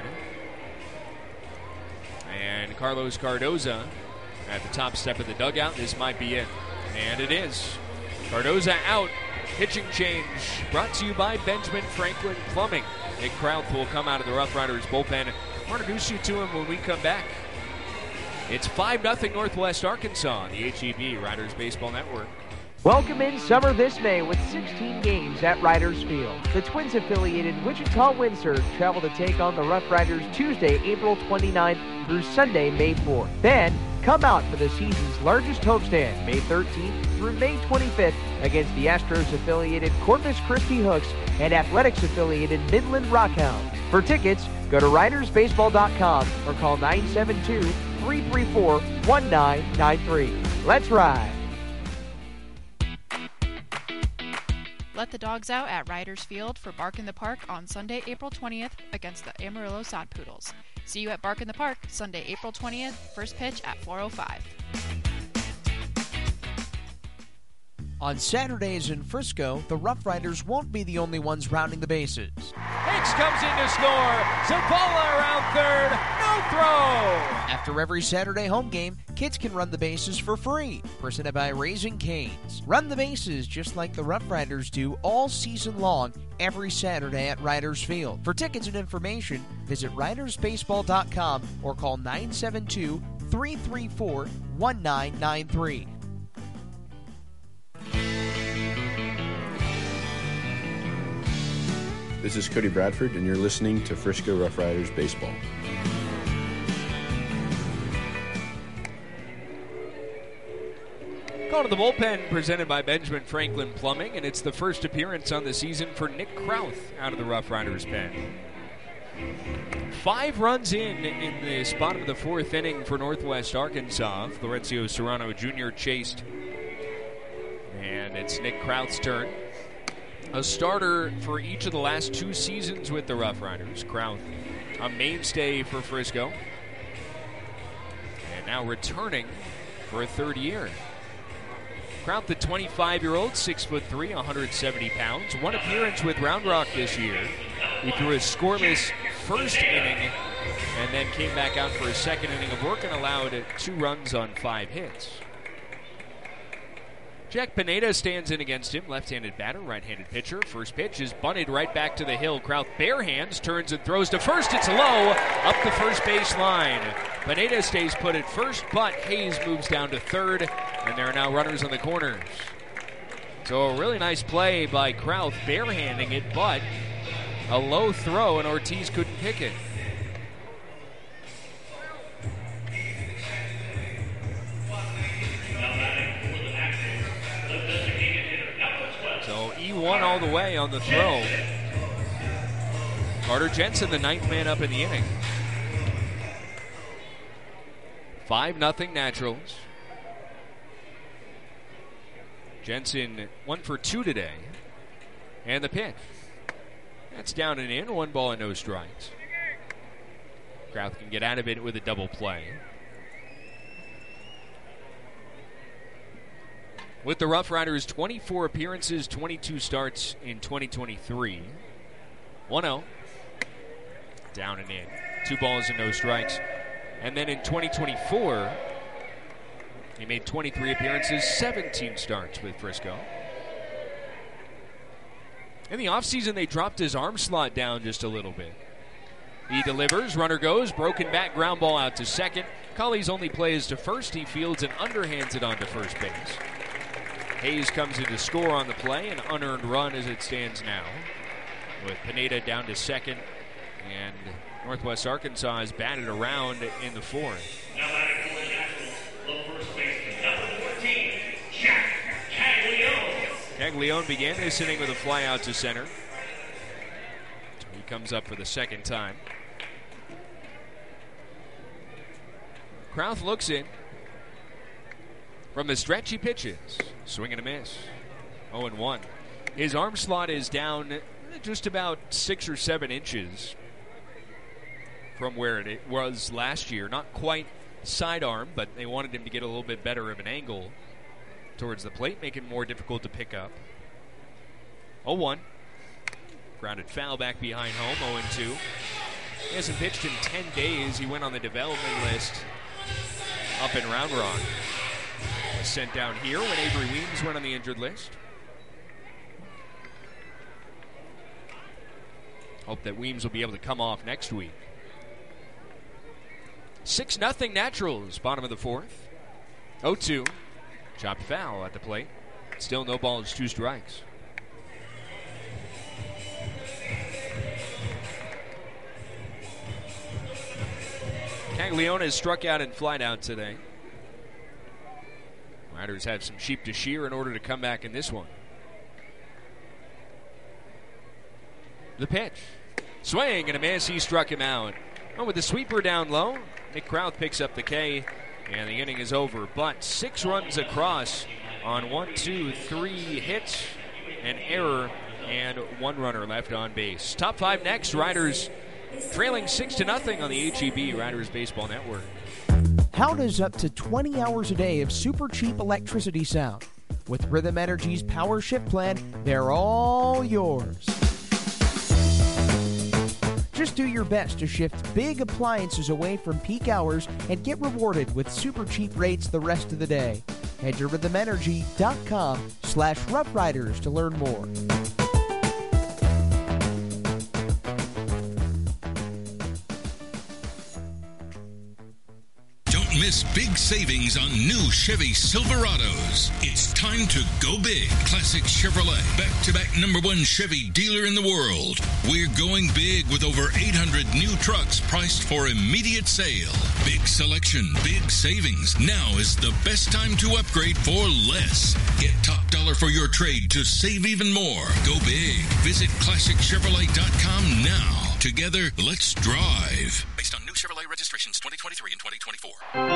Speaker 5: And Carlos Cardoza at the top step of the dugout. This might be it. And it is. Cardoza out. Pitching change brought to you by Benjamin Franklin Plumbing. Nick Krauth will come out of the Rough Riders bullpen. I'll introduce you to him when we come back. It's five nothing Northwest Arkansas on the H E B Riders Baseball Network.
Speaker 14: Welcome in summer this May with sixteen games at Riders Field. The Twins-affiliated Wichita Windsor travel to take on the Rough Riders Tuesday, April twenty-ninth through Sunday, May fourth. Then, come out for the season's largest homestand, May thirteenth through May twenty-fifth against the Astros-affiliated Corpus Christi Hooks and Athletics-affiliated Midland Rockhounds. For tickets, go to riders baseball dot com or call nine seven two, three three four, one nine nine three. Let's ride.
Speaker 1: Let the dogs out at Riders Field for Bark in the Park on Sunday, April twentieth against the Amarillo Sod Poodles. See you at Bark in the Park, Sunday, April twentieth, first pitch at four oh five.
Speaker 12: On Saturdays in Frisco, the Rough Riders won't be the only ones rounding the bases.
Speaker 5: Hey, Hicks comes in to score. Zavala around third. No throw.
Speaker 12: After every Saturday home game, kids can run the bases for free. Presented by Raising Cane's. Run the bases just like the Rough Riders do all season long, every Saturday at Riders Field. For tickets and information, visit riders baseball dot com or call nine seven two, three three four, one nine nine three.
Speaker 16: This is Cody Bradford, and you're listening to Frisco Rough Riders Baseball.
Speaker 5: Going to the bullpen, presented by Benjamin Franklin Plumbing, and it's the first appearance on the season for Nick Krauth out of the Rough Riders pen. Five runs in in this bottom of the fourth inning for Northwest Arkansas. Florencio Serrano Junior chased, and it's Nick Krauth's turn. A starter for each of the last two seasons with the Rough Riders. Krauth, a mainstay for Frisco, and now returning for a third year. Krauth, the twenty-five-year-old, six foot three, one hundred seventy pounds. One appearance with Round Rock this year. He threw a scoreless first inning and then came back out for a second inning of work and allowed two runs on five hits. Jack Pineda stands in against him. Left-handed batter, right-handed pitcher. First pitch is bunted right back to the hill. Krauth bare hands, turns and throws to first. It's low, up the first base line. Pineda stays put at first, but Hayes moves down to third, and there are now runners on the corners. So a really nice play by Krauth, barehanding it, but a low throw, and Ortiz couldn't pick it. So E one all the way on the throw. Carter Jensen, the ninth man up in the inning. five nothing Naturals. Jensen one for two today. And the pitch. That's down and in. One ball and no strikes. Krauth can get out of it with a double play. With the Rough Riders, twenty-four appearances, twenty-two starts in twenty twenty-three. one oh. Down and in. Two balls and no strikes. And then in twenty twenty-four, he made twenty-three appearances, seventeen starts with Frisco. In the offseason, they dropped his arm slot down just a little bit. He delivers, runner goes, broken back, ground ball out to second. Colley's only play is to first. He fields and underhands it onto first base. Hayes comes in to score on the play, an unearned run as it stands now. With Pineda down to second, and Northwest Arkansas is batted around in the fourth.
Speaker 4: Now batting for the Nationals, the first baseman, number fourteen, Jack Caglione.
Speaker 5: Caglione began this inning with a fly out to center. He comes up for the second time. Krauth looks in. From the stretch, he pitches. Swing and a miss. oh and one. His arm slot is down just about six or seven inches from where it was last year. Not quite sidearm, but they wanted him to get a little bit better of an angle towards the plate, make it more difficult to pick up. oh one. Grounded foul back behind home, oh and two. He hasn't pitched in ten days. He went on the development list up in Round Rock. Was sent down here when Avery Weems went on the injured list. Hope that Weems will be able to come off next week. six nothing Naturals, bottom of the fourth. oh two. Chopped foul at the plate. Still no balls, two strikes. Caglione has struck out and flied out today. Riders have some sheep to shear in order to come back in this one. The pitch. Swing and a miss. He struck him out. Oh, with the sweeper down low, Nick Krauth picks up the K, and the inning is over. But six runs across on one, two, three hits, an error, and one runner left on base. Top five next. Riders trailing six to nothing on the H E B Riders Baseball Network.
Speaker 12: How does up to twenty hours a day of super cheap electricity sound? With Rhythm Energy's Power Shift Plan, they're all yours. Just do your best to shift big appliances away from peak hours and get rewarded with super cheap rates the rest of the day. Head to rhythm energy dot com slash rough riders to learn more.
Speaker 10: Miss big savings on new Chevy Silverados. It's time to go big. Classic Chevrolet, back-to-back number one Chevy dealer in the world. We're going big with over eight hundred new trucks priced for immediate sale. Big selection, big savings. Now is the best time to upgrade for less. Get top dollar for your trade to save even more. Go big. Visit classic chevrolet dot com now. Together, let's drive. Based on new Chevrolet registrations twenty twenty-three and twenty twenty-four.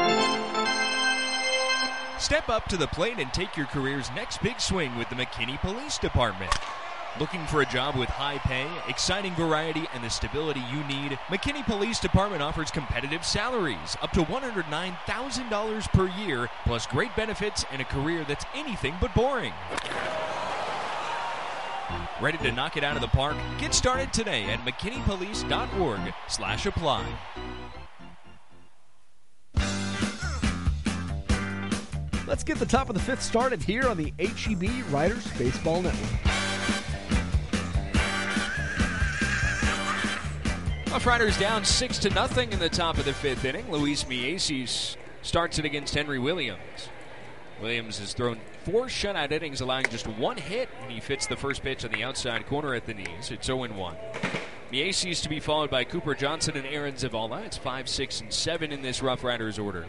Speaker 5: Step up to the plate and take your career's next big swing with the McKinney Police Department. Looking for a job with high pay, exciting variety, and the stability you need? McKinney Police Department offers competitive salaries, up to one hundred nine thousand dollars per year, plus great benefits and a career that's anything but boring. Ready to knock it out of the park? Get started today at mckinney police dot org slash apply.
Speaker 20: Let's get the top of the fifth started here on the H E B Riders Baseball Network.
Speaker 5: Rough Riders down six to nothing in the top of the fifth inning. Luis Mieses starts it against Henry Williams. Williams has thrown four shutout innings, allowing just one hit, and he fits the first pitch on the outside corner at the knees. It's oh and one. Mieses to be followed by Cooper Johnson and Aaron Zavala. It's five, six, and seven in this Rough Riders order.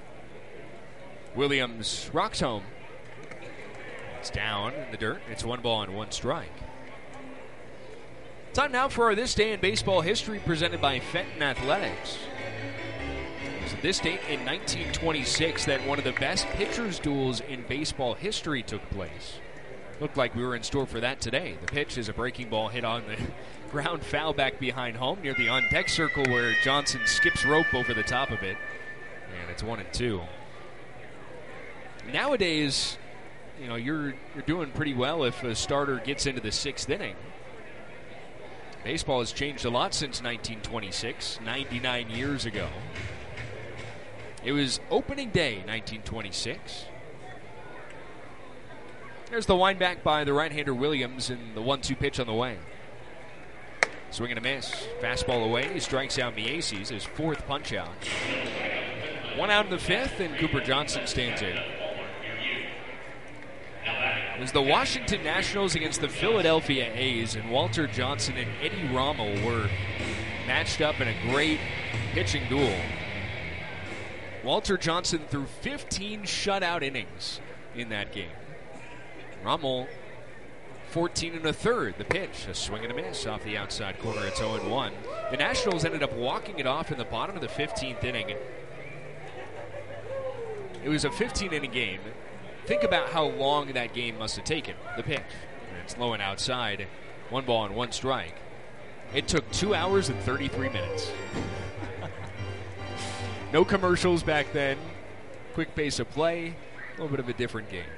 Speaker 5: Williams rocks home. It's down in the dirt. It's one ball and one strike. Time now for our This Day in Baseball History presented by Fenton Athletics. It was this date in nineteen twenty-six that one of the best pitchers' duels in baseball history took place. Looked like we were in store for that today. The pitch is a breaking ball hit on the ground foul back behind home near the on-deck circle where Johnson skips rope over the top of it. And it's one and two. Nowadays, you know, you're you're doing pretty well if a starter gets into the sixth inning. Baseball has changed a lot since nineteen twenty-six, ninety-nine years ago. It was opening day, nineteen twenty-six. There's the wind back by the right-hander Williams and the one two pitch on the way. Swing and a miss. Fastball away. He strikes out Mieses, his fourth punch out. One out in the fifth, and Cooper Johnson stands in. It was the Washington Nationals against the Philadelphia A's, and Walter Johnson and Eddie Rommel were matched up in a great pitching duel. Walter Johnson threw fifteen shutout innings in that game. Rommel, fourteen and a third. The pitch, a swing and a miss off the outside corner. It's oh and one. The Nationals ended up walking it off in the bottom of the fifteenth inning. It was a fifteen-inning game. Think about how long that game must have taken. The pitch. And it's low and outside. One ball and one strike. It took two hours and thirty-three minutes. No commercials back then. Quick pace of play. A little bit of a different game.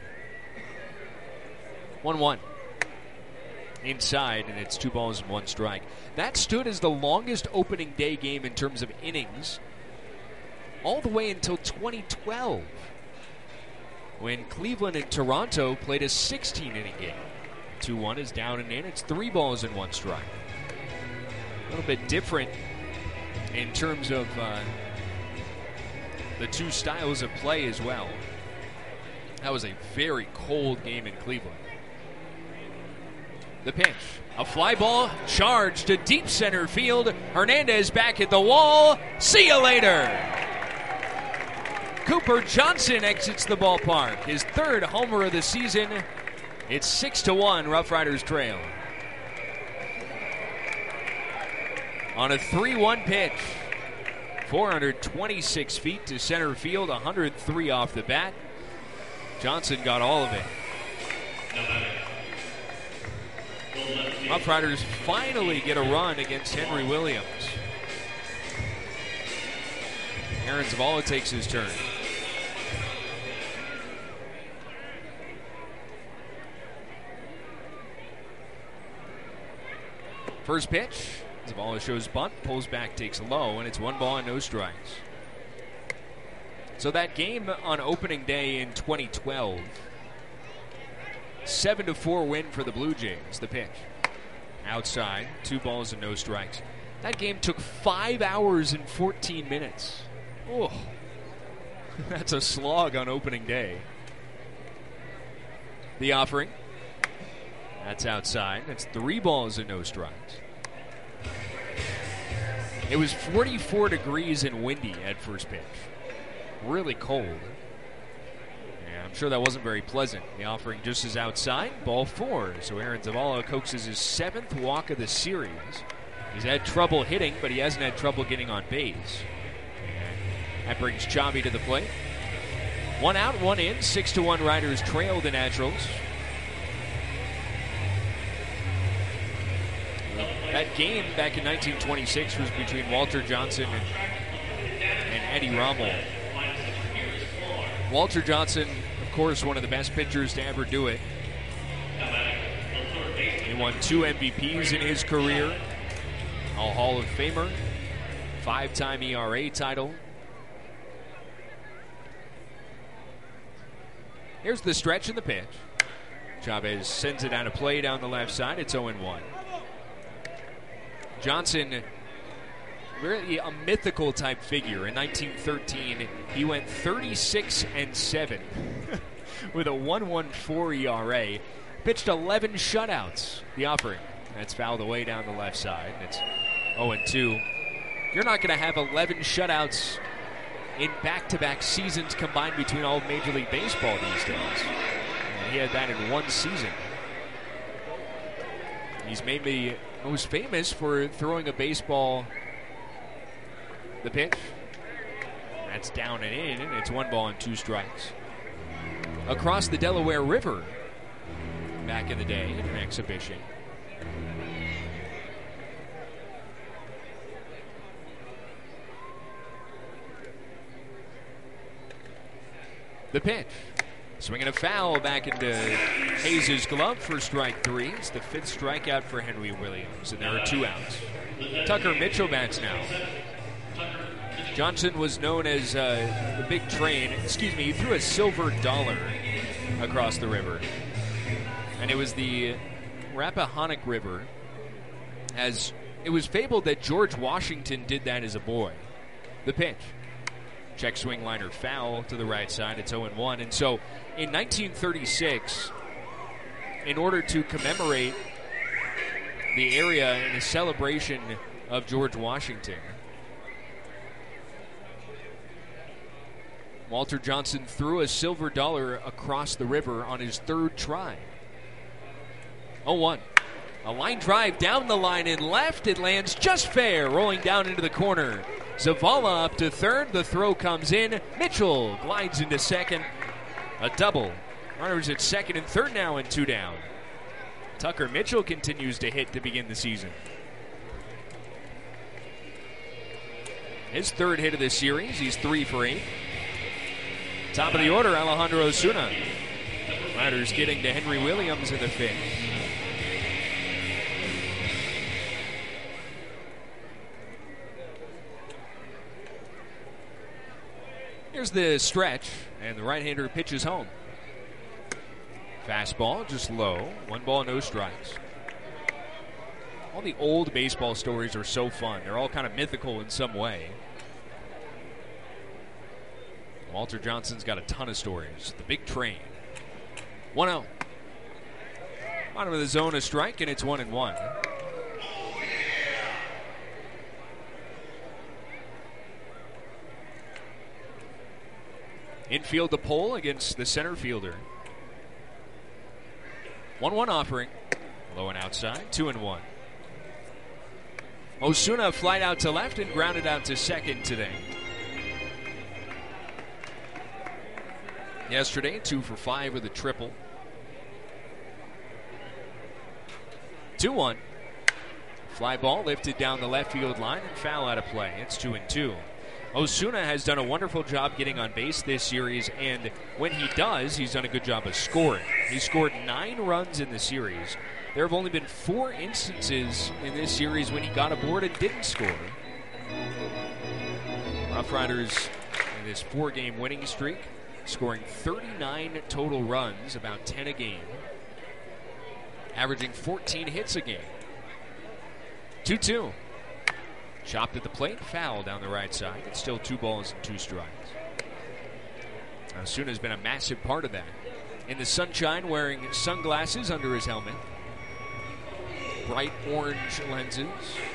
Speaker 5: one one. Inside, and it's two balls and one strike. That stood as the longest opening day game in terms of innings all the way until twenty twelve. When Cleveland and Toronto played a sixteen-inning game. two one is down and in. It's three balls and one strike. A little bit different in terms of uh, the two styles of play as well. That was a very cold game in Cleveland. The pitch. A fly ball charged to deep center field. Hernandez back at the wall. See you later. Cooper Johnson exits the ballpark. His third homer of the season. It's six to one. Rough Riders trail. On a three one pitch. four hundred twenty-six feet to center field. one hundred three off the bat. Johnson got all of it. Rough Riders finally get a run against Henry Williams. Aaron Zavala takes his turn. First pitch, Zavala shows bunt, pulls back, takes low, and it's one ball and no strikes. So that game on opening day in twenty twelve, seven to four win for the Blue Jays. The pitch. Outside, two balls and no strikes. That game took five hours and fourteen minutes. Oh, that's a slog on opening day. The offering. That's outside. That's three balls and no strikes. It was forty-four degrees and windy at first pitch. Really cold. Yeah, I'm sure that wasn't very pleasant. The offering just is outside. Ball four. So Aaron Zavala coaxes his seventh walk of the series. He's had trouble hitting, but he hasn't had trouble getting on base. And that brings Chavi to the plate. One out, one in. Six to one Riders trail the Naturals. That game back in nineteen twenty-six was between Walter Johnson and, and Eddie Rommel. Walter Johnson, of course, one of the best pitchers to ever do it. He won two M V Ps in his career. A Hall of Famer. Five-time E R A title. Here's the stretch and the pitch. Chavez sends it out of play down the left side. It's oh and one. Johnson, really a mythical type figure. In nineteen thirteen, he went thirty-six and seven with a one point one four E R A. Pitched eleven shutouts. The offering. That's fouled away down the left side. It's oh and two. You're not going to have eleven shutouts in back-to-back seasons combined between all of Major League Baseball these days. And he had that in one season. He's maybe most famous for throwing a baseball. The pitch. That's down and in, and it's one ball and two strikes. Across the Delaware River back in the day in an exhibition. The pitch. Swinging a foul back into Hayes' glove for strike three. It's the fifth strikeout for Henry Williams, and there are two outs. Tucker Mitchell bats now. Johnson was known as uh, the big train. Excuse me, he threw a silver dollar across the river. And it was the Rappahannock River. As it was fabled that George Washington did that as a boy. The pitch. Check swing liner foul to the right side. It's oh and one. And so in nineteen thirty-six, in order to commemorate the area in a celebration of George Washington, Walter Johnson threw a silver dollar across the river on his third try. oh one. A line drive down the line and left. It lands just fair, rolling down into the corner. Zavala up to third. The throw comes in. Mitchell glides into second. A double. Runners at second and third now and two down. Tucker Mitchell continues to hit to begin the season. His third hit of the series. He's three for eight. Top of the order, Alejandro Osuna. Riders getting to Henry Williams in the fifth. Here's the stretch, and the right-hander pitches home. Fastball, just low. One ball, no strikes. All the old baseball stories are so fun. They're all kind of mythical in some way. Walter Johnson's got a ton of stories. The big train. one oh. Bottom of the zone, a strike, and it's one and one. Infield the pole against the center fielder. one one offering. Low and outside. two and one. Osuna flied out to left and grounded out to second today. Yesterday, two for five with a triple. two one. Fly ball lifted down the left field line and foul out of play. It's two and two. Osuna has done a wonderful job getting on base this series, and when he does, he's done a good job of scoring. He scored nine runs in the series, There have only been four instances in this series when he got aboard and didn't score. Rough Riders in this four-game winning streak, scoring thirty-nine total runs, about ten a game, averaging fourteen hits a game. two two. Chopped at the plate, foul down the right side. It's still two balls and two strikes. Osuna has been a massive part of that. In the sunshine, wearing sunglasses under his helmet. Bright orange lenses.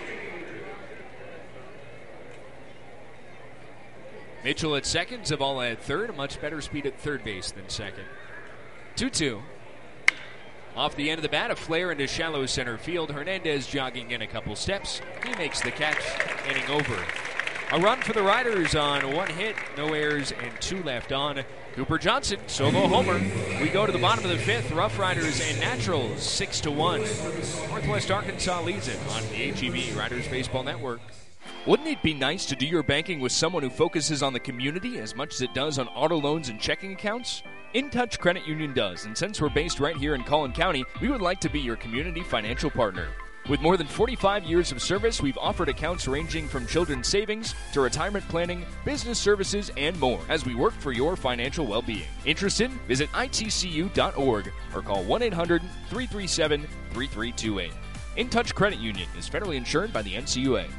Speaker 5: Mitchell at second, Zavala at third. A much better speed at third base than second. two two. Off the end of the bat, a flare into shallow center field. Hernandez jogging in a couple steps. He makes the catch, inning over. A run for the Riders on one hit, no errors, and two left on. Cooper Johnson, solo homer. We go to the bottom of the fifth. Rough Riders and Naturals, six to one. Northwest Arkansas leads it on the H E B Riders Baseball Network.
Speaker 17: Wouldn't it be nice to do your banking with someone who focuses on the community as much as it does on auto loans and checking accounts? InTouch Credit Union does, and since we're based right here in Collin County, we would like to be your community financial partner. With more than forty-five years of service, we've offered accounts ranging from children's savings to retirement planning, business services, and more as we work for your financial well-being. Interested? Visit I T C U dot org or call one eight hundred, three three seven, three three two eight. InTouch Credit Union is federally insured by the N C U A.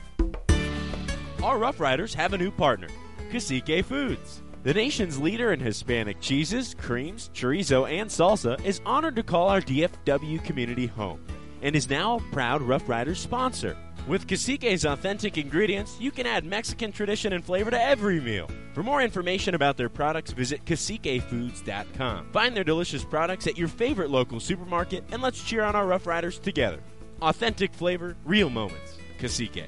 Speaker 6: Our Rough Riders have a new partner, Cacique Foods. The nation's leader in Hispanic cheeses, creams, chorizo, and salsa is honored to call our D F W community home and is now a proud Rough Riders sponsor. With Cacique's authentic ingredients, you can add Mexican tradition and flavor to every meal. For more information about their products, visit cacique foods dot com. Find their delicious products at your favorite local supermarket, and let's cheer on our Rough Riders together. Authentic flavor, real moments. Cacique.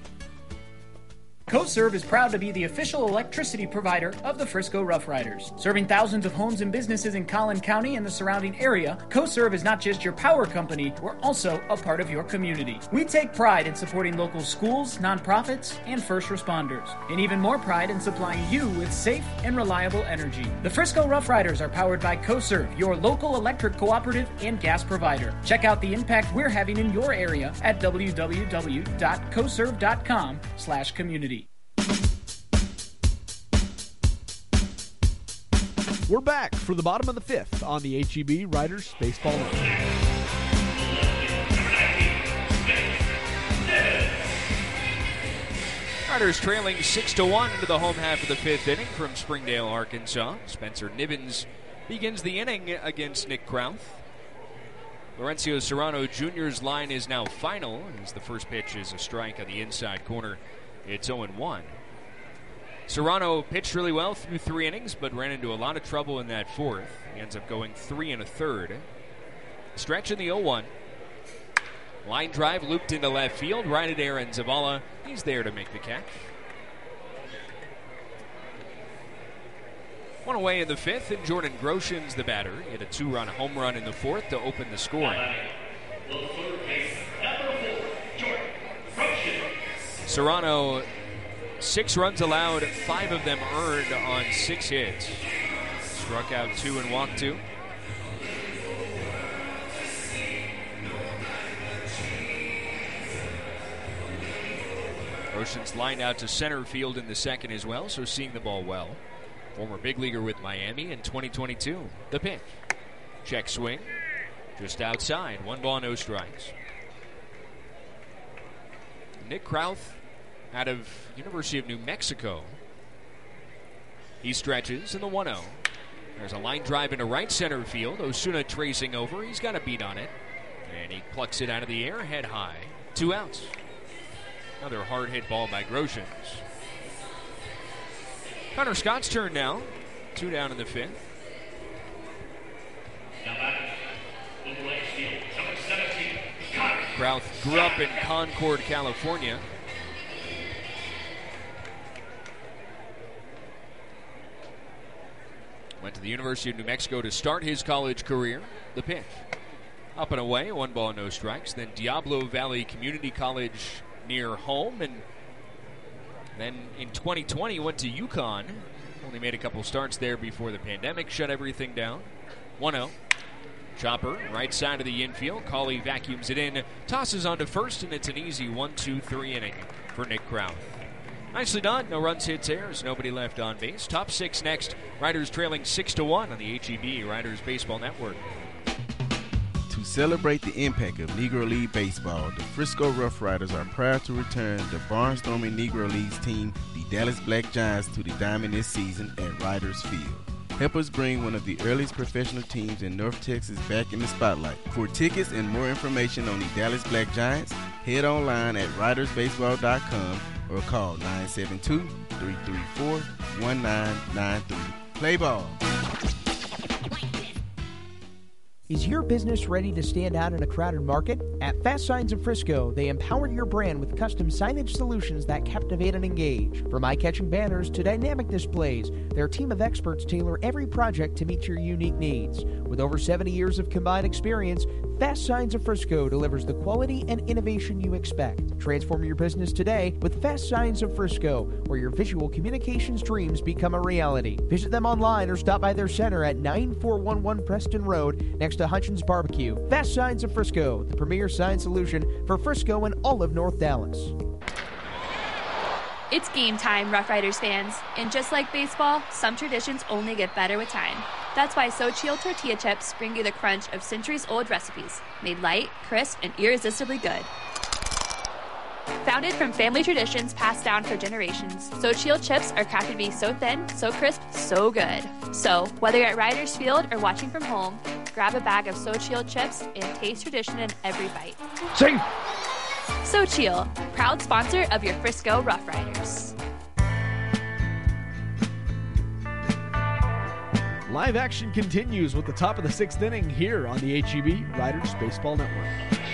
Speaker 7: CoServe is proud to be the official electricity provider of the Frisco Rough Riders. Serving thousands of homes and businesses in Collin County and the surrounding area, CoServe is not just your power company, we're also a part of your community. We take pride in supporting local schools, nonprofits, and first responders, and even more pride in supplying you with safe and reliable energy. The Frisco Rough Riders are powered by CoServe, your local electric cooperative and gas provider. Check out the impact we're having in your area at w w w dot coserve dot com slash community.
Speaker 20: We're back for the bottom of the fifth on the H E B Riders Baseball Network.
Speaker 5: Riders trailing six to one into the home half of the fifth inning from Springdale, Arkansas. Spencer Nibbins begins the inning against Nick Krauth. Lorenzo Serrano Junior's line is now final as the first pitch is a strike on the inside corner. It's oh one. Serrano pitched really well through three innings, but ran into a lot of trouble in that fourth. He ends up going three and a third. Stretch in the oh one. Line drive looped into left field, right at Aaron Zavala. He's there to make the catch. One away in the fifth, and Jordan Groshans the batter. He had a two-run home run in the fourth to open the scoring. Serrano, six runs allowed, five of them earned on six hits. Struck out two and walked two. Groshans lined out to center field in the second as well, so seeing the ball well. Former big leaguer with Miami in twenty twenty-two. The pitch. Check swing. Just outside. One ball, no strikes. Nick Krauth out of University of New Mexico. He stretches in the one oh. There's a line drive into right center field. Osuna tracing over. He's got a beat on it. And he plucks it out of the air, head high. Two outs. Another hard hit ball by Groshans. Connor Scott's turn now. Two down in the fifth. Krauth grew up in Concord, California. Went to the University of New Mexico to start his college career. The pitch. Up and away, one ball, no strikes. Then Diablo Valley Community College near home. And then in twenty twenty went to UConn. Only made a couple starts there before the pandemic shut everything down. one oh. Chopper, right side of the infield. Cauley vacuums it in, tosses on to first, and it's an easy one two three inning for Nick Crowley. Nicely done. No runs, hits, errors. Nobody left on base. Top six next. Riders trailing six to one on the H E B Riders Baseball Network.
Speaker 18: To celebrate the impact of Negro League Baseball, the Frisco Rough Riders are proud to return the barnstorming Negro Leagues team, the Dallas Black Giants, to the diamond this season at Riders Field. Help us bring one of the earliest professional teams in North Texas back in the spotlight. For tickets and more information on the Dallas Black Giants, head online at riders baseball dot com or call nine seven two, three three four, one nine nine three. Play ball.
Speaker 14: Is your business ready to stand out in a crowded market? At Fast Signs of Frisco, they empower your brand with custom signage solutions that captivate and engage. From eye-catching banners to dynamic displays, their team of experts tailor every project to meet your unique needs. With over seventy years of combined experience, Fast Signs of Frisco delivers the quality and innovation you expect. Transform your business today with Fast Signs of Frisco, where your visual communications dreams become a reality. Visit them online or stop by their center at nine four one one Preston Road next to Hutchins Barbecue. Fast Signs of Frisco, the premier sign solution for Frisco and all of North Dallas.
Speaker 19: It's game time, Rough Riders fans. And just like baseball, some traditions only get better with time. That's why Xochitl tortilla chips bring you the crunch of centuries-old recipes, made light, crisp, and irresistibly good. Founded from family traditions passed down for generations, Xochitl chips are crafted to be so thin, so crisp, so good. So, whether you're at Riders Field or watching from home, grab a bag of Xochitl chips and taste tradition in every bite.
Speaker 20: Sing!
Speaker 19: Xochitl, proud sponsor of your Frisco Rough Riders.
Speaker 20: Live action continues with the top of the sixth inning here on the H E B Riders Baseball Network.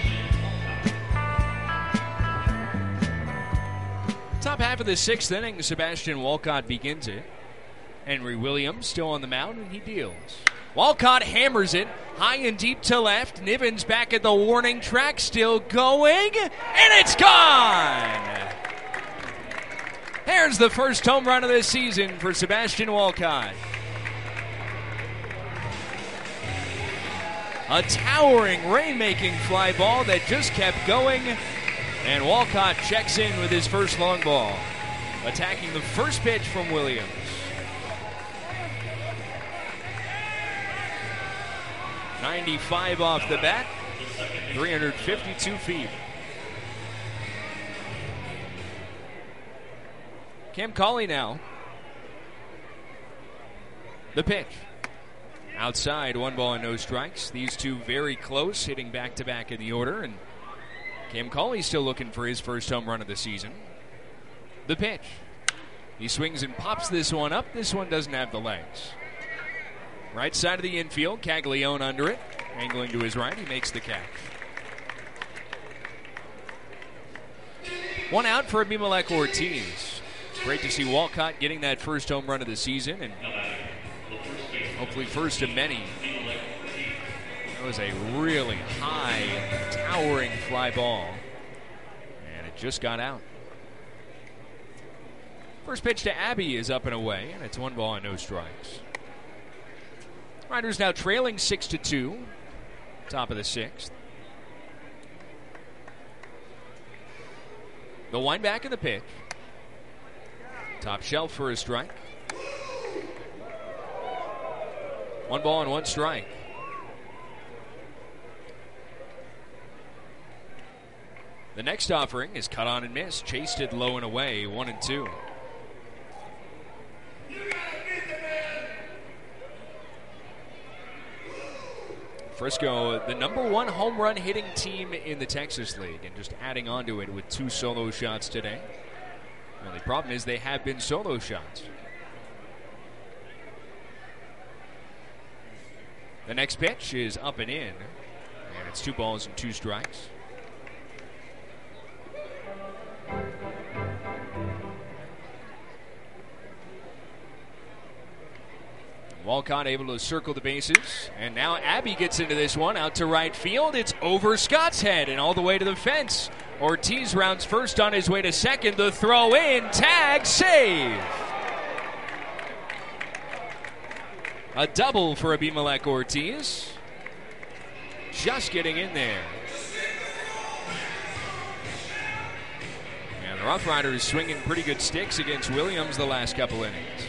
Speaker 5: Top half of the sixth inning, Sebastian Walcott begins it. Henry Williams still on the mound, and he deals. Walcott hammers it high and deep to left. Nivens back at the warning track, still going, and it's gone! There's the first home run of the season for Sebastian Walcott. A towering, rain-making fly ball that just kept going, and Walcott checks in with his first long ball, attacking the first pitch from Williams. ninety-five off the bat, three hundred fifty-two feet. Cam Cauley now. The pitch. Outside, one ball and no strikes. These two very close, hitting back-to-back in the order, and Cam Cauley still looking for his first home run of the season. The pitch. He swings and pops this one up. This one doesn't have the legs. Right side of the infield, Caglione under it. Angling to his right, he makes the catch. One out for Abimelech Ortiz. Great to see Walcott getting that first home run of the season, and hopefully first of many. That was a really high, towering fly ball, and it just got out. First pitch to Abbey is up and away, and it's one ball and no strikes. Riders now trailing six to two, top of the sixth. The wind back of the pitch. Top shelf for a strike. One ball and one strike. The next offering is cut on and missed. Chased it low and away, one and two. Frisco, the number one home run hitting team in the Texas League, and just adding on to it with two solo shots today. The only problem is they have been solo shots. The next pitch is up and in, and it's two balls and two strikes. Walcott able to circle the bases, and now Abbey gets into this one, out to right field. It's over Scott's head and all the way to the fence. Ortiz rounds first on his way to second. The throw in, tag, save. A double for Abimelech Ortiz. just getting in there. And the Rough Riders swinging pretty good sticks against Williams the last couple innings.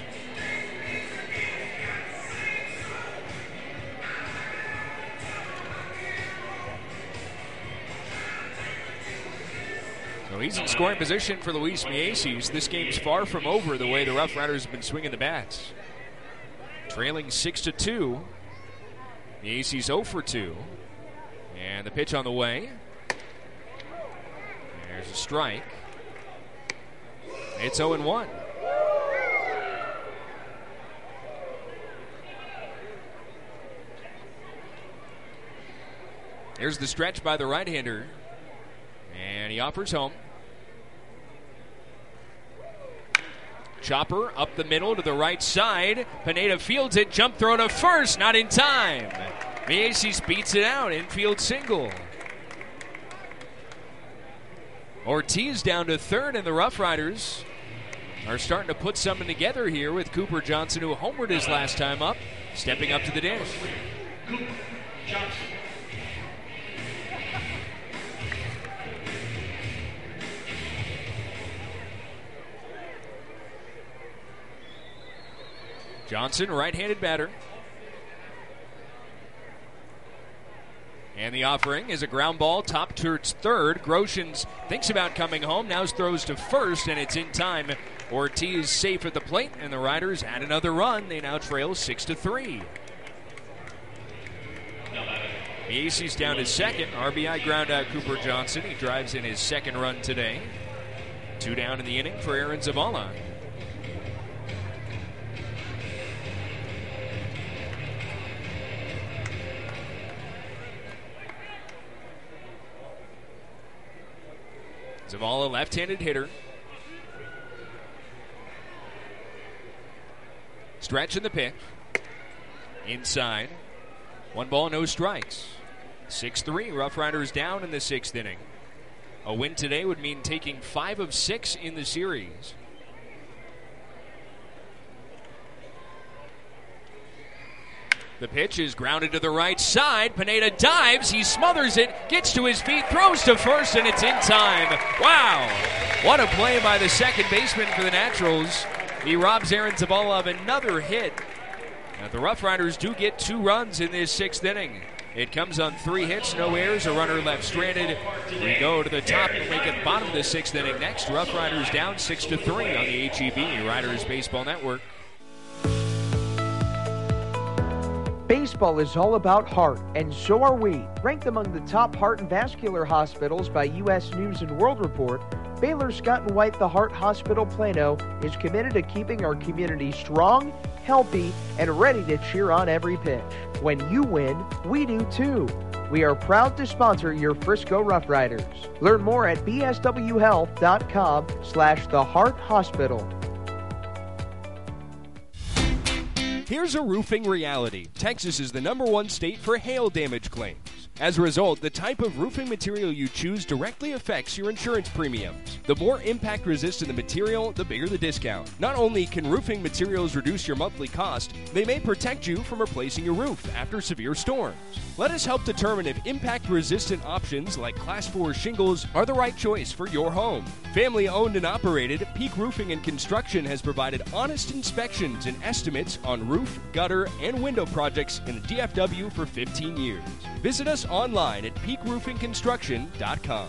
Speaker 5: So he's in scoring position for Luis Mieses. This game's far from over the way the Rough Riders have been swinging the bats. Trailing six to two. Mieses oh for two. And the pitch on the way. There's a strike. It's oh and one. There's the stretch by the right-hander. And he offers home. Chopper up the middle to the right side. Pineda fields it. Jump throw to first. Not in time. Mieses beats it out. Infield single. Ortiz down to third, and the Rough Riders are starting to put something together here with Cooper Johnson, who homered his last time up, stepping up to the dish.
Speaker 4: Cooper Johnson.
Speaker 5: Johnson, right-handed batter. And the offering is a ground ball, top towards third. Groshans thinks about coming home, now throws to first, and it's in time. Ortiz safe at the plate, and the Riders add another run. They now trail six to three. Mieses down to second. R B I ground out Cooper Johnson. He drives in his second run today. Two down in the inning for Aaron Zavala. Zavala, left-handed hitter. Stretch in the pitch. Inside. One ball, no strikes. six three, Rough Riders down in the sixth inning. A win today would mean taking five of six in the series. The pitch is grounded to the right side. Pineda dives. He smothers it, gets to his feet, throws to first, and it's in time. Wow. What a play by the second baseman for the Naturals. He robs Aaron Zavala of another hit. Now, the Rough Riders do get two runs in this sixth inning. It comes on three hits, no errors, a runner left stranded. We go to the top and make it bottom of the sixth inning next. Rough Riders down six to three on the H E B Riders Baseball Network.
Speaker 14: Baseball is all about heart, and so are we. Ranked among the top heart and vascular hospitals by U S News and World Report, Baylor Scott and White The Heart Hospital Plano is committed to keeping our community strong, healthy, and ready to cheer on every pitch. When you win, we do too. We are proud to sponsor your Frisco Rough Riders. Learn more at b s w health dot com slash the heart hospital.
Speaker 17: Here's a roofing reality. Texas is the number one state for hail damage claims. As a result, the type of roofing material you choose directly affects your insurance premiums. The more impact-resistant the material, the bigger the discount. Not only can roofing materials reduce your monthly cost, they may protect you from replacing your roof after severe storms. Let us help determine if impact-resistant options like Class four shingles are the right choice for your home. Family-owned and operated, Peak Roofing and Construction has provided honest inspections and estimates on roof, gutter, and window projects in the D F W for fifteen years. Visit us online at peak roofing construction dot com.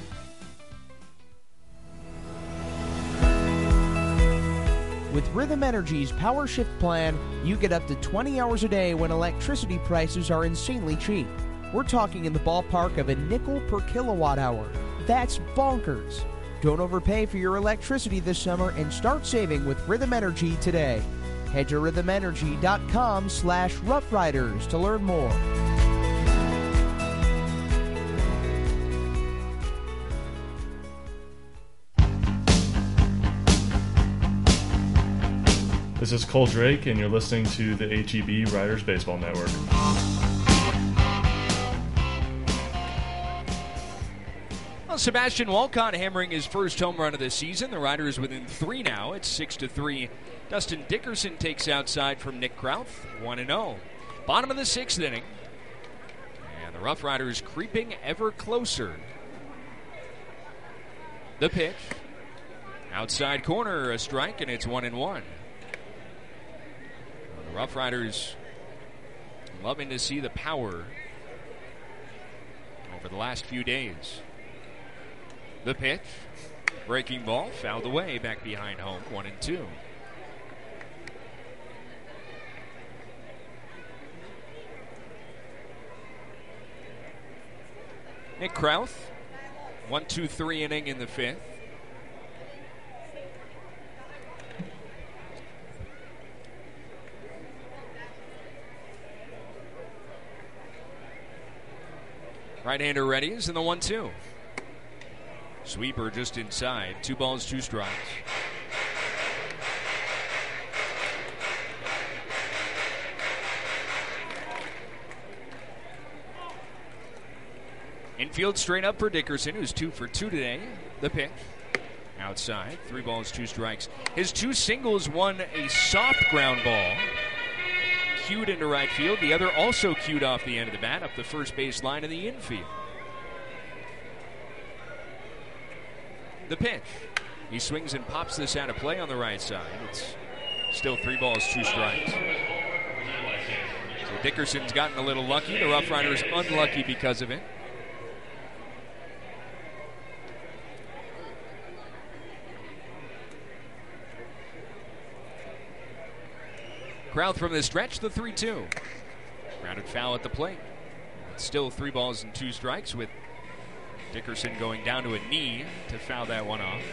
Speaker 14: With Rhythm Energy's Power Shift plan, you get up to twenty hours a day when electricity prices are insanely cheap. We're talking in the ballpark of a nickel per kilowatt hour. That's bonkers. Don't overpay for your electricity this summer and start saving with Rhythm Energy today. Head to rhythm energy dot com slash rough riders to learn more.
Speaker 9: This is Cole Drake, and you're listening to the H E B Riders Baseball Network.
Speaker 5: Well, Sebastian Walcott hammering his first home run of the season. The Riders within three now. It's six to three. Dustin Dickerson takes outside from Nick Krauth, one and oh. Bottom of the sixth inning. And And the Rough Riders creeping ever closer. The pitch. Outside corner, a strike, and it's one and one. The Rough Riders loving to see the power over the last few days. The pitch. Breaking ball, fouled away, back behind home, one and two. Nick Krauth, one two three inning in the fifth. Right-hander ready is in the one two. Sweeper just inside. Two balls, two strikes. Infield straight up for Dickerson, who's two for two today. The pitch. Outside. Three balls, two strikes. His two singles, one a soft ground ball. Cued into right field. The other also cued off the end of the bat up the first base line in the infield. The pitch. He swings and pops this out of play on the right side. It's still three balls, two strikes. So Dickerson's gotten a little lucky. The Rough Riders unlucky because of it. Krauth from the stretch, the three two. Grounded foul at the plate. It's still three balls and two strikes with Dickerson going down to a knee to foul that one off.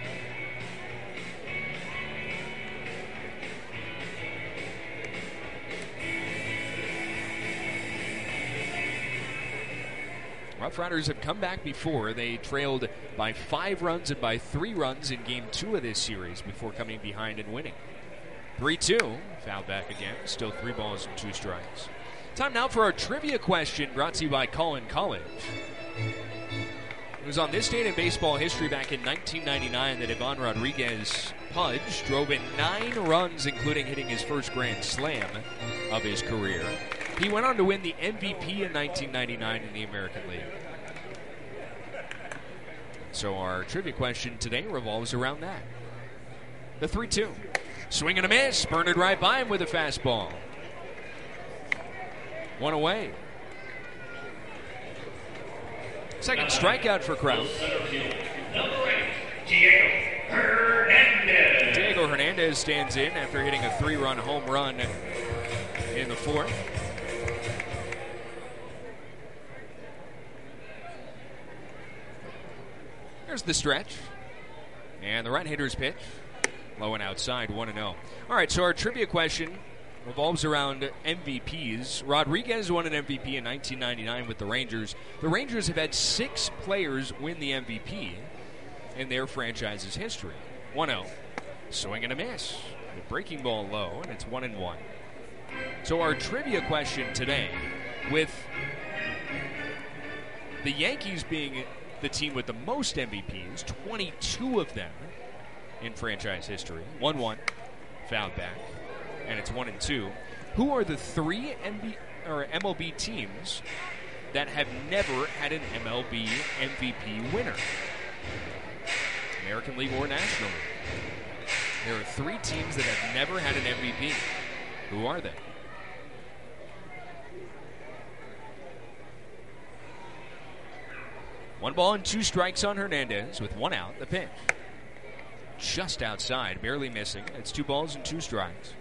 Speaker 5: Rough Riders have come back before. They trailed by five runs and by three runs in game two of this series before coming behind and winning. three two, fouled back again. Still three balls and two strikes. Time now for our trivia question brought to you by Collin College. It was on this date in baseball history back in nineteen ninety-nine that Ivan Rodriguez Pudge drove in nine runs, including hitting his first grand slam of his career. He went on to win the M V P in nineteen ninety-nine in the American League. So our trivia question today revolves around that. The three two. Swing and a miss. Burned it right by him with a fastball. One away. Second strikeout for Krauth. Diego Hernandez. Diego Hernandez stands in after hitting a three-run home run in the fourth. There's the stretch. And the right-hander's pitch. Low and outside, one and oh. All right, so our trivia question revolves around M V Ps. Rodriguez won an M V P in nineteen ninety-nine with the Rangers. The Rangers have had six players win the M V P in their franchise's history. one oh. Swing and a miss. The breaking ball low, and it's one and one. So our trivia question today, with the Yankees being the team with the most M V Ps, twenty-two of them in franchise history. one one. Fouled back. And it's one and two. Who are the three M B, or M L B teams that have never had an M L B M V P winner? American League or National League. There are three teams that have never had an M V P. Who are they? One ball and two strikes on Hernandez with one out. The pitch. Just outside, barely missing. It's two balls and two strikes.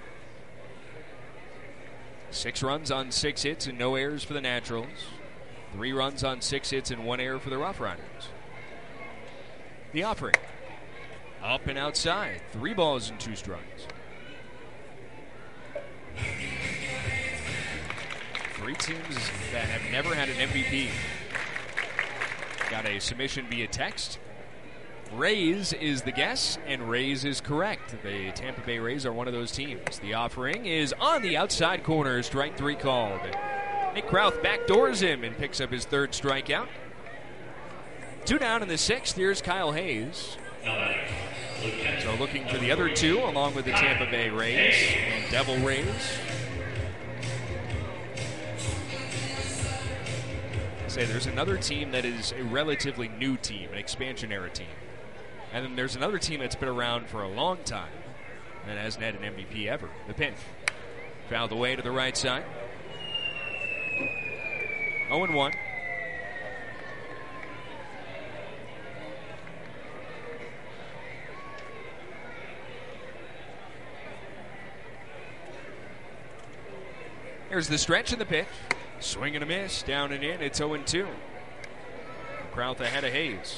Speaker 5: Six runs on six hits and no errors for the Naturals. Three runs on six hits and one error for the Rough Riders. The offering. Up and outside. Three balls and two strikes. Three teams that have never had an M V P. Got a submission via text. Rays is the guess, and Rays is correct. The Tampa Bay Rays are one of those teams. The offering is on the outside corner. Strike three called. Nick Krauth backdoors him and picks up his third strikeout. Two down in the sixth. Here's Kyle Hayes. So looking for the other two along with the Tampa Bay Rays and Devil Rays. Say there's another team that is a relatively new team, an expansion era team. And then there's another team that's been around for a long time and hasn't had an M V P ever. The pinch. Fouled away to the right side. oh and one. Here's the stretch and the pitch. Swing and a miss. Down and in. It's oh and two. Krauth ahead of Hayes.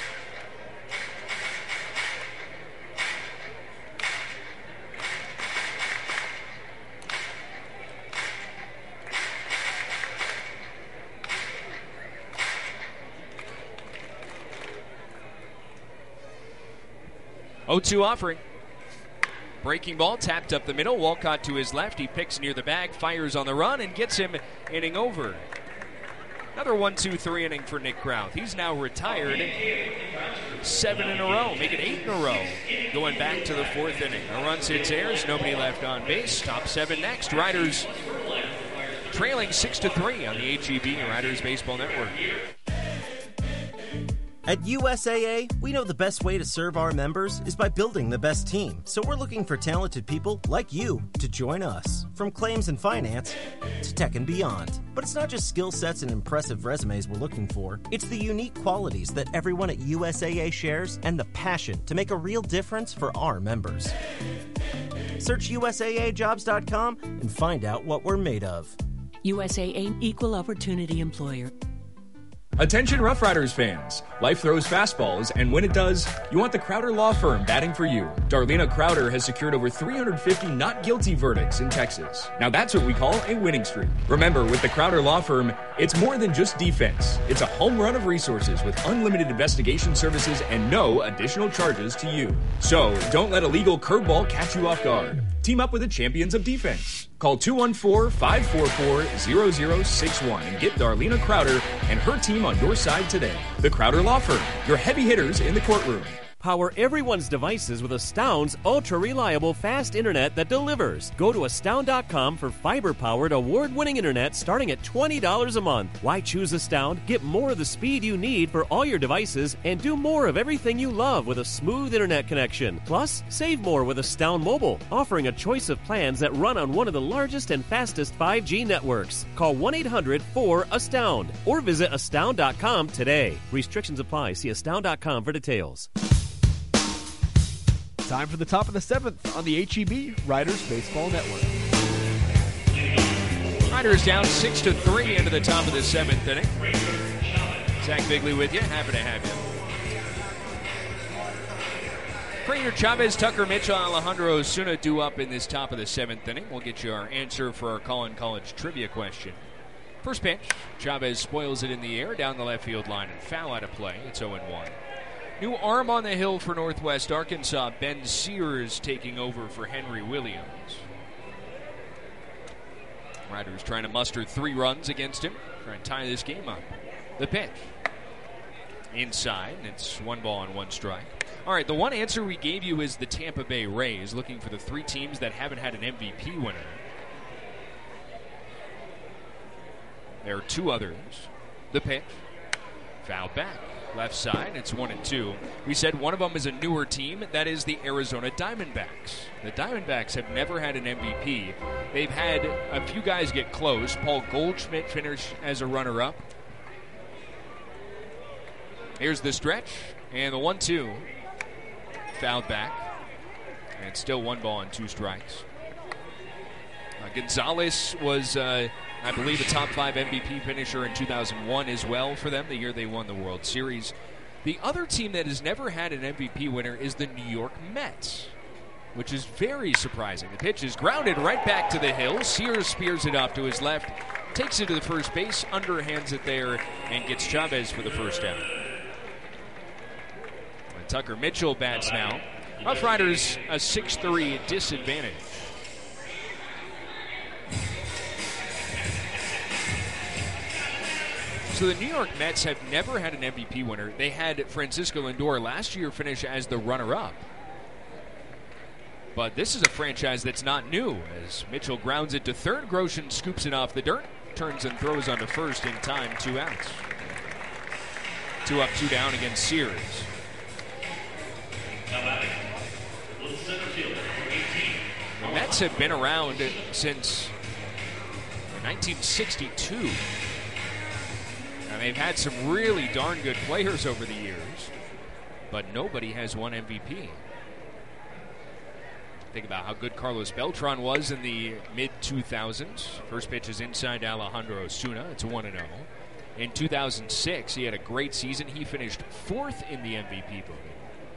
Speaker 5: oh two offering. Breaking ball tapped up the middle. Walcott to his left. He picks near the bag, fires on the run, and gets him inning over. Another one two three inning for Nick Krauth. He's now retired. Seven in a row. Make it eight in a row. Going back to the fourth inning. A run hits airs. Nobody left on base. Top seven next. Riders trailing six to three on the H E B Riders Baseball Network.
Speaker 11: At U S A A, we know the best way to serve our members is by building the best team. So we're looking for talented people like you to join us. From claims and finance to tech and beyond. But it's not just skill sets and impressive resumes we're looking for. It's the unique qualities that everyone at U S A A shares and the passion to make a real difference for our members. Search U S A A jobs dot com and find out what we're made of.
Speaker 21: U S A A Equal Opportunity Employer.
Speaker 15: Attention Rough Riders fans. Life throws fastballs, and when it does, you want the Crowder Law Firm batting for you. Darlena Crowder has secured over three hundred fifty not guilty verdicts in Texas. Now that's what we call a winning streak. Remember, with the Crowder Law Firm, it's more than just defense. It's a home run of resources with unlimited investigation services and no additional charges to you. So, don't let a legal curveball catch you off guard. Team up with the champions of defense. Call two one four, five four four, zero zero six one and get Darlena Crowder and her team on your side today. The Crowder Law Firm, your heavy hitters in the courtroom.
Speaker 22: Power everyone's devices with Astound's ultra-reliable fast internet that delivers. Go to astound dot com for fiber-powered, award-winning internet starting at twenty dollars a month. Why choose Astound? Get more of the speed you need for all your devices and do more of everything you love with a smooth internet connection. Plus, save more with Astound Mobile, offering a choice of plans that run on one of the largest and fastest five G networks. Call one eight hundred four astound or visit astound dot com today. Restrictions apply. See astound dot com for details.
Speaker 20: Time for the top of the seventh on the H E B Riders Baseball Network.
Speaker 5: Riders down six to three into the top of the seventh inning. Zach Bigley with you. Happy to have you. Crater Chavez, Tucker Mitchell, Alejandro Osuna due up in this top of the seventh inning. We'll get you our answer for our Collin College trivia question. First pitch, Chavez spoils it in the air down the left field line and foul out of play. It's oh and one. New arm on the hill for Northwest Arkansas. Ben Sears taking over for Henry Williams. Riders trying to muster three runs against him. Trying to tie this game up. The pitch. Inside, and it's one ball and one strike. All right, the one answer we gave you is the Tampa Bay Rays, looking for the three teams that haven't had an M V P winner. There are two others. The pitch. Fouled back. Left side, it's one and two. We said one of them is a newer team. That is the Arizona Diamondbacks. The Diamondbacks have never had an M V P. They've had a few guys get close. Paul Goldschmidt finished as a runner-up. Here's the stretch, and the one two. Fouled back. And it's still one ball and two strikes. Uh, Gonzalez was... Uh, I believe a top five M V P finisher in two thousand one as well for them, the year they won the World Series. The other team that has never had an M V P winner is the New York Mets, which is very surprising. The pitch is grounded right back to the hill. Sears spears it off to his left, takes it to the first base, underhands it there, and gets Chavez for the first out. And Tucker Mitchell bats now. Rough Riders a six three disadvantage. So the New York Mets have never had an M V P winner. They had Francisco Lindor last year finish as the runner-up. But this is a franchise that's not new, as Mitchell grounds it to third. Grosjean scoops it off the dirt, turns and throws onto first in time, two outs. Two up, two down against Sears. The Mets have been around since nineteen sixty-two. And they've had some really darn good players over the years, but nobody has won M V P. Think about how good Carlos Beltran was in the mid two thousands. First pitch is inside Alejandro Osuna. It's one and oh. In two thousand six, he had a great season. He finished fourth in the M V P voting.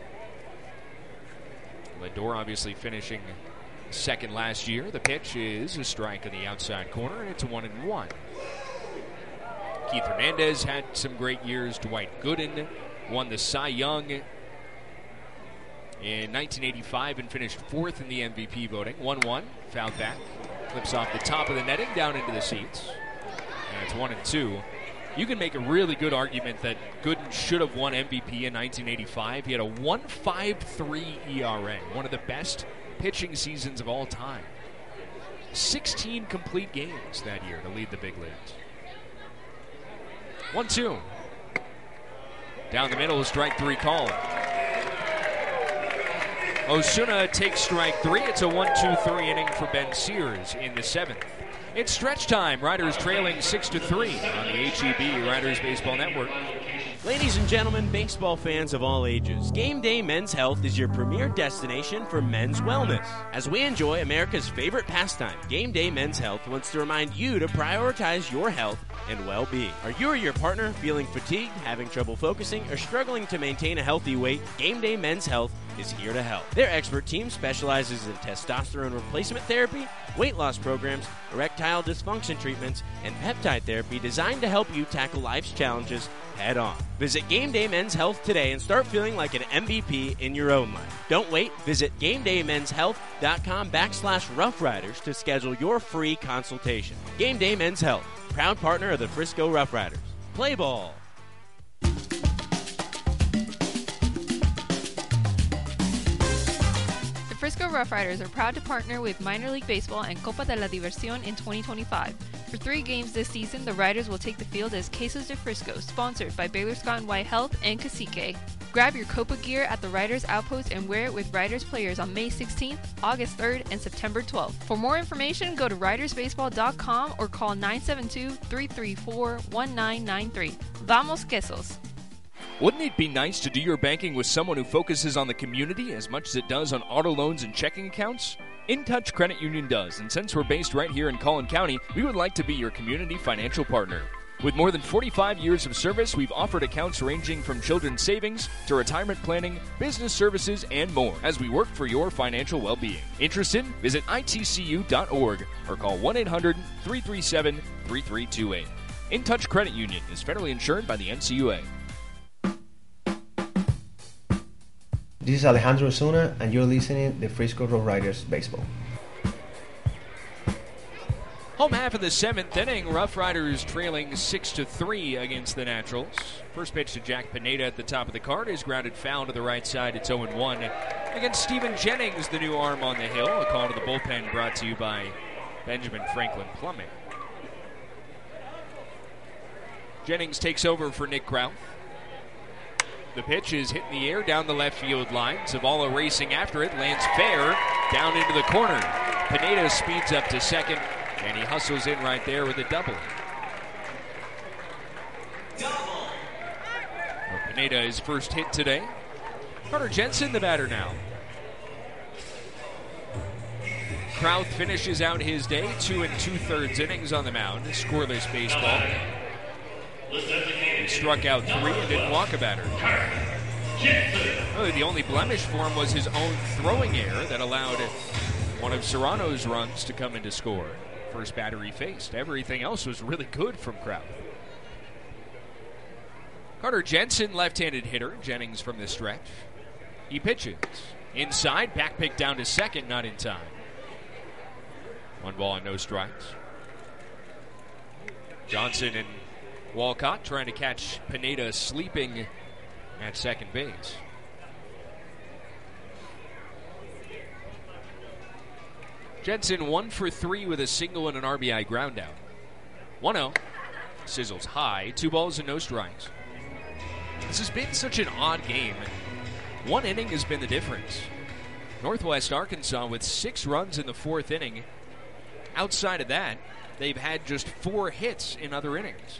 Speaker 5: Lindor obviously finishing second last year. The pitch is a strike in the outside corner, and it's a one and one. Keith Hernandez had some great years. Dwight Gooden won the Cy Young in nineteen eighty-five and finished fourth in the M V P voting. one one, fouled back, clips off the top of the netting down into the seats. And it's one and two. You can make a really good argument that Gooden should have won M V P in nineteen eighty-five. He had a one point five three E R A, one of the best pitching seasons of all time. sixteen complete games that year to lead the big leagues. one two. Down the middle, strike three call. Osuna takes strike three. It's a one two three inning for Ben Sears in the seventh. It's stretch time. Riders trailing six to three on the H E B Riders Baseball Network.
Speaker 6: Ladies and gentlemen, baseball fans of all ages, Game Day Men's Health is your premier destination for men's wellness. As we enjoy America's favorite pastime, Game Day Men's Health wants to remind you to prioritize your health and well-being. Are you or your partner feeling fatigued, having trouble focusing, or struggling to maintain a healthy weight? Game Day Men's Health is here to help. Their expert team specializes in testosterone replacement therapy, weight loss programs, erectile dysfunction treatments, and peptide therapy designed to help you tackle life's challenges head on. Visit Game Day Men's Health today and start feeling like an M V P in your own life. Don't wait. Visit GameDayMen'sHealth.com backslash Rough Riders to schedule your free consultation. Game Day Men's Health, proud partner of the Frisco Rough Riders. Play ball.
Speaker 3: The Frisco Rough Riders are proud to partner with Minor League Baseball and Copa de la Diversión in twenty twenty-five. For three games this season, the Riders will take the field as Quesos de Frisco, sponsored by Baylor Scott and White Health and Cacique. Grab your Copa gear at the Riders Outpost and wear it with Riders players on May sixteenth, August third, and September twelfth. For more information, go to riders baseball dot com or call nine seven two, three three four, one nine nine three. Vamos Quesos!
Speaker 17: Wouldn't it be nice to do your banking with someone who focuses on the community as much as it does on auto loans and checking accounts? InTouch Credit Union does, and since we're based right here in Collin County, we would like to be your community financial partner. With more than forty-five years of service, we've offered accounts ranging from children's savings to retirement planning, business services, and more as we work for your financial well-being. Interested? Visit I T C U dot org or call one eight hundred, three three seven, three three two eight. InTouch Credit Union is federally insured by the N C U A.
Speaker 8: This is Alejandro Osuna, and you're listening to Frisco Rough Riders Baseball.
Speaker 5: Home half of the seventh inning, Rough Riders trailing six to three against the Naturals. First pitch to Jack Pineda at the top of the card is grounded foul to the right side. It's oh and one against Stephen Jennings, the new arm on the hill. A call to the bullpen brought to you by Benjamin Franklin Plumbing. Jennings takes over for Nick Krauth. The pitch is hit in the air down the left field line. Zavala racing after it, lands fair down into the corner. Pineda speeds up to second, and he hustles in right there with a double. Double. Well, Pineda is first hit today. Carter Jensen, the batter now. Krauth finishes out his day, two and two-thirds innings on the mound. Scoreless baseball. He struck out three and didn't walk a batter. Really, the only blemish for him was his own throwing error that allowed one of Serrano's runs to come into score. First batter he faced. Everything else was really good from Krauth. Carter Jensen, left-handed hitter. Jennings from the stretch. He pitches. Inside, back pick down to second, not in time. One ball and no strikes. Johnson and Walcott trying to catch Pineda sleeping at second base. Jensen one for three with a single and an R B I ground out. one oh. Sizzles high. Two balls and no strikes. This has been such an odd game. One inning has been the difference. Northwest Arkansas with six runs in the fourth inning. Outside of that, they've had just four hits in other innings.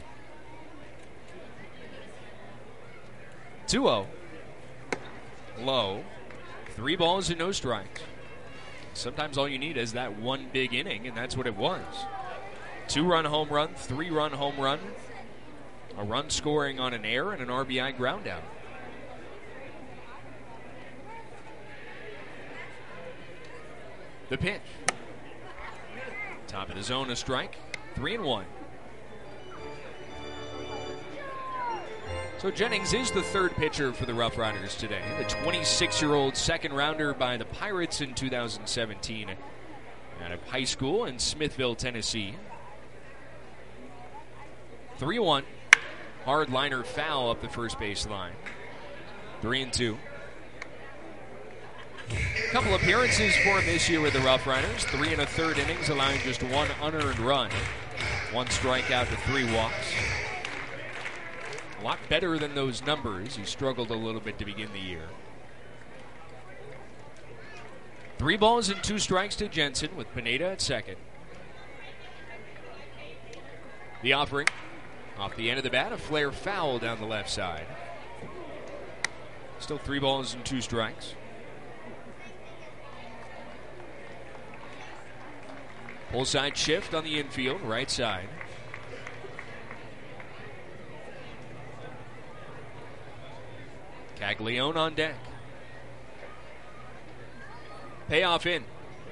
Speaker 5: two oh. Low. Three balls and no strikes. Sometimes all you need is that one big inning, and that's what it was. Two-run home run, three-run home run, a run scoring on an error, and an R B I ground out. The pitch. Top of the zone, a strike. Three and one. So Jennings is the third pitcher for the Rough Riders today. The twenty-six-year-old second rounder by the Pirates in two thousand seventeen out of high school in Smithville, Tennessee. three one. Hard liner foul up the first base line. three and two. A couple appearances for him this year with the Rough Riders. Three and a third innings, allowing just one unearned run. One strikeout to three walks. A lot better than those numbers. He struggled a little bit to begin the year. Three balls and two strikes to Jensen with Pineda at second. The offering. Off the end of the bat, a flare foul down the left side. Still three balls and two strikes. Pull side shift on the infield, right side. Caglione on deck. Payoff in.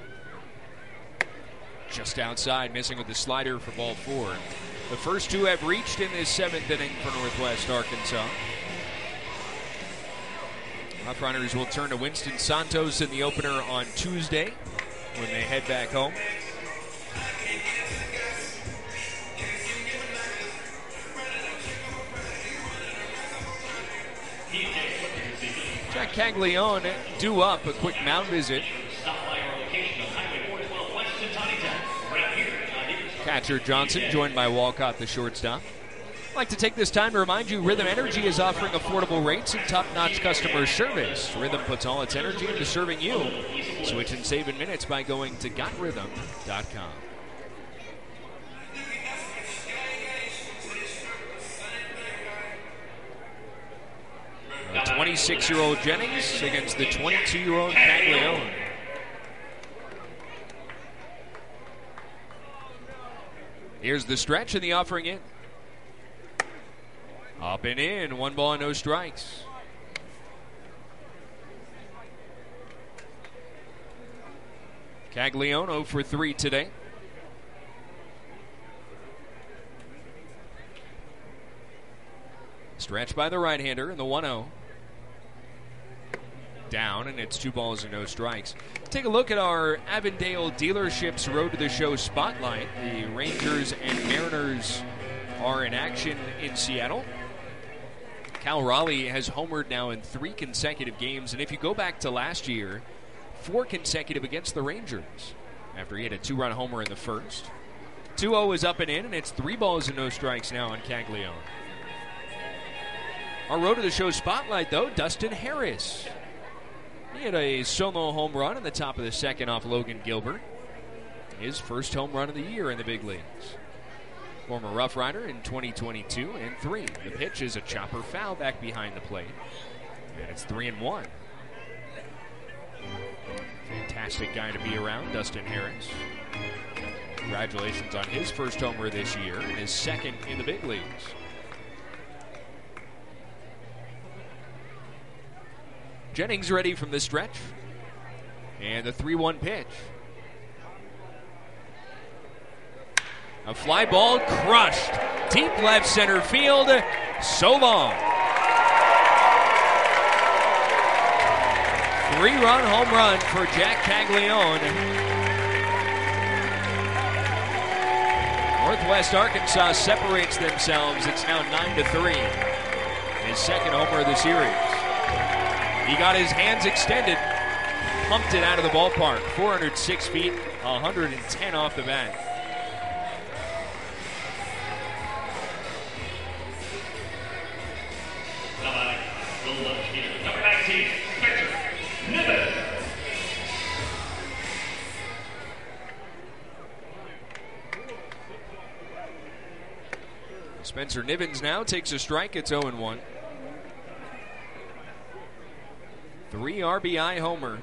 Speaker 5: Just outside, missing with the slider for ball four. The first two have reached in this seventh inning for Northwest Arkansas. Rough Riders will turn to Winston Santos in the opener on Tuesday when they head back home. Jack Caglione due up, a quick mound visit. Catcher Johnson joined by Walcott, the shortstop. I'd like to take this time to remind you Rhythm Energy is offering affordable rates and top-notch customer service. Rhythm puts all its energy into serving you. Switch and save in minutes by going to got rhythm dot com. The twenty-six-year-old Jennings against the twenty-two-year-old Caglione. Here's the stretch and the offering in. Up and in, one ball and no strikes. Caglione oh for three today. Stretch by the right-hander in the one oh. Down, and it's two balls and no strikes. Take a look at our Avondale Dealerships Road to the Show spotlight. The Rangers and Mariners are in action in Seattle. Cal Raleigh has homered now in three consecutive games, and if you go back to last year, four consecutive against the Rangers after he had a two-run homer in the first. two oh is up and in, and it's three balls and no strikes now on Caglione. Our Road to the Show spotlight, though, Dustin Harris. He had a solo home run in the top of the second off Logan Gilbert. His first home run of the year in the big leagues. Former Rough Rider in twenty twenty-two and three. The pitch is a chopper foul back behind the plate. And it's three and one. Fantastic guy to be around, Dustin Harris. Congratulations on his first homer this year and his second in the big leagues. Jennings ready from the stretch. And the three one pitch. A fly ball crushed. Deep left center field. So long. Three-run home run for Jack Caglione. Northwest Arkansas separates themselves. It's now nine to three. His second homer of the series. He got his hands extended, pumped it out of the ballpark. four hundred six feet, one hundred ten off the bat. Spencer Nivens now takes a strike. It's oh and one. Three R B I homer.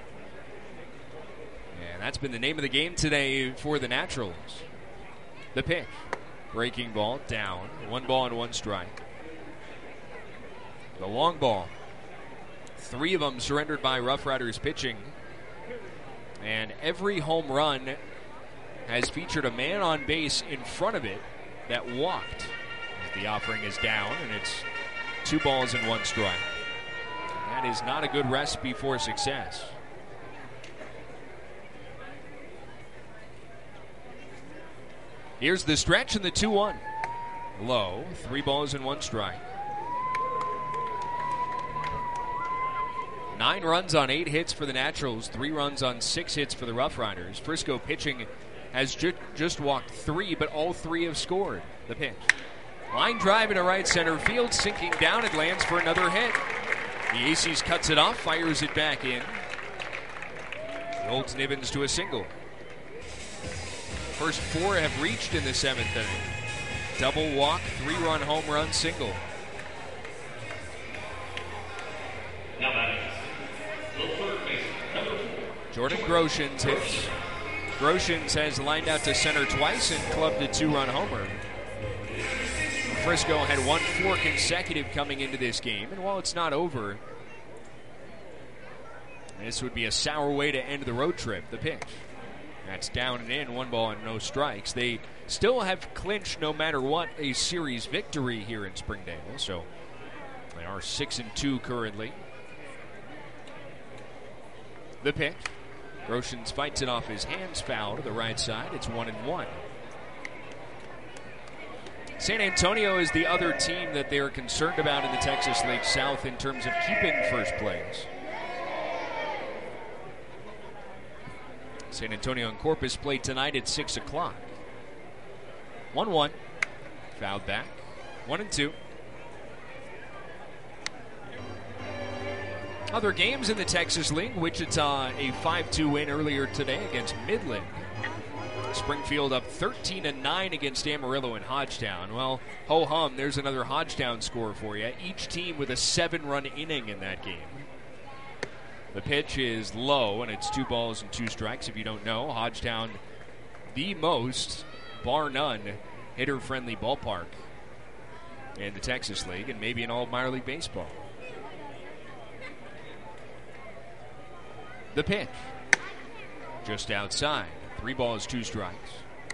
Speaker 5: And that's been the name of the game today for the Naturals. The pitch. Breaking ball down. One ball and one strike. The long ball. Three of them surrendered by Rough Riders pitching. And every home run has featured a man on base in front of it that walked. As the offering is down, and it's two balls and one strike. That is not a good recipe for success. Here's the stretch and the two one. Low, three balls and one strike. Nine runs on eight hits for the Naturals, three runs on six hits for the Rough Riders. Frisco pitching has ju- just walked three, but all three have scored. The pitch. Line drive into right center field, sinking down, it lands for another hit. The Aces cuts it off, fires it back in. Holds Nivens to a single. First four have reached in the seventh inning. Double walk, three-run home run, single.
Speaker 2: Now batting, the third baseman, number four.
Speaker 5: Jordan Groshans hits. Groshans has lined out to center twice and clubbed a two-run homer. Frisco had won four consecutive coming into this game, and while it's not over, this would be a sour way to end the road trip. The pitch. That's down and in, one ball and no strikes. They still have clinched, no matter what, a series victory here in Springdale. So they are six and two currently. The pitch. Groshans fights it off his hands, foul to the right side. It's one and one. San Antonio is the other team that they are concerned about in the Texas League South in terms of keeping first place. San Antonio and Corpus play tonight at six o'clock. one one. Fouled back. one and two. Other games in the Texas League. Wichita, a five two win earlier today against Midland. Springfield up thirteen to nine against Amarillo and Hodgetown. Well, ho-hum, there's another Hodgetown score for you. Each team with a seven-run inning in that game. The pitch is low, and it's two balls and two strikes. If you don't know, Hodgetown, the most, bar none, hitter-friendly ballpark in the Texas League, and maybe in all of minor league baseball. The pitch, just outside. Three balls, two strikes.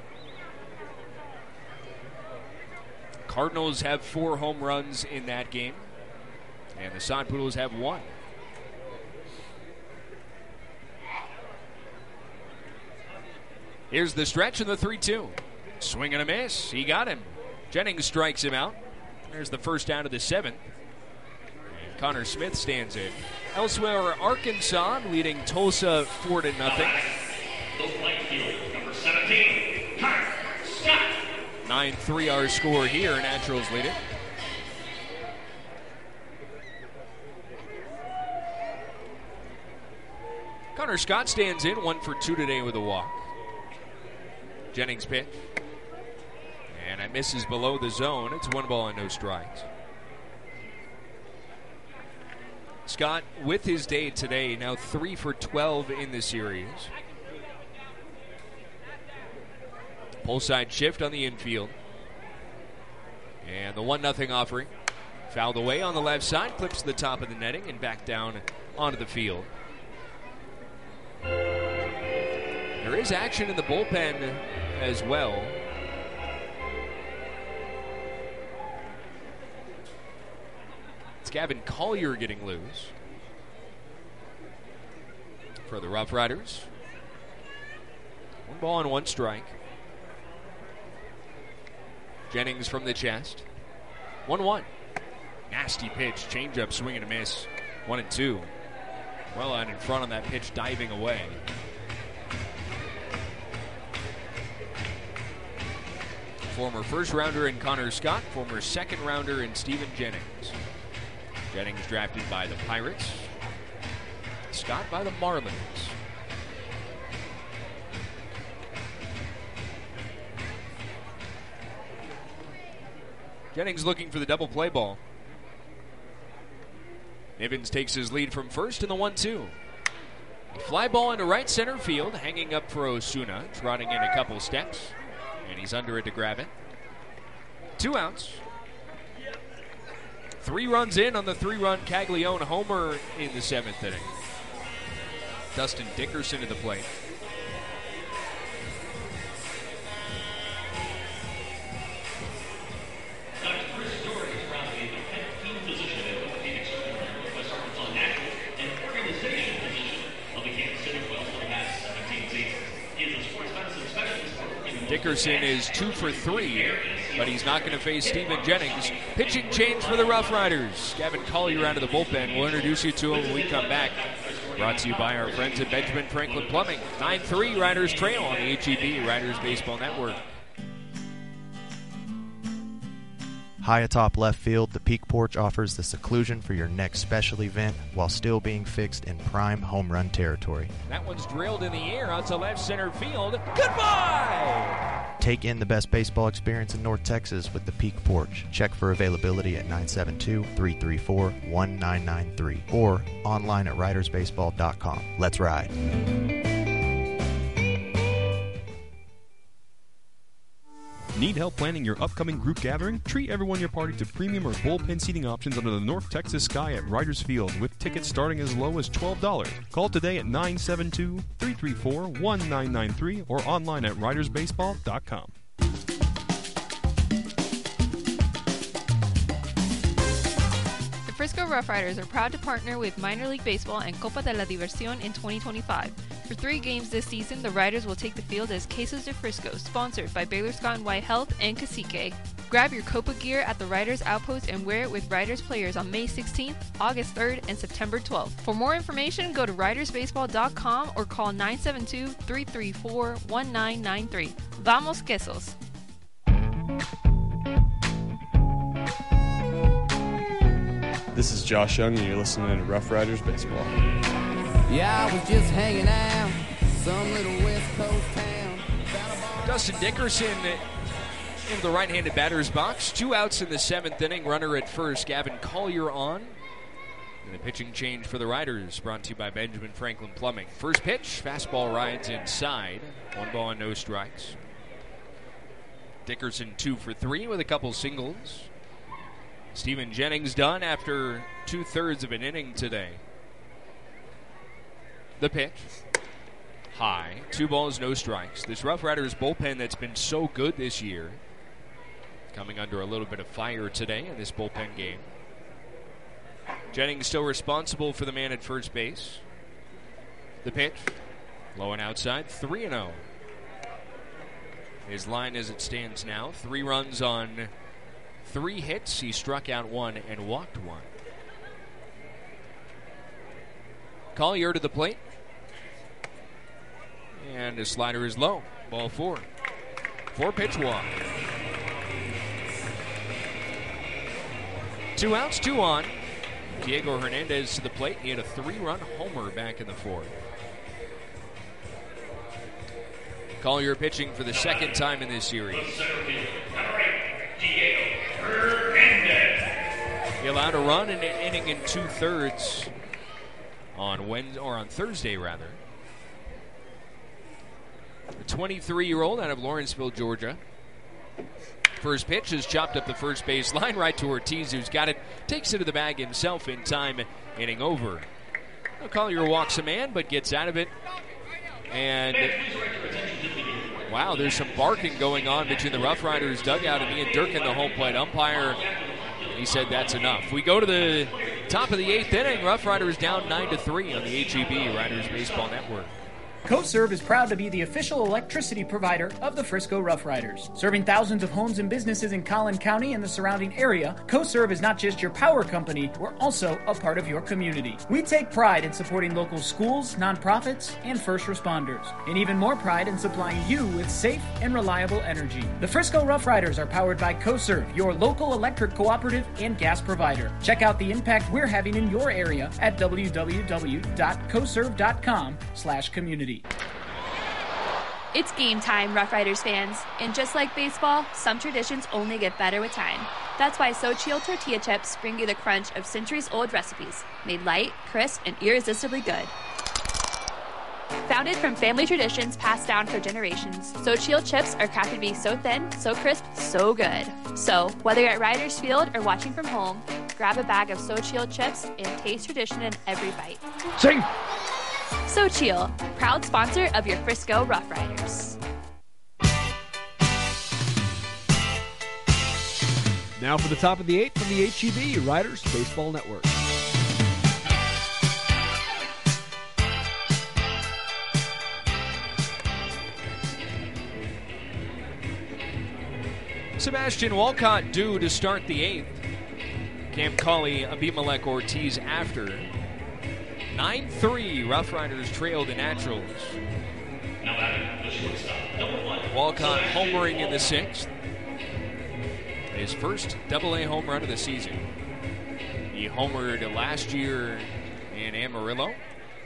Speaker 5: Cardinals have four home runs in that game, and the Sod Poodles have one. Here's the stretch and the three two. Swing and a miss. He got him. Jennings strikes him out. There's the first out of the seventh. And Connor Smith stands in. Elsewhere, Arkansas leading Tulsa four to nothing.
Speaker 2: The right fielder, number seventeen, Connor Scott.
Speaker 5: nine three our score here. Naturals lead it. Connor Scott stands in, one for two today with a walk. Jennings pitch. And it misses below the zone. It's one ball and no strikes. Scott, with his day today, now three for twelve in the series. Pull side shift on the infield. And the one nothing offering. Fouled away on the left side, clips to the top of the netting and back down onto the field. There is action in the bullpen as well. It's Gavin Collier getting loose for the Rough Riders. One ball and one strike. Jennings from the chest. one one. Nasty pitch. Changeup, swing and a miss. one and two. Well out in front on that pitch, diving away. Former first rounder in Connor Scott, former second rounder in Stephen Jennings. Jennings drafted by the Pirates. Scott by the Marlins. Jennings looking for the double play ball. Nivens takes his lead from first in the one two. Fly ball into right center field, hanging up for Osuna, trotting in a couple steps, and he's under it to grab it. Two outs. Three runs in on the three-run Caglione homer in the seventh inning. Dustin Dickerson to the plate.
Speaker 2: Doctor Chris Doherty is proudly the head team physician at Orthopedic Surgery at Northwest Arkansas National and organization physician of the Kansas City Royals for the past seventeen seasons. He is a sports medicine specialist.
Speaker 5: Dickerson is two for three, but he's not going to face Stephen Jennings. Pitching change for the Rough Riders. Gavin Collier out of the bullpen. We'll introduce you to him when we come back. Brought to you by our friends at Benjamin Franklin Plumbing. nine three Riders trail on the H E B Riders Baseball Network.
Speaker 1: High atop left field, the Peak Porch offers the seclusion for your next special event while still being fixed in prime home run territory.
Speaker 5: That one's drilled in the air out to left center field. Goodbye!
Speaker 1: Take in the best baseball experience in North Texas with the Peak Porch. Check for availability at nine seven two, three three four, one nine nine three or online at riders baseball dot com. Let's ride.
Speaker 13: Need help planning your upcoming group gathering? Treat everyone in your party to premium or bullpen seating options under the North Texas sky at Riders Field with tickets starting as low as twelve dollars. Call today at nine seven two, three three four, one nine nine three or online at riders baseball dot com.
Speaker 3: The Frisco Rough Riders are proud to partner with Minor League Baseball and Copa de la Diversión in twenty twenty-five. For three games this season, the Riders will take the field as Quesos de Frisco, sponsored by Baylor Scott and White Health and Cacique. Grab your Copa gear at the Riders Outpost and wear it with Riders players on May sixteenth, August third, and September twelfth. For more information, go to riders baseball dot com or call nine seven two, three three four, one nine nine three. Vamos Quesos!
Speaker 9: This is Josh Young, and you're listening to Rough Riders Baseball.
Speaker 4: Yeah, I was just hanging out, some little West Coast town.
Speaker 5: Dustin Dickerson in the right-handed batter's box. Two outs in the seventh inning. Runner at first. Gavin Collier on. And the pitching change for the Riders brought to you by Benjamin Franklin Plumbing. First pitch. Fastball rides inside. One ball and no strikes. Dickerson two for three with a couple singles. Stephen Jennings done after two-thirds of an inning today. The pitch. High. Two balls, no strikes. This Rough Riders bullpen that's been so good this year coming under a little bit of fire today in this bullpen game. Jennings still responsible for the man at first base. The pitch. Low and outside. three and oh. His line as it stands now. Three runs on three hits. He struck out one and walked one. Collier to the plate. And his slider is low. Ball four. Four pitch walk. Two outs, two on. Diego Hernandez to the plate. He had a three-run homer back in the fourth. Collier pitching for the second time in this series. He allowed a run in an inning in two-thirds on Wednesday, or on Thursday rather. The twenty-three-year-old out of Lawrenceville, Georgia. First pitch is chopped up the first base line right to Ortiz, who's got it, takes it to the bag himself in time, inning over. Well, Collier walks a man, but gets out of it. And wow, there's some barking going on between the Rough Riders dugout and Ian Durkin, the home plate umpire. He said that's enough. We go to the top of the eighth inning. Rough Riders down nine to three on the H E B Riders Baseball Network.
Speaker 7: CoServe is proud to be the official electricity provider of the Frisco Rough Riders. Serving thousands of homes and businesses in Collin County and the surrounding area, CoServe is not just your power company, we're also a part of your community. We take pride in supporting local schools, nonprofits, and first responders, and even more pride in supplying you with safe and reliable energy. The Frisco Rough Riders are powered by CoServe, your local electric cooperative and gas provider. Check out the impact we're having in your area at w w w dot coserve dot com slash community.
Speaker 19: It's game time, Rough Riders fans. And just like baseball, some traditions only get better with time. That's why Xochitl tortilla chips bring you the crunch of centuries-old recipes, made light, crisp, and irresistibly good. Founded from family traditions passed down for generations, Xochitl chips are crafted to be so thin, so crisp, so good. So, whether you're at Riders Field or watching from home, grab a bag of Xochitl chips and taste tradition in every bite.
Speaker 20: Sing!
Speaker 19: Xochitl, proud sponsor of your Frisco Rough Riders.
Speaker 20: Now for the top of the eighth from the H E B Riders Baseball Network.
Speaker 5: Sebastian Walcott due to start the eighth. Cam Colley, Abimelech Ortiz after. nine three, Rough Riders trail the Naturals.
Speaker 2: Now batting, the shortstop, number one.
Speaker 5: Walcott homering in the sixth. His first double-A home run of the season. He homered last year in Amarillo.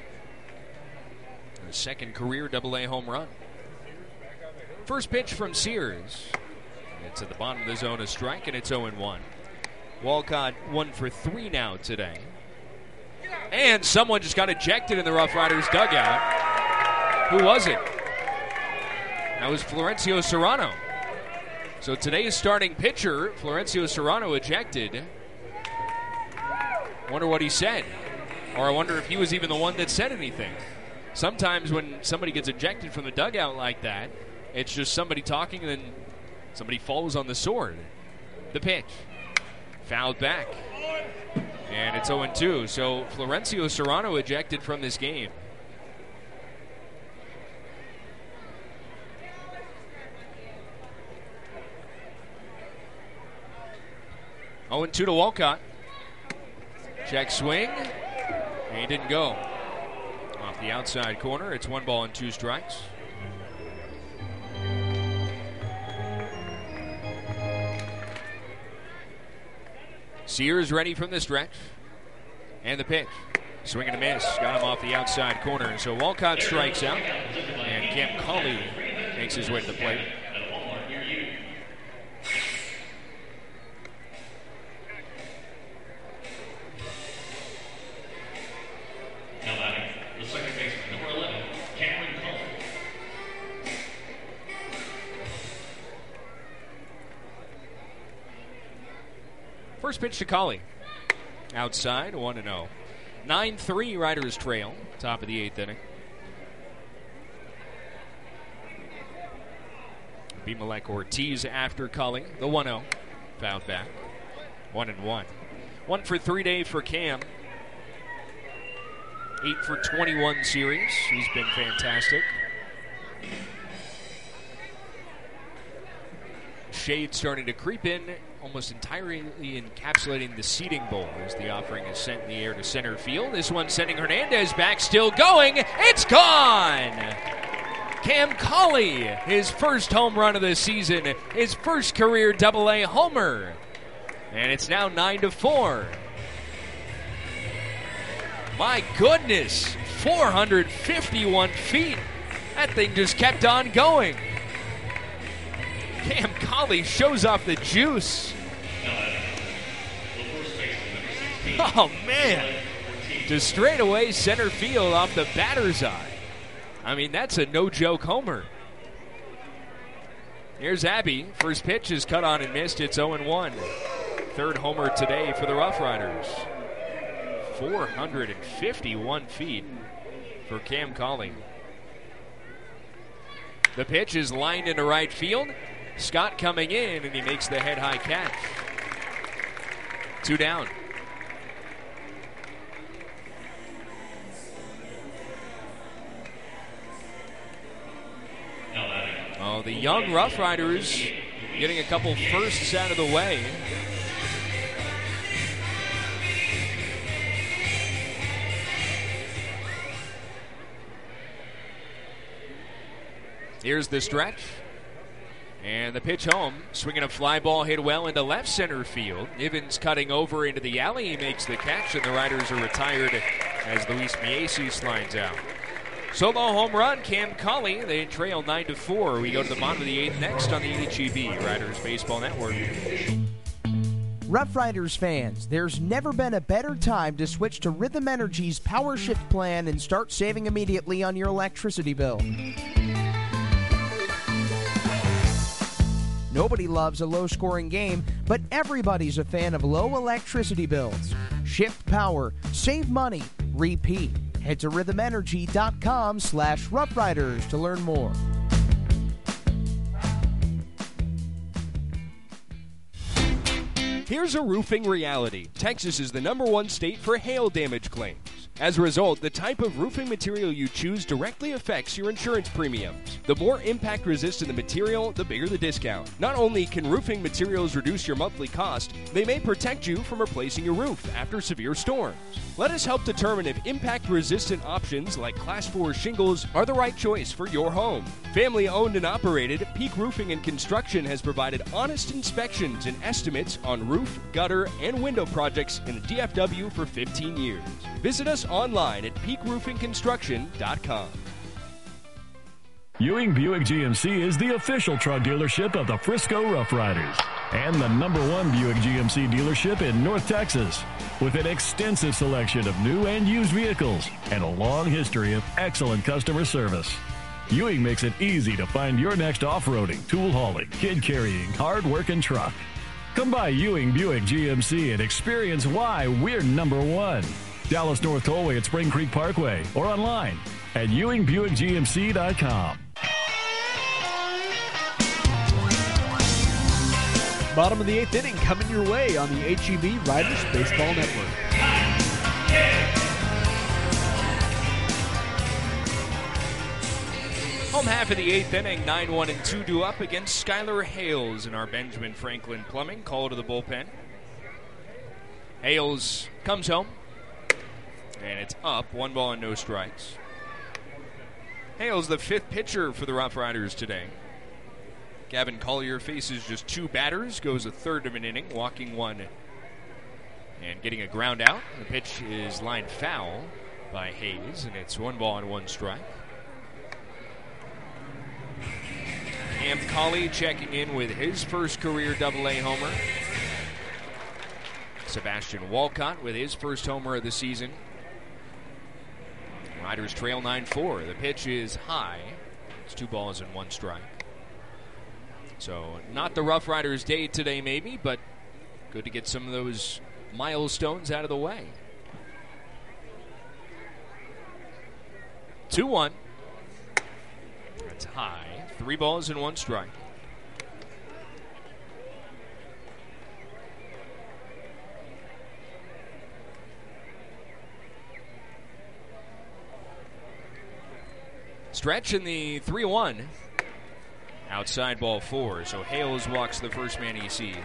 Speaker 5: His second career double-A home run. First pitch from Sears. It's at the bottom of the zone, a strike, and it's oh and one. Walcott one for three now today. And someone just got ejected in the Rough Riders dugout. Who was it? That was Florencio Serrano. So today's starting pitcher, Florencio Serrano, ejected. Wonder what he said. Or I wonder if he was even the one that said anything. Sometimes when somebody gets ejected from the dugout like that, it's just somebody talking and then somebody falls on the sword. The pitch. Fouled back. And it's oh and two. So Florencio Serrano ejected from this game. oh and two to Walcott. Check swing. And he didn't go. Off the outside corner. It's one ball and two strikes. Sears ready from the stretch. And the pitch. Swing and a miss. Got him off the outside corner. So Walcott strikes out. And Cam Colley makes his way to the plate.
Speaker 2: Now batting, the second baseman, number eleven, Cameron Colley.
Speaker 5: First pitch to Colley. Outside, one and oh. nine three Riders trail, top of the eighth inning. Abimelech Ortiz after Colley, the one oh. Fouled back. one and one. One for three day for Cam. eight for twenty-one series. He's been fantastic. Shade starting to creep in, almost entirely encapsulating the seating bowl as the offering is sent in the air to center field. This one sending Hernandez back, still going. It's gone! Cam Colley, his first home run of the season, his first career double-A homer. And it's now nine to four. My goodness, four hundred fifty-one feet. That thing just kept on going. Cam Colley shows off the juice. Oh, man. Just straight away center field off the batter's eye. I mean, that's a no-joke homer. Here's Abby. First pitch is cut on and missed. It's oh and one. Third homer today for the Rough Riders. four hundred fifty-one feet for Cam Colley. The pitch is lined into right field. Scott coming in, and he makes the head-high catch. Two down. Oh, the young Rough Riders getting a couple firsts out of the way. Here's the stretch. And the pitch home. Swinging a fly ball hit well into left center field. Nivens cutting over into the alley. He makes the catch, and the Riders are retired as Luis Mieses slides out. Solo home run, Cam Colley. They trail nine to four. We go to the bottom of the eighth next on the H E B Riders Baseball Network.
Speaker 14: Rough Riders fans, there's never been a better time to switch to Rhythm Energy's Power Shift plan and start saving immediately on your electricity bill. Nobody loves a low-scoring game, but everybody's a fan of low electricity bills. Shift power, save money, repeat. Head to rhythm energy dot com slash Rough Riders to learn more.
Speaker 5: Here's a roofing reality. Texas is the number one state for hail damage claims. As a result, the type of roofing material you choose directly affects your insurance premiums. The more impact-resistant the material, the bigger the discount. Not only can roofing materials reduce your monthly cost, they may protect you from replacing your roof after severe storms. Let us help determine if impact-resistant options like Class four shingles are the right choice for your home. Family-owned and operated, Peak Roofing and Construction has provided honest inspections and estimates on roof, gutter, and window projects in the D F W for fifteen years. Visit us online at peak roofing construction dot com.
Speaker 12: Ewing Buick G M C is the official truck dealership of the Frisco Rough Riders and the number one Buick G M C dealership in North Texas, with an extensive selection of new and used vehicles and a long history of excellent customer service. Ewing makes it easy to find your next off-roading, tool hauling, kid carrying, hard-working truck. Come by Ewing Buick G M C and experience why we're number one. Dallas North Tollway at Spring Creek Parkway or online at ewing buick g m c dot com.
Speaker 20: Bottom of the eighth inning coming your way on the H E B Riders Baseball Network.
Speaker 5: Home half of the eighth inning, nine one and two due up against Skylar Hales in our Benjamin Franklin Plumbing. Call to the bullpen. Hales comes home, and it's up. One ball and no strikes. Hales, the fifth pitcher for the Rough Riders today. Gavin Collier faces just two batters, goes a third of an inning, walking one and getting a ground out. The pitch is lined foul by Hayes, and it's one ball and one strike. Cam Colley checking in with his first career double A homer. Sebastian Walcott with his first homer of the season. Riders trail nine four. The pitch is high. It's two balls and one strike. So not the Rough Riders' day today maybe, but good to get some of those milestones out of the way. two one. That's high. Three balls and one strike. Stretch in the three one. Outside ball four, so Hales walks the first man he sees.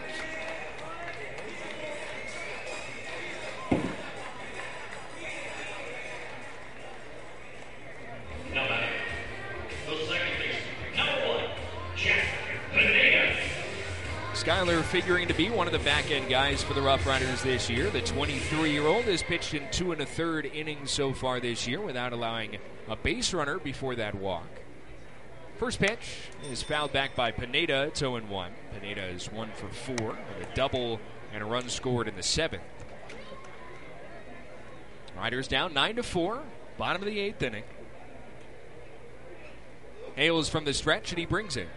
Speaker 2: Now batting, the second baseman, number one, Jack Pineda.
Speaker 5: Skyler figuring to be one of the back-end guys for the Rough Riders this year. The twenty-three-year-old has pitched in two and a third innings so far this year without allowing a base runner before that walk. First pitch is fouled back by Pineda. It's oh and one. Pineda is one for four with a double and a run scored in the seventh. Riders down nine to four. Bottom of the eighth inning. Hales from the stretch, and he brings it.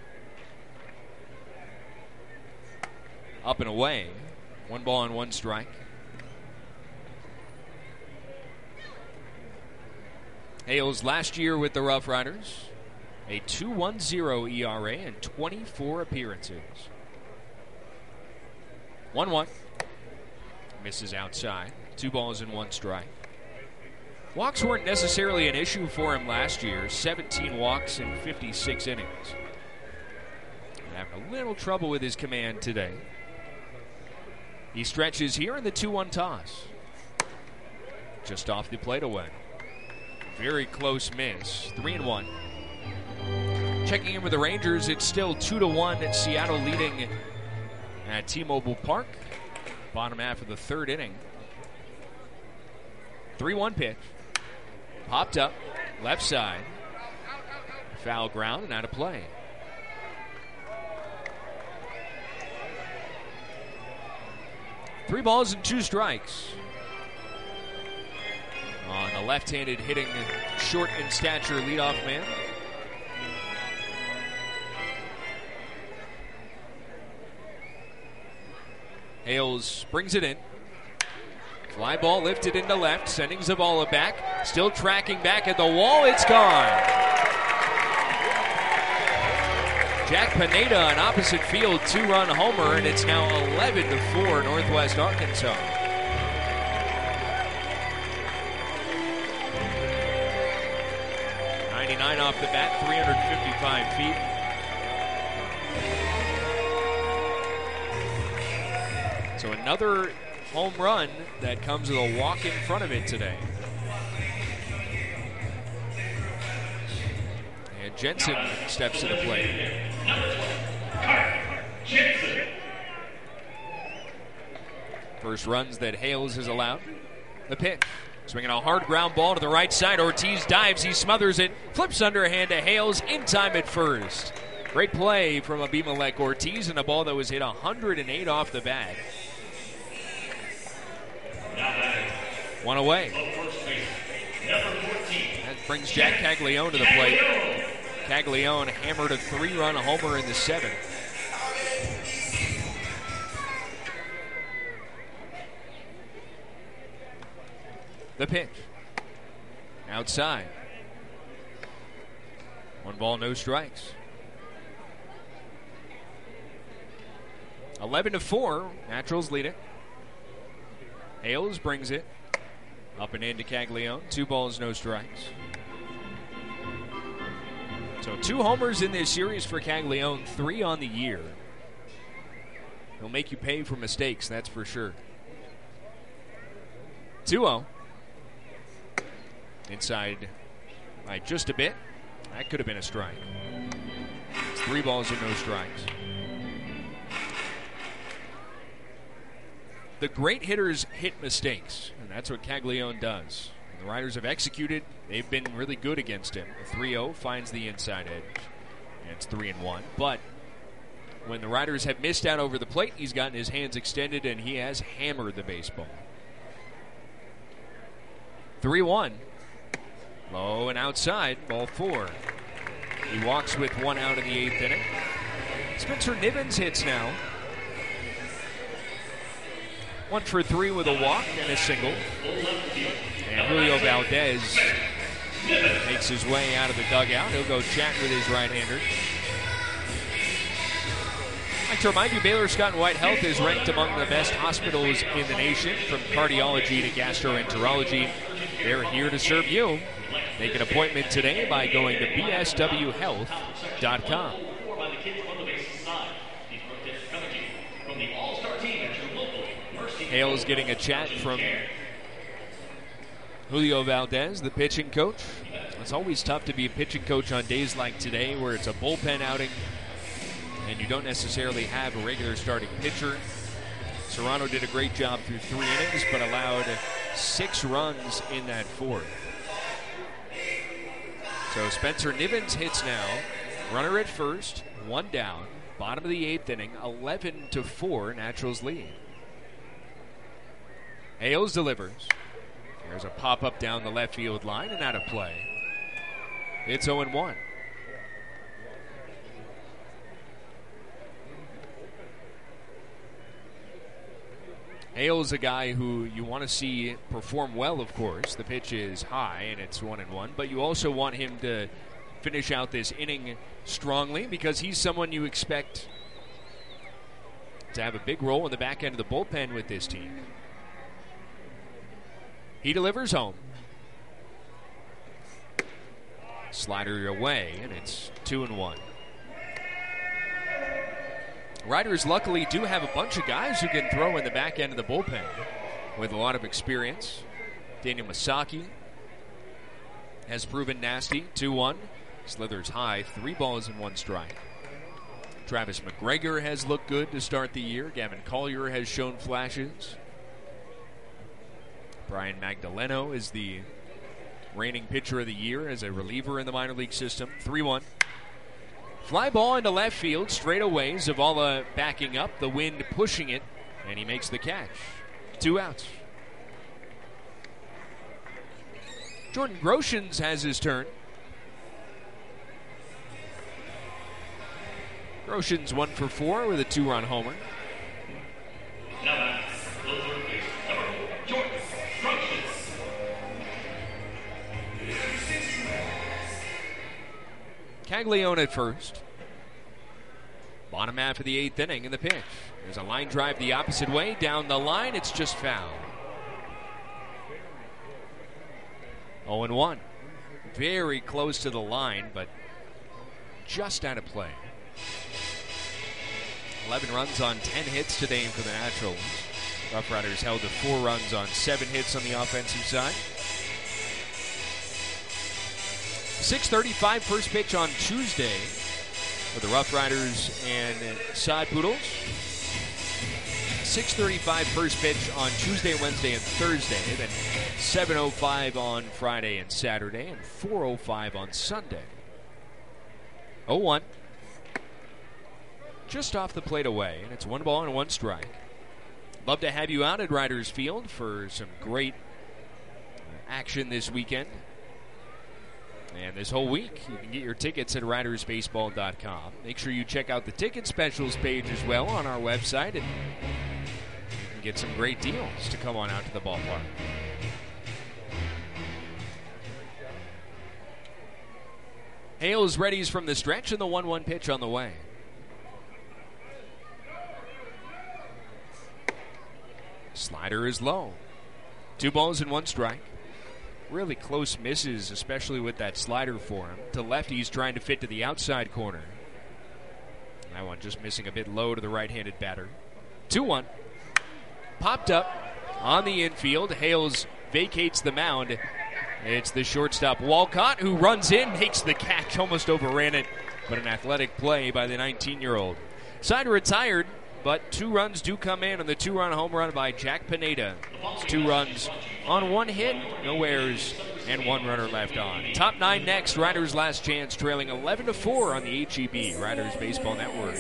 Speaker 5: Up and away. One ball and one strike. Hales last year with the Rough Riders. A two one oh E R A and twenty-four appearances. one one. Misses outside. Two balls and one strike. Walks weren't necessarily an issue for him last year. seventeen walks in fifty-six innings. Having a little trouble with his command today. He stretches here in the two one toss. Just off the plate away. Very close miss. three and one. Checking in with the Rangers, it's still two to one. Seattle leading at T-Mobile Park. Bottom half of the third inning. three one pitch. Popped up. left side. Foul ground and out of play. Three balls and two strikes. On the left-handed hitting short in stature leadoff man. Hales brings it in. Fly ball lifted into left, sending Zavala back. Still tracking back at the wall. It's gone. Jack Pineda, an opposite field two-run homer, and it's now eleven to four Northwest Arkansas. ninety-nine off the bat, three hundred fifty-five feet. So another home run that comes with a walk in front of it today. And Jensen steps to the plate. First runs that Hales has allowed. The pitch. Swinging a hard ground ball to the right side. Ortiz dives. He smothers it. Flips underhand to Hales in time at first. Great play from Abimelech Ortiz and a ball that was hit one hundred eight off the bat. One away. That brings Jack Caglione to the plate. Caglione hammered a three-run homer in the seventh. The pitch. Outside. One ball, no strikes. eleven to four. Naturals lead it. Hales brings it up and into Caglione. Two balls, no strikes. So two homers in this series for Caglione, three on the year. He'll make you pay for mistakes, that's for sure. two oh. Inside by just a bit. That could have been a strike. It's three balls and no strikes. The great hitters hit mistakes, and that's what Caglione does. And the Riders have executed. They've been really good against him. The three oh finds the inside edge, and it's three and one. But when the Riders have missed out over the plate, he's gotten his hands extended, and he has hammered the baseball. three one. Low and outside, ball four. He walks with one out in the eighth inning. Spencer Nivens hits now. One for three with a walk and a single. And Julio Valdez makes his way out of the dugout. He'll go chat with his right-hander. I'd like to remind you, Baylor Scott and White Health is ranked among the best hospitals in the nation, from cardiology to gastroenterology. They're here to serve you. Make an appointment today by going to b s w health dot com. Hales getting a chat from Julio Valdez, the pitching coach. It's always tough to be a pitching coach on days like today where it's a bullpen outing and you don't necessarily have a regular starting pitcher. Serrano did a great job through three innings, but allowed six runs in that fourth. So Spencer Nivens hits now. Runner at first, one down. Bottom of the eighth inning, eleven to four, Naturals lead. Hales delivers. There's a pop-up down the left field line and out of play. It's oh and one. Hale's a guy who you want to see perform well, of course. The pitch is high and it's one and one, but you also want him to finish out this inning strongly because he's someone you expect to have a big role in the back end of the bullpen with this team. He delivers home. Slider away, and it's two and one. Riders luckily do have a bunch of guys who can throw in the back end of the bullpen with a lot of experience. Daniel Masaki has proven nasty. two one. Slithers high, three balls and one strike. Travis McGregor has looked good to start the year. Gavin Collier has shown flashes. Brian Magdaleno is the reigning pitcher of the year as a reliever in the minor league system. three one. Fly ball into left field, straight away. Zavala backing up, the wind pushing it, and he makes the catch. Two outs. Jordan Groshans has his turn. Groshans one for four with a two-run homer.
Speaker 2: Now, closer base number Jordan Groshans.
Speaker 5: Caglione at first. Bottom half of the eighth inning in the pitch. There's a line drive the opposite way. Down the line, it's just foul. oh and one. Very close to the line, but just out of play. eleven runs on ten hits today for the Naturals. Rough Riders held to four runs on seven hits on the offensive side. six thirty-five first pitch on Tuesday for the Rough Riders and Sod Poodles. six thirty-five first pitch on Tuesday, Wednesday, and Thursday. Then seven oh five on Friday and Saturday, and four oh five on Sunday. oh one. Just off the plate away, and it's one ball and one strike. Love to have you out at Riders Field for some great action this weekend. And this whole week, you can get your tickets at riders baseball dot com. Make sure you check out the ticket specials page as well on our website, and you can get some great deals to come on out to the ballpark. Hales readies from the stretch, and the one one pitch on the way. Slider is low. Two balls and one strike. Really close misses, especially with that slider for him. To lefty, he's trying to fit to the outside corner. That one just missing a bit low to the right-handed batter. two one. Popped up on the infield. Hales vacates the mound. It's the shortstop Walcott who runs in, makes the catch, almost overran it, but an athletic play by the nineteen-year-old. Side retired, but two runs do come in on the two-run home run by Jack Pineda. It's two runs on one hit, no errors, and one runner left on. Top nine next, Riders' last chance, trailing eleven to four on the H E B, Riders Baseball Network.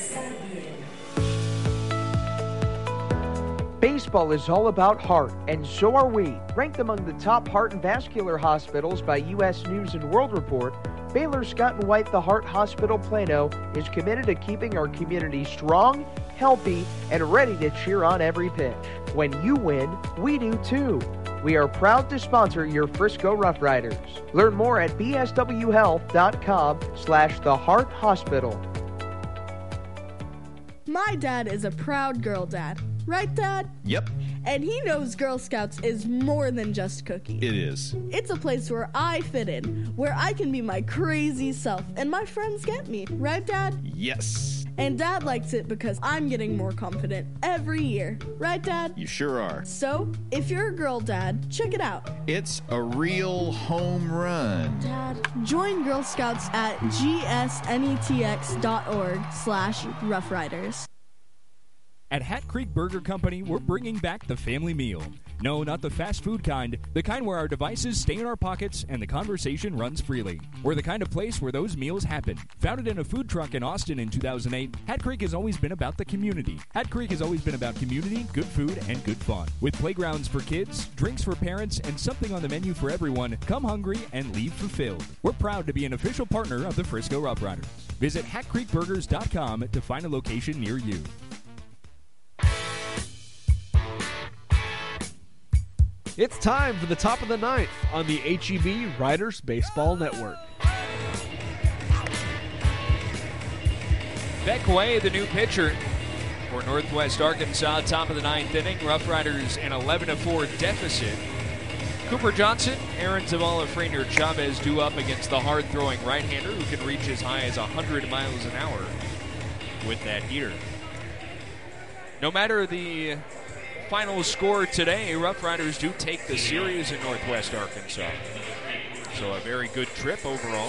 Speaker 14: Baseball is all about heart, and so are we. Ranked among the top heart and vascular hospitals by U S News and World Report, Baylor Scott and White The Heart Hospital Plano is committed to keeping our community strong, healthy, and ready to cheer on every pitch. When you win, we do too. We are proud to sponsor your Frisco Rough Riders. Learn more at b s w health dot com slash the heart hospital.
Speaker 10: My dad is a proud girl dad. Right, Dad?
Speaker 16: Yep,
Speaker 10: And he knows Girl Scouts is more than just cookies.
Speaker 16: it is.
Speaker 10: It's a place where I fit in, where I can be my crazy self, and my friends get me. Right, Dad?
Speaker 16: Yes,
Speaker 10: And Dad likes it because I'm getting more confident every year. Right, Dad?
Speaker 16: you sure are.
Speaker 10: So, if you're a girl dad, check it out.
Speaker 16: It's a real home run.
Speaker 10: Dad, join Girl Scouts at g s netx dot org slash Rough Riders.
Speaker 15: At Hat Creek Burger Company, we're bringing back the family meal. No, not the fast food kind, the kind where our devices stay in our pockets and the conversation runs freely. We're the kind of place where those meals happen. Founded in a food truck in Austin in two thousand eight, Hat Creek has always been about the community. Hat Creek has always been about community, good food, and good fun. With playgrounds for kids, drinks for parents, and something on the menu for everyone, come hungry and leave fulfilled. We're proud to be an official partner of the Frisco Rough Riders. Visit hat creek burgers dot com to find a location near you.
Speaker 20: It's time for the top of the ninth on the H E B Riders Baseball Network.
Speaker 5: Beck Way, the new pitcher for Northwest Arkansas, top of the ninth inning. Rough Riders an eleven to four deficit. Cooper Johnson, Aaron Zavala, Frainer Chavez due up against the hard-throwing right-hander who can reach as high as one hundred miles an hour with that heater. No matter the final score today, Rough Riders do take the series in Northwest Arkansas. So a very good trip overall.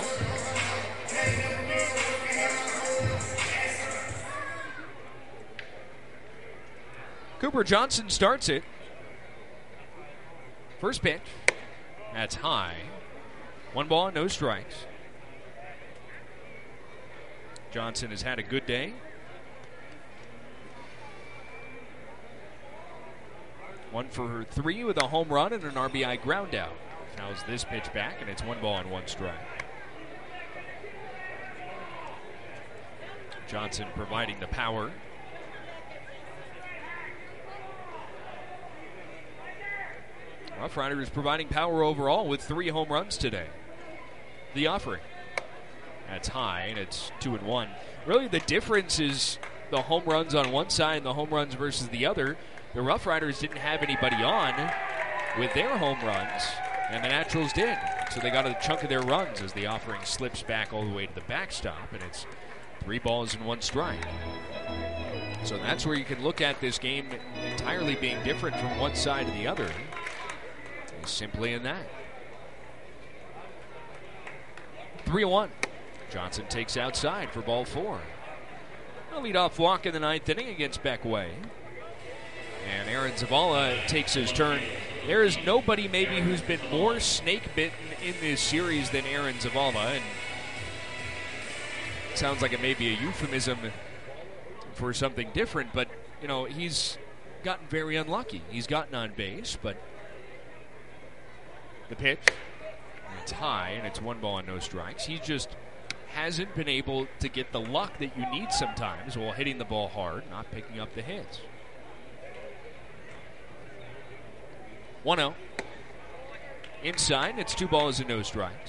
Speaker 5: Cooper Johnson starts it. First pitch. That's high. One ball, no strikes. Johnson has had a good day. One for three with a home run and an R B I ground out. Fouls this pitch back, and it's one ball and one strike. Johnson providing the power. Rough Riders providing power overall with three home runs today. The offering. That's high, and it's two and one. Really, the difference is the home runs on one side and the home runs versus the other. The Rough Riders didn't have anybody on with their home runs, and the Naturals did. So they got a chunk of their runs as the offering slips back all the way to the backstop, and it's three balls and one strike. So that's where you can look at this game entirely being different from one side to the other. It's simply in that. three one. Johnson takes outside for ball four. A leadoff walk in the ninth inning against Beck Way. And Aaron Zavala takes his turn. There is nobody maybe who's been more snake-bitten in this series than Aaron Zavala. And it sounds like it may be a euphemism for something different, but, you know, he's gotten very unlucky. He's gotten on base, but the pitch, it's high, and it's one ball and no strikes. He just hasn't been able to get the luck that you need sometimes while hitting the ball hard, not picking up the hits. one oh. Inside, it's two balls and no strikes.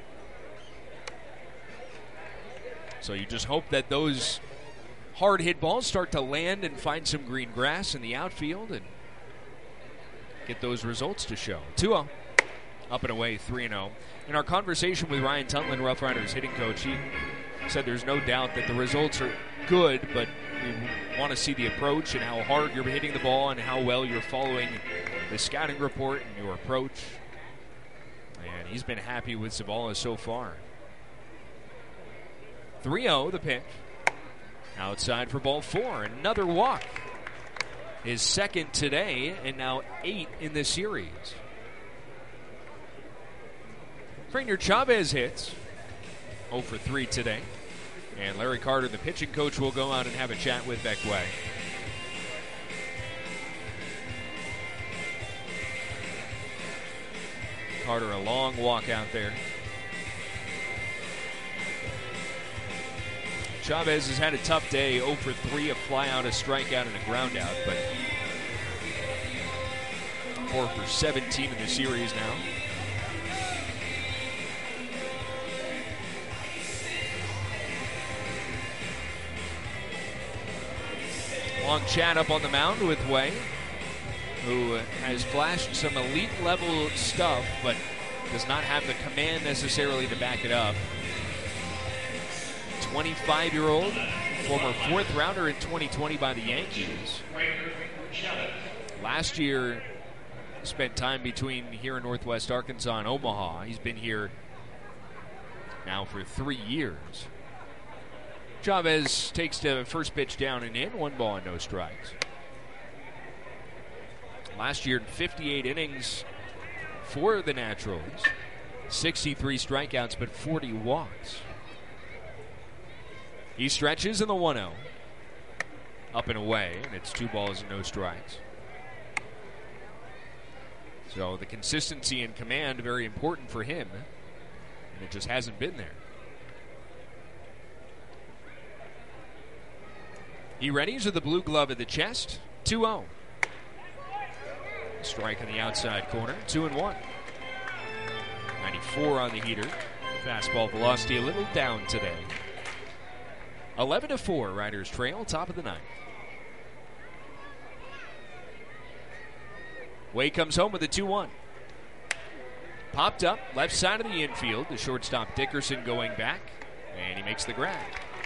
Speaker 5: So you just hope that those hard hit balls start to land and find some green grass in the outfield and get those results to show. two oh. Up and away, three and oh. In our conversation with Ryan Tuntlin, Rough Riders hitting coach, he said there's no doubt that the results are good, but we want to see the approach and how hard you're hitting the ball and how well you're following the scouting report and your approach. And he's been happy with Zavala so far. three oh, the pitch. Outside for ball four. Another walk. His second today, and now eight in the series. Frainer Chavez hits. oh for three today. And Larry Carter, the pitching coach, will go out and have a chat with Beck Way. Carter, a long walk out there. Chavez has had a tough day, oh for three, a fly out, a strikeout, and a ground out, but four for seventeen in the series now. Long chat up on the mound with Way, who has flashed some elite level stuff, but does not have the command necessarily to back it up. twenty-five-year-old, former fourth rounder in twenty twenty by the Yankees. Last year, spent time between here in Northwest Arkansas and Omaha. He's been here now for three years. Chavez takes the first pitch down and in, one ball and no strikes. Last year, fifty-eight innings for the Naturals, sixty-three strikeouts, but forty walks. He stretches in the one oh. Up and away, and it's two balls and no strikes. So the consistency and command, very important for him, and it just hasn't been there. He readies with the blue glove at the chest, two oh. Strike on the outside corner, two and one. ninety-four on the heater. Fastball velocity a little down today. eleven to four, Riders trail, top of the ninth. Way comes home with a two one. Popped up, left side of the infield. The shortstop Dickerson going back, and he makes the grab.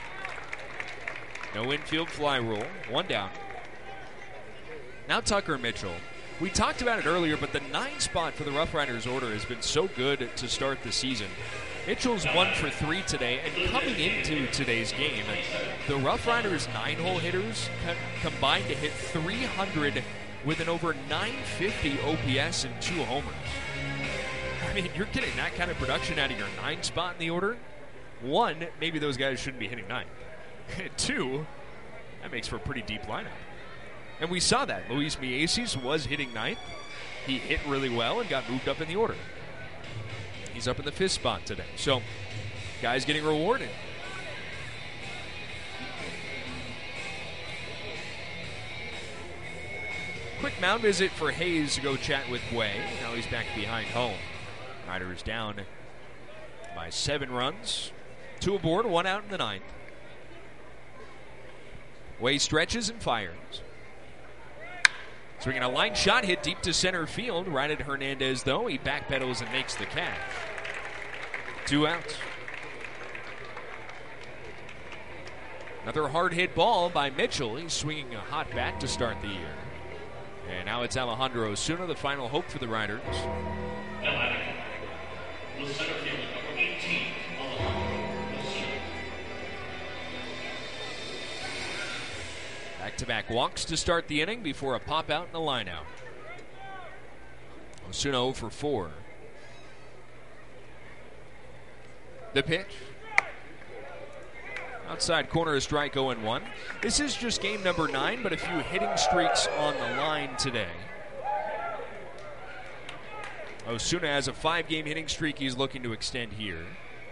Speaker 5: No infield fly rule, one down. Now Tucker Mitchell. We talked about it earlier, but the nine spot for the Rough Riders order has been so good to start the season. Mitchell's one for three today, and coming into today's game, the Rough Riders nine-hole hitters co- combined to hit three hundred with an over nine fifty O P S and two homers. I mean, you're getting that kind of production out of your nine spot in the order. One, maybe those guys shouldn't be hitting nine. Two, that makes for a pretty deep lineup. And we saw that. Luis Mieses was hitting ninth. He hit really well and got moved up in the order. He's up in the fifth spot today. So, guys getting rewarded. Quick mound visit for Hayes to go chat with Way. Now he's back behind home. Riders down by seven runs. Two aboard, one out in the ninth. Way stretches and fires. Swinging a line shot, hit deep to center field. Right at Hernandez, though. He backpedals and makes the catch. Two outs. Another hard hit ball by Mitchell. He's swinging a hot bat to start the year. And now it's Alejandro Osuna, the final hope for the Riders.
Speaker 2: eleven. The center fielder, number eighteen, Alejandro Osuna.
Speaker 5: Back-to-back walks to start the inning before a pop out and a line out. Osuna oh for four. The pitch. Outside corner, a strike, oh and one. This is just game number nine, but a few hitting streaks on the line today. Osuna has a five-game hitting streak he's looking to extend here.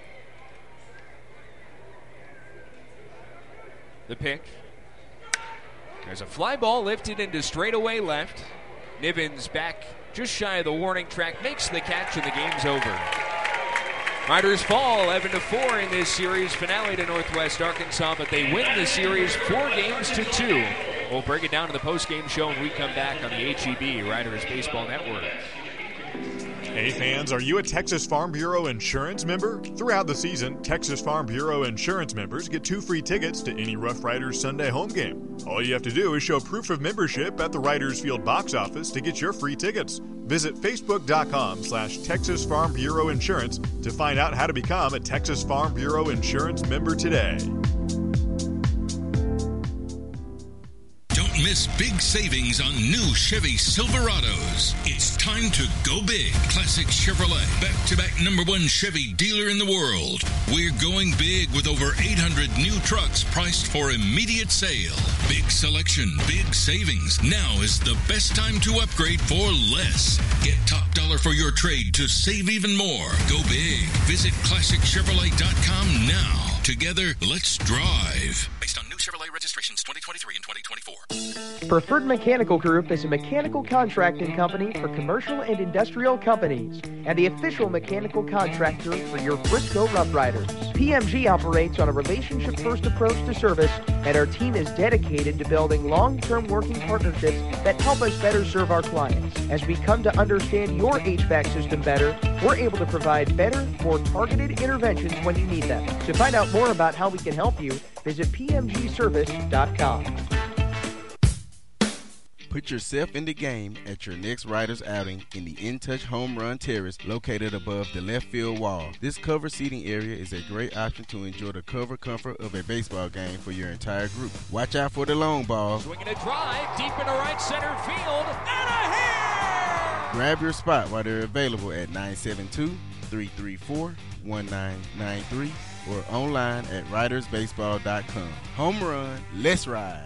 Speaker 5: The pitch. There's a fly ball lifted into straightaway left. Nivens back just shy of the warning track, makes the catch, and the game's over. Riders fall eleven to four in this series finale to Northwest Arkansas, but they win the series four games to two. We'll break it down in the post-game show when we come back on the H E B Riders Baseball Network.
Speaker 11: Hey fans, are you a Texas Farm Bureau insurance member? Throughout the season, Texas Farm Bureau insurance members get two free tickets to any Rough Riders Sunday home game. All you have to do is show proof of membership at the Riders Field box office to get your free tickets. Visit facebook.com slash Texas Farm Bureau Insurance to find out how to become a Texas Farm Bureau insurance member today.
Speaker 18: Don't miss big savings on new Chevy Silverados. It's time to go big. Classic Chevrolet, back-to-back number one Chevy dealer in the world. We're going big with over eight hundred new trucks priced for immediate sale. Big selection, big savings. Now is the best time to upgrade for less. Get top dollar for your trade to save even more. Go big. Visit classic chevrolet dot com now. Together, let's drive. Based on new Chevrolet registrations twenty twenty-three and twenty twenty-four.
Speaker 14: Preferred Mechanical Group is a mechanical contracting company for commercial and industrial companies and the official mechanical contractor for your Frisco Rough Riders. P M G operates on a relationship-first approach to service, and our team is dedicated to building long-term working partnerships that help us better serve our clients. As we come to understand your H V A C system better, we're able to provide better, more targeted interventions when you need them. To find out more about how we can help you, visit p m g service dot com.
Speaker 23: Put yourself in the game at your next Riders outing in the In Touch Home Run Terrace located above the left field wall. This cover seating area is a great option to enjoy the cover comfort of a baseball game for your entire group. Watch out for the long ball.
Speaker 5: Swinging a drive deep into right center field, and a hit!
Speaker 23: Grab your spot while they're available at nine seven two, three three four, one nine nine three or online at riders baseball dot com. Home run, let's ride.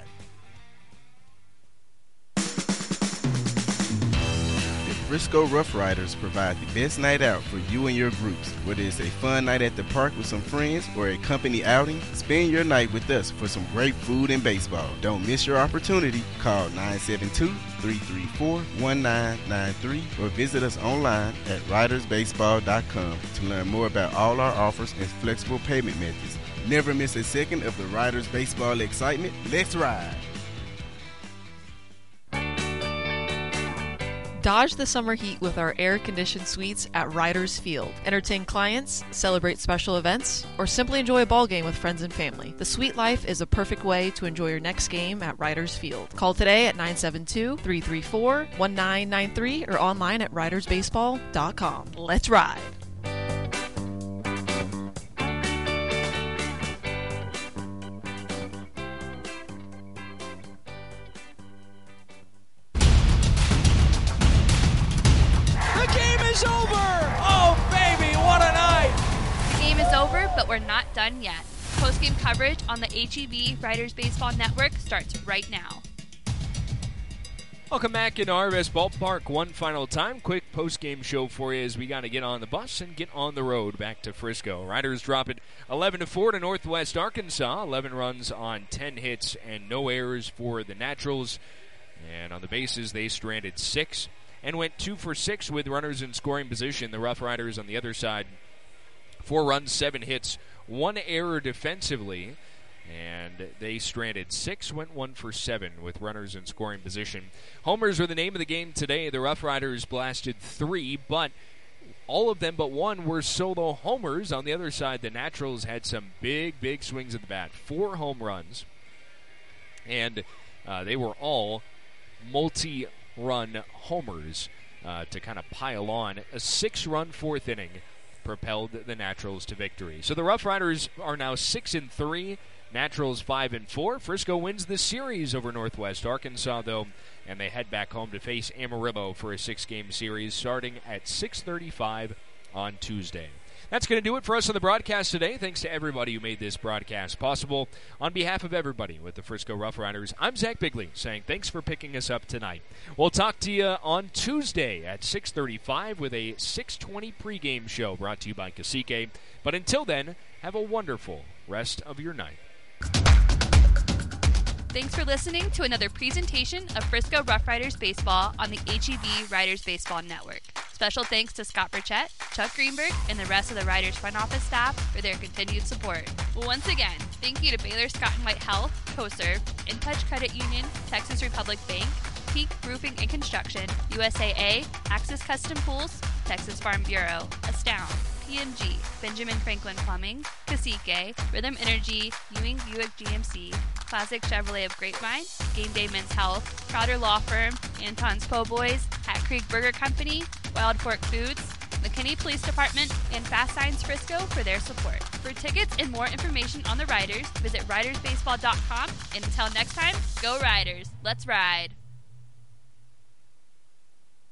Speaker 23: Frisco Rough Riders provide the best night out for you and your groups. Whether it's a fun night at the park with some friends or a company outing, spend your night with us for some great food and baseball. Don't miss your opportunity. Call nine seven two, three three four, one nine nine three or visit us online at riders baseball dot com to learn more about all our offers and flexible payment methods. Never miss a second of the Riders baseball excitement. Let's ride.
Speaker 24: Dodge the summer heat with our air-conditioned suites at Riders Field. Entertain clients, celebrate special events, or simply enjoy a ball game with friends and family. The suite life is a perfect way to enjoy your next game at Riders Field. Call today at nine seven two, three three four, one nine nine three or online at riders baseball dot com. Let's ride!
Speaker 5: Over! Oh,
Speaker 19: but we're not done yet. Post-game coverage on the H E B Riders Baseball Network starts right now.
Speaker 5: Welcome back into R V S Ballpark one final time. Quick post-game show for you as we got to get on the bus and get on the road back to Frisco. Riders drop it eleven to four to Northwest Arkansas. eleven runs on ten hits and no errors for the Naturals. And on the bases, they stranded six and went two for six with runners in scoring position. The Rough Riders on the other side, four runs, seven hits, one error defensively. And they stranded six, went one for seven with runners in scoring position. Homers were the name of the game today. The Rough Riders blasted three, but all of them but one were solo homers. On the other side, the Naturals had some big, big swings at the bat. Four home runs, and uh, they were all multi-run homers uh, to kind of pile on. A six-run fourth inning propelled the Naturals to victory. So the Rough Riders are now six and three. Naturals five and four. Frisco wins the series over Northwest Arkansas, though, and they head back home to face Amarillo for a six-game series starting at six thirty-five on Tuesday. That's going to do it for us on the broadcast today. Thanks to everybody who made this broadcast possible. On behalf of everybody with the Frisco Rough Riders, I'm Zach Bigley saying thanks for picking us up tonight. We'll talk to you on Tuesday at six thirty-five with a six twenty pregame show brought to you by Cacique. But until then, have a wonderful rest of your night.
Speaker 19: Thanks for listening to another presentation of Frisco Rough Riders Baseball on the H E B Riders Baseball Network. Special thanks to Scott Burchett, Chuck Greenberg, and the rest of the Riders front office staff for their continued support. Once again, thank you to Baylor Scott and White Health, CoServe, InTouch Credit Union, Texas Republic Bank, Peak Roofing and Construction, U S A A, Axis Custom Pools, Texas Farm Bureau, Astound, P M G, Benjamin Franklin Plumbing, Cacique, Rhythm Energy, Ewing Buick G M C, Classic Chevrolet of Grapevine, Game Day Men's Health, Crowder Law Firm, Anton's Po' Boys, Hat Creek Burger Company, Wild Fork Foods, McKinney Police Department, and Fast Signs Frisco for their support. For tickets and more information on the Riders, visit riders baseball dot com. And until next time, go Riders. Let's ride.